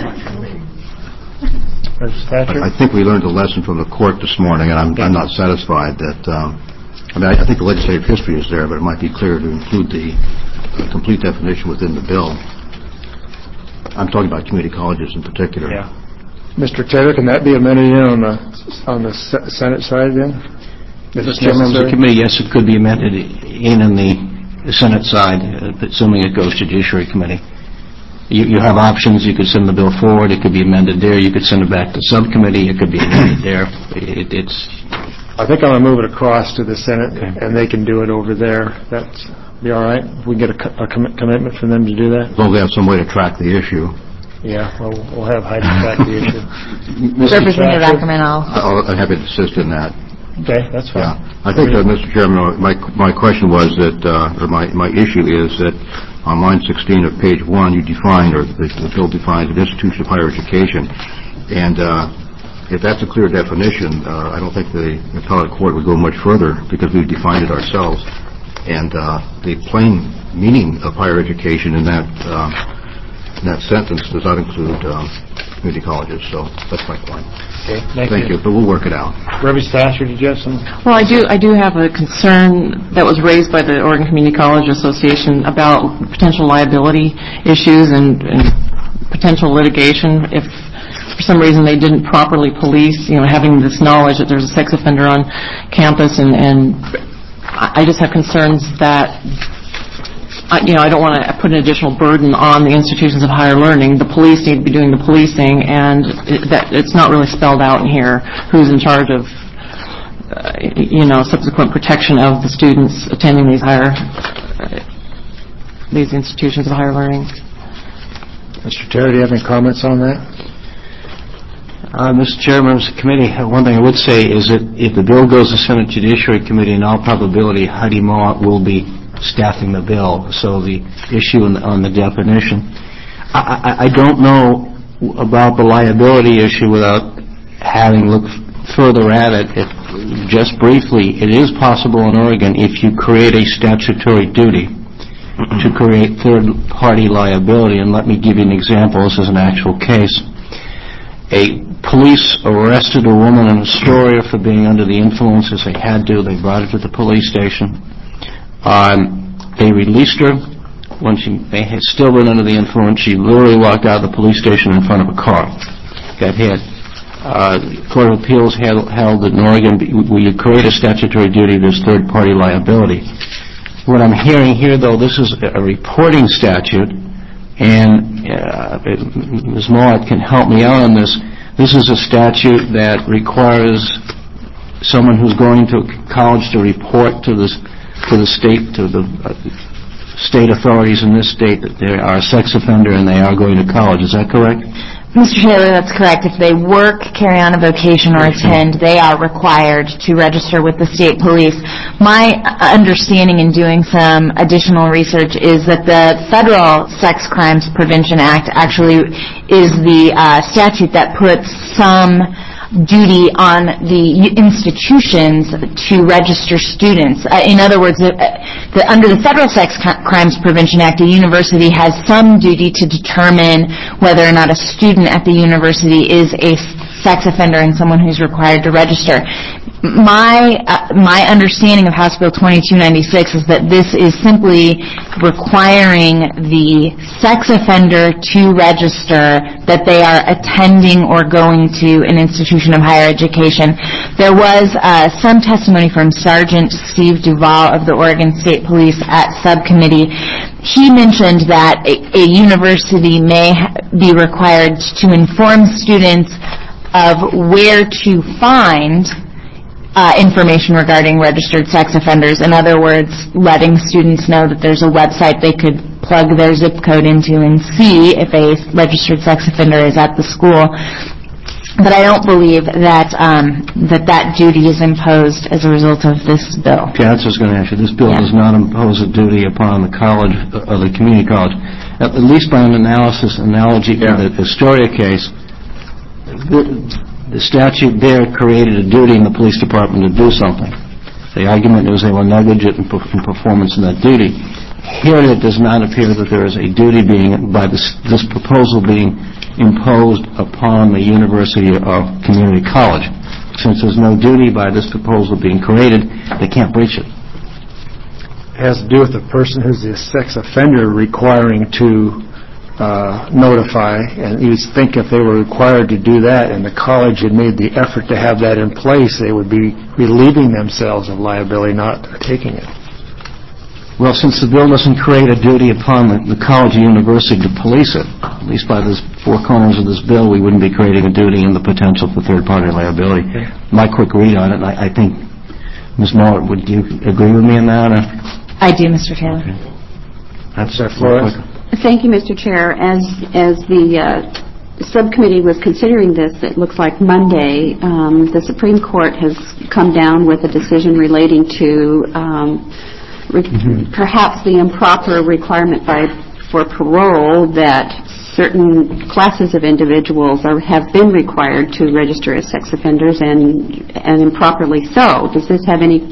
[SPEAKER 12] I think we learned a lesson from the court this morning, and I'm not satisfied that... I think the legislative history is there, but it might be clear to include the complete definition within the bill. I'm talking about community colleges in particular.
[SPEAKER 1] Yeah. Mr. Taylor, can that be amended on the Senate side then?
[SPEAKER 13] Mr. Chairman, members of the committee, yes, it could be amended in the Senate side, assuming it goes to Judiciary Committee. You have options. You could send the bill forward. It could be amended there. You could send it back to subcommittee. It could be amended there.
[SPEAKER 1] I think I'm going to move it across to the Senate, and they can do it over there. That'd be all right? If we get a commitment from them to do that?
[SPEAKER 12] As long as they have some way to track the issue.
[SPEAKER 1] Yeah, well, we'll have Heidi track the issue.
[SPEAKER 2] Representative Ackerman,
[SPEAKER 12] I'm happy to assist in that.
[SPEAKER 1] Okay, that's fine.
[SPEAKER 12] Yeah. I think, Mr. Chairman, my question was that, or my issue is that on line 16 of page 1, you define, or the bill defines, an institution of higher education. And if that's a clear definition, I don't think the appellate court would go much further because we've defined it ourselves. And the plain meaning of higher education in that sentence does not include community colleges. So that's my point.
[SPEAKER 1] Okay,
[SPEAKER 12] thank you. But we'll work it out.
[SPEAKER 1] Reverend Thatcher, did you have some?
[SPEAKER 10] Well, I do have a concern that was raised by the Oregon Community College Association about potential liability issues and potential litigation if for some reason they didn't properly police, having this knowledge that there's a sex offender on campus, and I just have concerns that, I don't want to put an additional burden on the institutions of higher learning. The police need to be doing the policing, and that it's not really spelled out in here who's in charge of, subsequent protection of the students attending these higher these institutions of higher learning.
[SPEAKER 1] Mr. Terry, do you have any comments on that?
[SPEAKER 13] Mr. Chair, members of the committee, one thing I would say is that if the bill goes to Senate Judiciary Committee, in all probability, Heidi Mott will be staffing the bill. So the issue on the definition, I don't know about the liability issue without having looked further at it. Just briefly, it is possible in Oregon, if you create a statutory duty, to create third-party liability. And let me give you an example. This is an actual case. Police arrested a woman in Astoria for being under the influence, as they had to. They brought her to the police station. They released her. When they had still been under the influence, she literally walked out of the police station in front of a car. Got hit. The Court of Appeals held that in Oregon, where you create a statutory duty, there's third-party liability. What I'm hearing here, though, this is a reporting statute, and Ms. Mott can help me out on this. This is a statute that requires someone who's going to college to report to the state, to the state authorities in this state, that they are a sex offender and they are going to college. Is that correct?
[SPEAKER 2] Mr. Taylor, that's correct. If they work, carry on a vocation, or attend, they are required to register with the state police. My understanding in doing some additional research is that the Federal Sex Crimes Prevention Act actually is the statute that puts some duty on the institutions to register students. In other words, under the Federal Sex Crimes Prevention Act, a university has some duty to determine whether or not a student at the university is a sex offender and someone who's required to register. My understanding of House Bill 2296 is that this is simply requiring the sex offender to register that they are attending or going to an institution of higher education. There was some testimony from Sergeant Steve Duvall of the Oregon State Police at subcommittee. He mentioned that a university may be required to inform students of where to find information regarding registered sex offenders. In other words, letting students know that there's a website they could plug their zip code into and see if a registered sex offender is at the school. But I don't believe that that duty is imposed as a result of this bill.
[SPEAKER 13] Okay, that's what I was going to ask you. This bill does not impose a duty upon the college, or the community college. At least by an analogy to the Astoria case, the statute there created a duty in the police department to do something. The argument is they were negligent in performance in that duty. Here it does not appear that there is a duty by this proposal being imposed upon the university or community college. Since there's no duty by this proposal being created, they can't breach it.
[SPEAKER 1] It has to do with the person who's the sex offender requiring to notify, and you'd think if they were required to do that and the college had made the effort to have that in place, they would be relieving themselves of liability, not taking it.
[SPEAKER 13] Well, since the bill doesn't create a duty upon the college or university to police it, at least by the four corners of this bill, we wouldn't be creating a duty and the potential for third-party liability. Okay. My quick read on it, I think, Ms. Moore, would you agree with me on that? Or?
[SPEAKER 2] I do, Mr. Taylor. Okay.
[SPEAKER 13] That's Flores.
[SPEAKER 9] Thank you, Mr. Chair. As the subcommittee was considering this, it looks like Monday, the Supreme Court has come down with a decision relating to perhaps the improper requirement for parole that certain classes of individuals have been required to register as sex offenders, and improperly so. Does this have any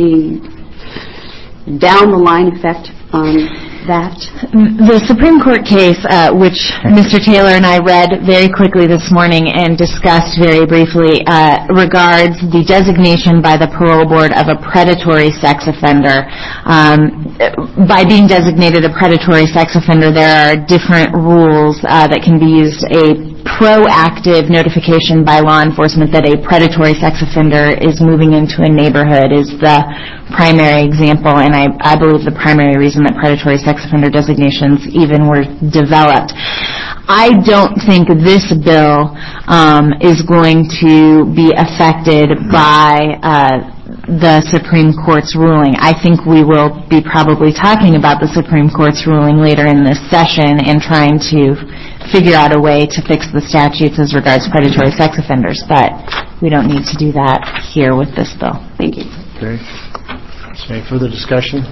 [SPEAKER 9] down-the-line effect on that?
[SPEAKER 2] The Supreme Court case, which Mr. Taylor and I read very quickly this morning and discussed very briefly, regards the designation by the parole board of a predatory sex offender. By being designated a predatory sex offender, there are different rules that can be used. A proactive notification by law enforcement that a predatory sex offender is moving into a neighborhood is the primary example, and I believe the primary reason that predatory sex offender designations even were developed. I don't think this bill is going to be affected by the Supreme Court's ruling. I think we will be probably talking about the Supreme Court's ruling later in this session and trying to figure out a way to fix the statutes as regards predatory sex offenders, but we don't need to do that here with this bill. Thank you.
[SPEAKER 13] Okay. Any further discussion?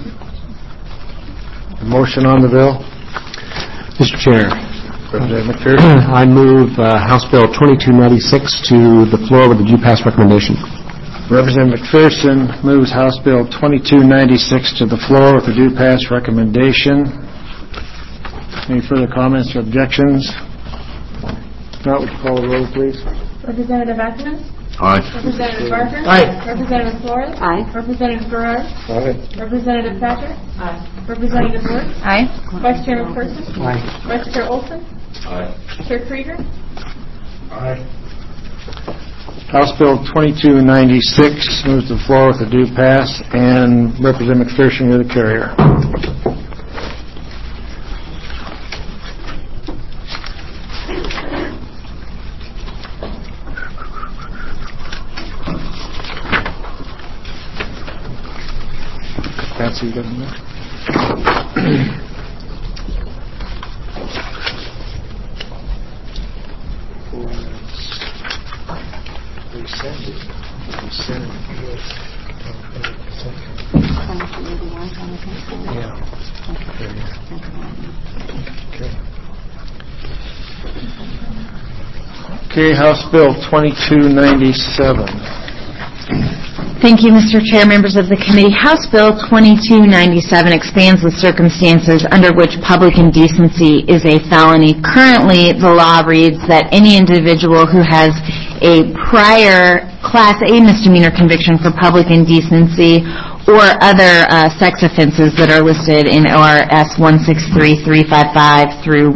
[SPEAKER 13] A motion on the bill?
[SPEAKER 4] Mr. Chair,
[SPEAKER 13] Representative McPherson.
[SPEAKER 4] I move House Bill 2296 to the floor with a due pass recommendation.
[SPEAKER 13] Representative McPherson moves House Bill 2296 to the floor with a due pass recommendation. Any further comments or objections? If not, would you call the roll, please?
[SPEAKER 14] Representative Ackerman?
[SPEAKER 12] Aye.
[SPEAKER 14] Representative Barker?
[SPEAKER 13] Aye.
[SPEAKER 14] Representative Flores?
[SPEAKER 9] Aye.
[SPEAKER 14] Representative Garrard?
[SPEAKER 13] Aye.
[SPEAKER 14] Representative Thatcher? Aye. Representative Wood?
[SPEAKER 2] Aye.
[SPEAKER 14] Vice Chair McPherson?
[SPEAKER 13] Aye.
[SPEAKER 14] Vice Chair Olson?
[SPEAKER 7] Aye.
[SPEAKER 14] Chair Krieger?
[SPEAKER 13] Aye. House Bill 2296 moves to the floor with a due pass, and Representative McPherson, you're the carrier. Patsy, you got it there? Okay, House Bill 2297.
[SPEAKER 2] Thank you, Mr. Chair, members of the committee. House Bill 2297 expands the circumstances under which public indecency is a felony. Currently, the law reads that any individual who has a prior Class A misdemeanor conviction for public indecency or other sex offenses that are listed in ORS 163355 through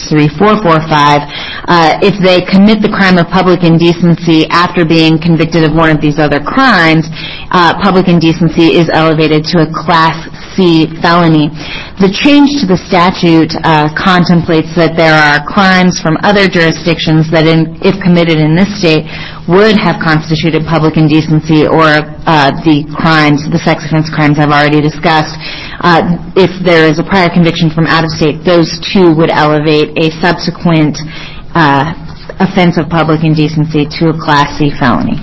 [SPEAKER 2] 163445, if they commit the crime of public indecency after being convicted of one of these other crimes, public indecency is elevated to a Class C felony. The change to the statute contemplates that there are crimes from other jurisdictions that, if committed in this state, would have constituted public indecency, or the sex offense crimes I've already discussed. If there is a prior conviction from out of state, those two would elevate a subsequent offense of public indecency to a Class C felony.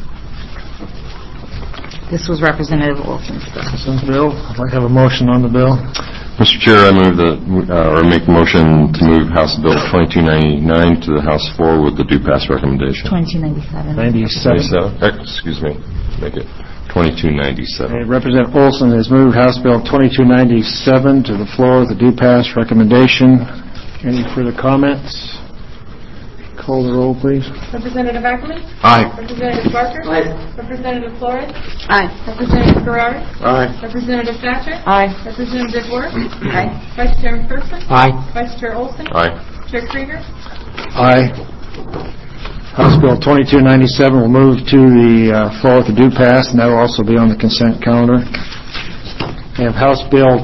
[SPEAKER 2] This was Representative Olson's bill.
[SPEAKER 13] I'd like to have a motion on the bill.
[SPEAKER 7] Mr. Chair, I move make a motion to move House Bill 2299 to the House floor with the due pass recommendation.
[SPEAKER 2] 2297.
[SPEAKER 7] 97? Excuse me. Make it 2297.
[SPEAKER 13] Okay, Representative Olson has moved House Bill 2297 to the floor with a due pass recommendation. Any further comments? Call the roll, please.
[SPEAKER 14] Representative Ackerman?
[SPEAKER 13] Aye.
[SPEAKER 14] Representative Barker?
[SPEAKER 13] Aye.
[SPEAKER 14] Representative Flores?
[SPEAKER 9] Aye.
[SPEAKER 14] Representative Garrard?
[SPEAKER 13] Aye.
[SPEAKER 14] Representative Thatcher?
[SPEAKER 10] Aye.
[SPEAKER 14] Representative Wood?
[SPEAKER 2] Aye.
[SPEAKER 14] Vice Chair McPherson?
[SPEAKER 4] Aye.
[SPEAKER 14] Vice Chair Olson?
[SPEAKER 7] Aye.
[SPEAKER 14] Chair Krieger?
[SPEAKER 13] Aye. House Bill 2297 will move to the floor with a due pass, and that will also be on the consent calendar. We have House Bill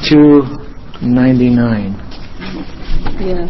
[SPEAKER 13] 2299.
[SPEAKER 9] Yes.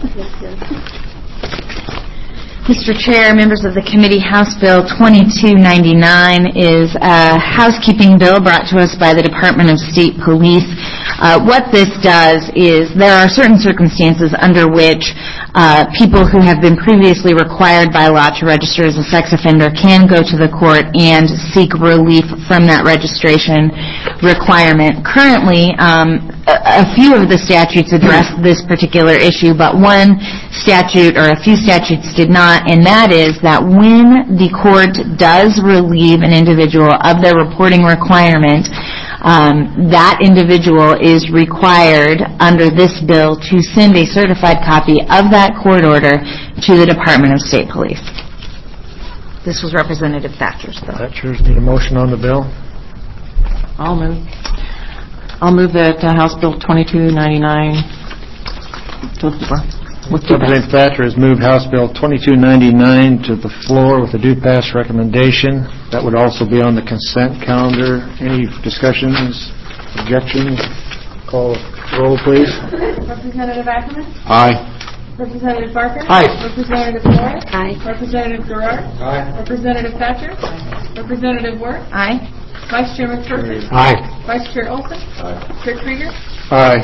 [SPEAKER 2] Mr. Chair, members of the committee, House Bill 2299 is a housekeeping bill brought to us by the Department of State Police. What this does is there are certain circumstances under which people who have been previously required by law to register as a sex offender can go to the court and seek relief from that registration requirement. Currently, a few of the statutes address this particular issue, but one statute or a few statutes did not, and that is that when the court does relieve an individual of their reporting requirement, that individual is required under this bill to send a certified copy of that court order to the Department of State Police. This was Representative Thatcher's bill.
[SPEAKER 13] Thatcher's need a motion on the bill.
[SPEAKER 10] I'll move that House Bill 2299 to the floor.
[SPEAKER 13] Representative Thatcher has moved House Bill 2299 to the floor with a due pass recommendation. That would also be on the consent calendar. Any discussions, objections? Call the roll, please.
[SPEAKER 14] Representative Ackerman?
[SPEAKER 13] Aye.
[SPEAKER 14] Representative Barker?
[SPEAKER 13] Aye.
[SPEAKER 14] Representative Flores?
[SPEAKER 9] Aye.
[SPEAKER 14] Representative Garrard?
[SPEAKER 13] Aye.
[SPEAKER 14] Representative Thatcher? Representative Wood?
[SPEAKER 2] Aye.
[SPEAKER 14] Vice Chair McPherson?
[SPEAKER 13] Aye.
[SPEAKER 14] Vice Chair Olson?
[SPEAKER 7] Aye.
[SPEAKER 14] Chair Krieger?
[SPEAKER 1] Aye.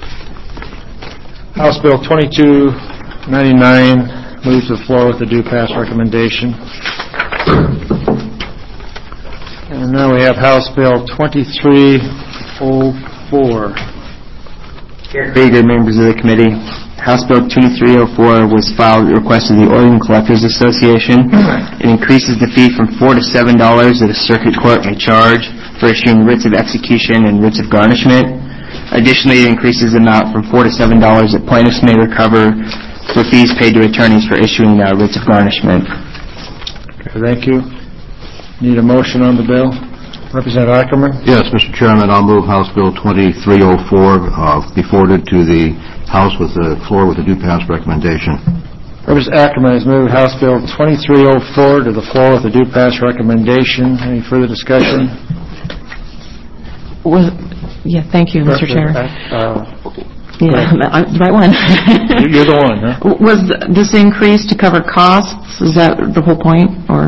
[SPEAKER 1] House Bill 2299 moves to the floor with a due pass recommendation. And now we have House Bill 2304.
[SPEAKER 15] Chair Krieger, members of the committee, House Bill 2304 was filed at the request of the Oregon Collectors Association. It increases the fee from $4 to $7 that a circuit court may charge for issuing writs of execution and writs of garnishment. Additionally, it increases the amount from $4 to $7 that plaintiffs may recover for fees paid to attorneys for issuing writs of garnishment.
[SPEAKER 1] Okay, thank you. Need a motion on the bill? Representative Ackerman?
[SPEAKER 12] Yes, Mr. Chairman, I'll move House Bill 2304 be forwarded to the House with the floor with a due pass recommendation.
[SPEAKER 1] Representative Ackerman has moved House Bill 2304 to the floor with a due pass recommendation. Any further discussion?
[SPEAKER 10] Thank you, Mr. Chair. The right one.
[SPEAKER 1] You're the one, huh?
[SPEAKER 10] Was this increase to cover costs? Is that the whole point, or?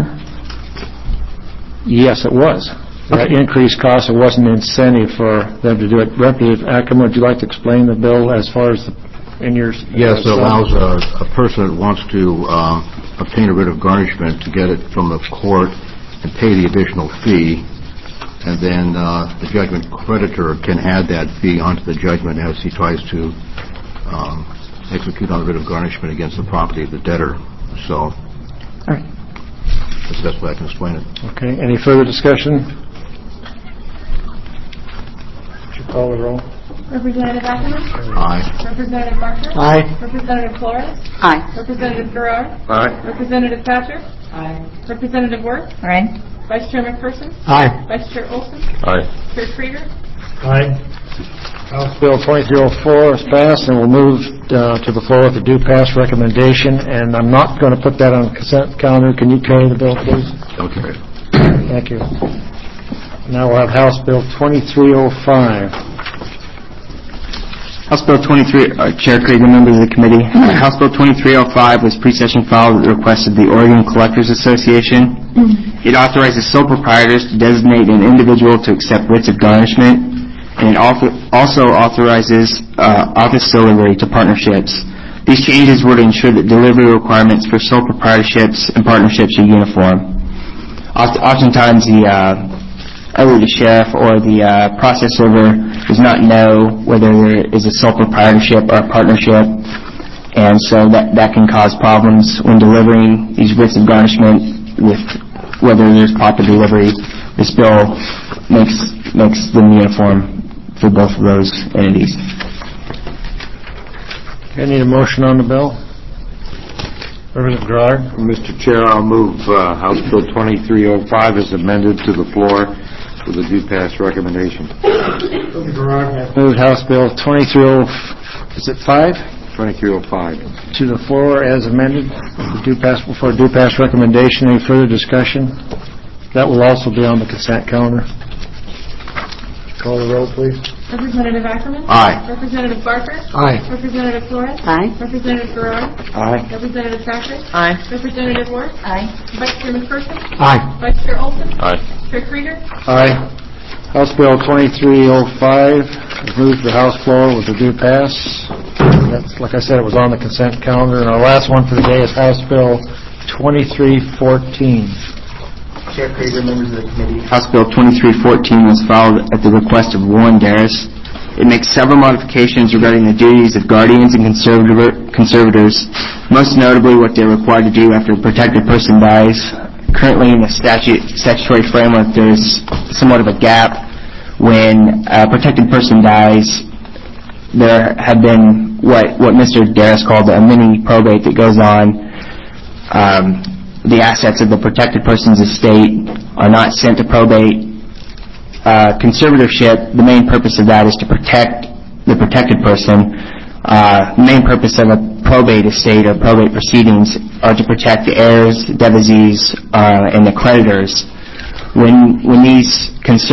[SPEAKER 1] Yes, it was. That increased cost, it wasn't an incentive for them to do it. Representative Ackerman, would you like to explain the bill as far as in your...
[SPEAKER 12] Yes, it allows a person that wants to obtain a writ of garnishment to get it from the court and pay the additional fee, and then the judgment creditor can add that fee onto the judgment as he tries to execute on the writ of garnishment against the property of the debtor. So,
[SPEAKER 10] all right.
[SPEAKER 12] That's the best way I can explain it.
[SPEAKER 1] Okay. Any further discussion? Would you call the roll?
[SPEAKER 14] Representative Ackerman?
[SPEAKER 12] Aye.
[SPEAKER 14] Representative Barker?
[SPEAKER 13] Aye.
[SPEAKER 14] Representative Flores?
[SPEAKER 9] Aye.
[SPEAKER 14] Representative Garrard?
[SPEAKER 1] Aye.
[SPEAKER 14] Representative Thatcher? Aye. Representative Worth?
[SPEAKER 2] Aye.
[SPEAKER 14] Vice Chair McPherson?
[SPEAKER 13] Aye.
[SPEAKER 14] Vice Chair Olson?
[SPEAKER 7] Aye.
[SPEAKER 14] Chair Krieger?
[SPEAKER 1] Aye. House Bill 2304 is passed and will move to the floor with a due pass recommendation. And I'm not going to put that on the consent calendar. Can you carry the bill, please?
[SPEAKER 12] Okay.
[SPEAKER 1] Thank you. Now we'll have House Bill 2305.
[SPEAKER 15] House Bill 23, Chair Krieger, members of the committee. House Bill 2305 was pre-session filed at the request of the Oregon Collectors Association. It authorizes sole proprietors to designate an individual to accept writs of garnishment, and it also authorizes office delivery to partnerships. These changes would ensure that delivery requirements for sole proprietorships and partnerships are uniform. Oftentimes, either the sheriff or the process server does not know whether there is a sole proprietorship or a partnership, and so that can cause problems when delivering these writs of garnishment with whether there's proper delivery. This bill makes them uniform for both of those entities.
[SPEAKER 1] I need a motion on the bill. Representative Garrard.
[SPEAKER 11] Mr. Chair, I'll move House Bill 2305 as amended to the floor with a due pass recommendation.
[SPEAKER 1] Representative Garrard has moved House Bill 2305 to the floor as amended for due pass recommendation. Any further discussion? That will also be on the consent calendar. Call the roll, please.
[SPEAKER 14] Representative Ackerman?
[SPEAKER 12] Aye.
[SPEAKER 14] Representative Barker?
[SPEAKER 13] Aye.
[SPEAKER 14] Representative Flores?
[SPEAKER 9] Aye.
[SPEAKER 14] Representative Garrard?
[SPEAKER 1] Aye.
[SPEAKER 14] Representative Thatcher?
[SPEAKER 10] Aye.
[SPEAKER 14] Representative Worth?
[SPEAKER 2] Aye.
[SPEAKER 14] Vice Chair McPherson?
[SPEAKER 13] Aye.
[SPEAKER 14] Vice Chair Olson?
[SPEAKER 7] Aye.
[SPEAKER 14] Chair Krieger?
[SPEAKER 1] Aye. House Bill 2305 is moved to the House floor with a due pass. That's, like I said, it was on the consent calendar. And our last one for the day is House Bill 2314.
[SPEAKER 15] Chair Krieger, members of the committee. House Bill 2314 was filed at the request of Warren Darris. It makes several modifications regarding the duties of guardians and conservators, most notably what they're required to do after a protected person dies. Currently in the statutory framework, there's somewhat of a gap. When a protected person dies, there have been what Mr. Darris called a mini probate that goes on. The assets of the protected person's estate are not sent to probate. Conservatorship, the main purpose of that is to protect the protected person. The main purpose of a probate estate or probate proceedings are to protect the heirs, devisees, and the creditors. When these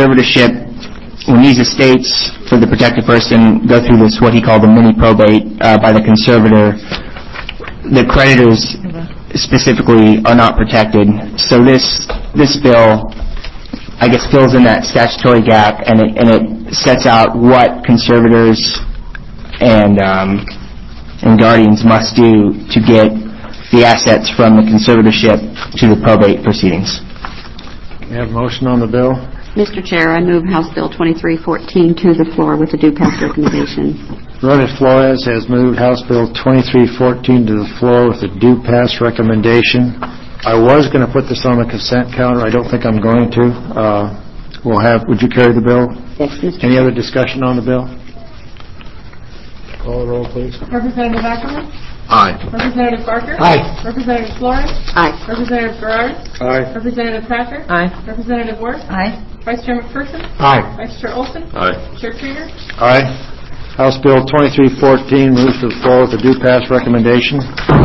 [SPEAKER 15] estates for the protected person go through this, what he called a mini probate by the conservator, the creditors specifically are not protected. So this bill I guess, fills in that statutory gap, and it sets out what conservators and guardians must do to get the assets from the conservatorship to the probate proceedings.
[SPEAKER 1] We have a motion on the bill.
[SPEAKER 9] Mr. Chair, I move House Bill 2314 to the floor with a due pass recommendation.
[SPEAKER 1] Reverend Flores has moved House Bill 2314 to the floor with a due pass recommendation. I was going to put this on the consent calendar. I don't think I'm going to. Would you carry the bill?
[SPEAKER 9] Yes, Mr.
[SPEAKER 1] Any other discussion on the bill? Call the roll, please.
[SPEAKER 14] Representative Ackerman?
[SPEAKER 11] Aye.
[SPEAKER 14] Representative Barker?
[SPEAKER 1] Aye.
[SPEAKER 14] Representative Flores?
[SPEAKER 9] Aye.
[SPEAKER 14] Representative Garrard?
[SPEAKER 1] Aye.
[SPEAKER 14] Representative Patrick?
[SPEAKER 5] Aye.
[SPEAKER 14] Representative Worth?
[SPEAKER 2] Aye.
[SPEAKER 14] Vice Chair McPherson?
[SPEAKER 1] Aye.
[SPEAKER 14] Vice Chair Olson?
[SPEAKER 7] Aye.
[SPEAKER 14] Chair Krieger?
[SPEAKER 1] Aye. House Bill 2314 moves to the floor with a due pass recommendation.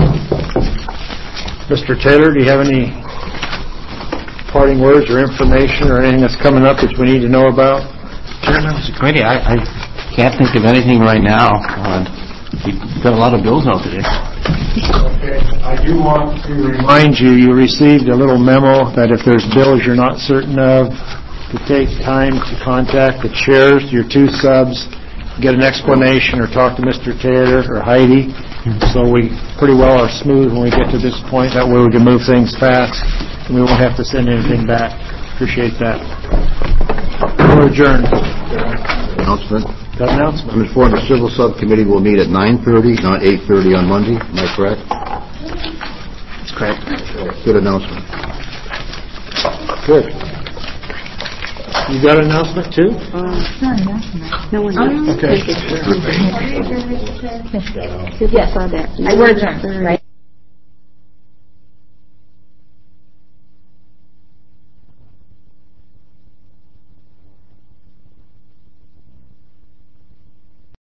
[SPEAKER 1] Mr. Taylor, do you have any parting words or information or anything that's coming up that we need to know about?
[SPEAKER 4] Chair, members of the committee, I can't think of anything right now. You've got a lot of bills out today.
[SPEAKER 1] Okay. I do want to remind you, you received a little memo that if there's bills you're not certain of, to take time to contact the chairs, your two subs, get an explanation or talk to Mr. Taylor or Heidi. So we pretty well are smooth when we get to this point. That way we can move things fast and we won't have to send anything back. Appreciate that. We're adjourned.
[SPEAKER 12] Announcement.
[SPEAKER 1] Got an announcement.
[SPEAKER 12] I'm informed the Civil Subcommittee will meet at 9:30, not 8:30 on Monday. Am I correct?
[SPEAKER 15] That's correct.
[SPEAKER 12] Good announcement.
[SPEAKER 1] Good. You got an announcement too?
[SPEAKER 9] No one else.
[SPEAKER 1] Okay.
[SPEAKER 9] Yes, I saw that.
[SPEAKER 2] I were adjourned, right?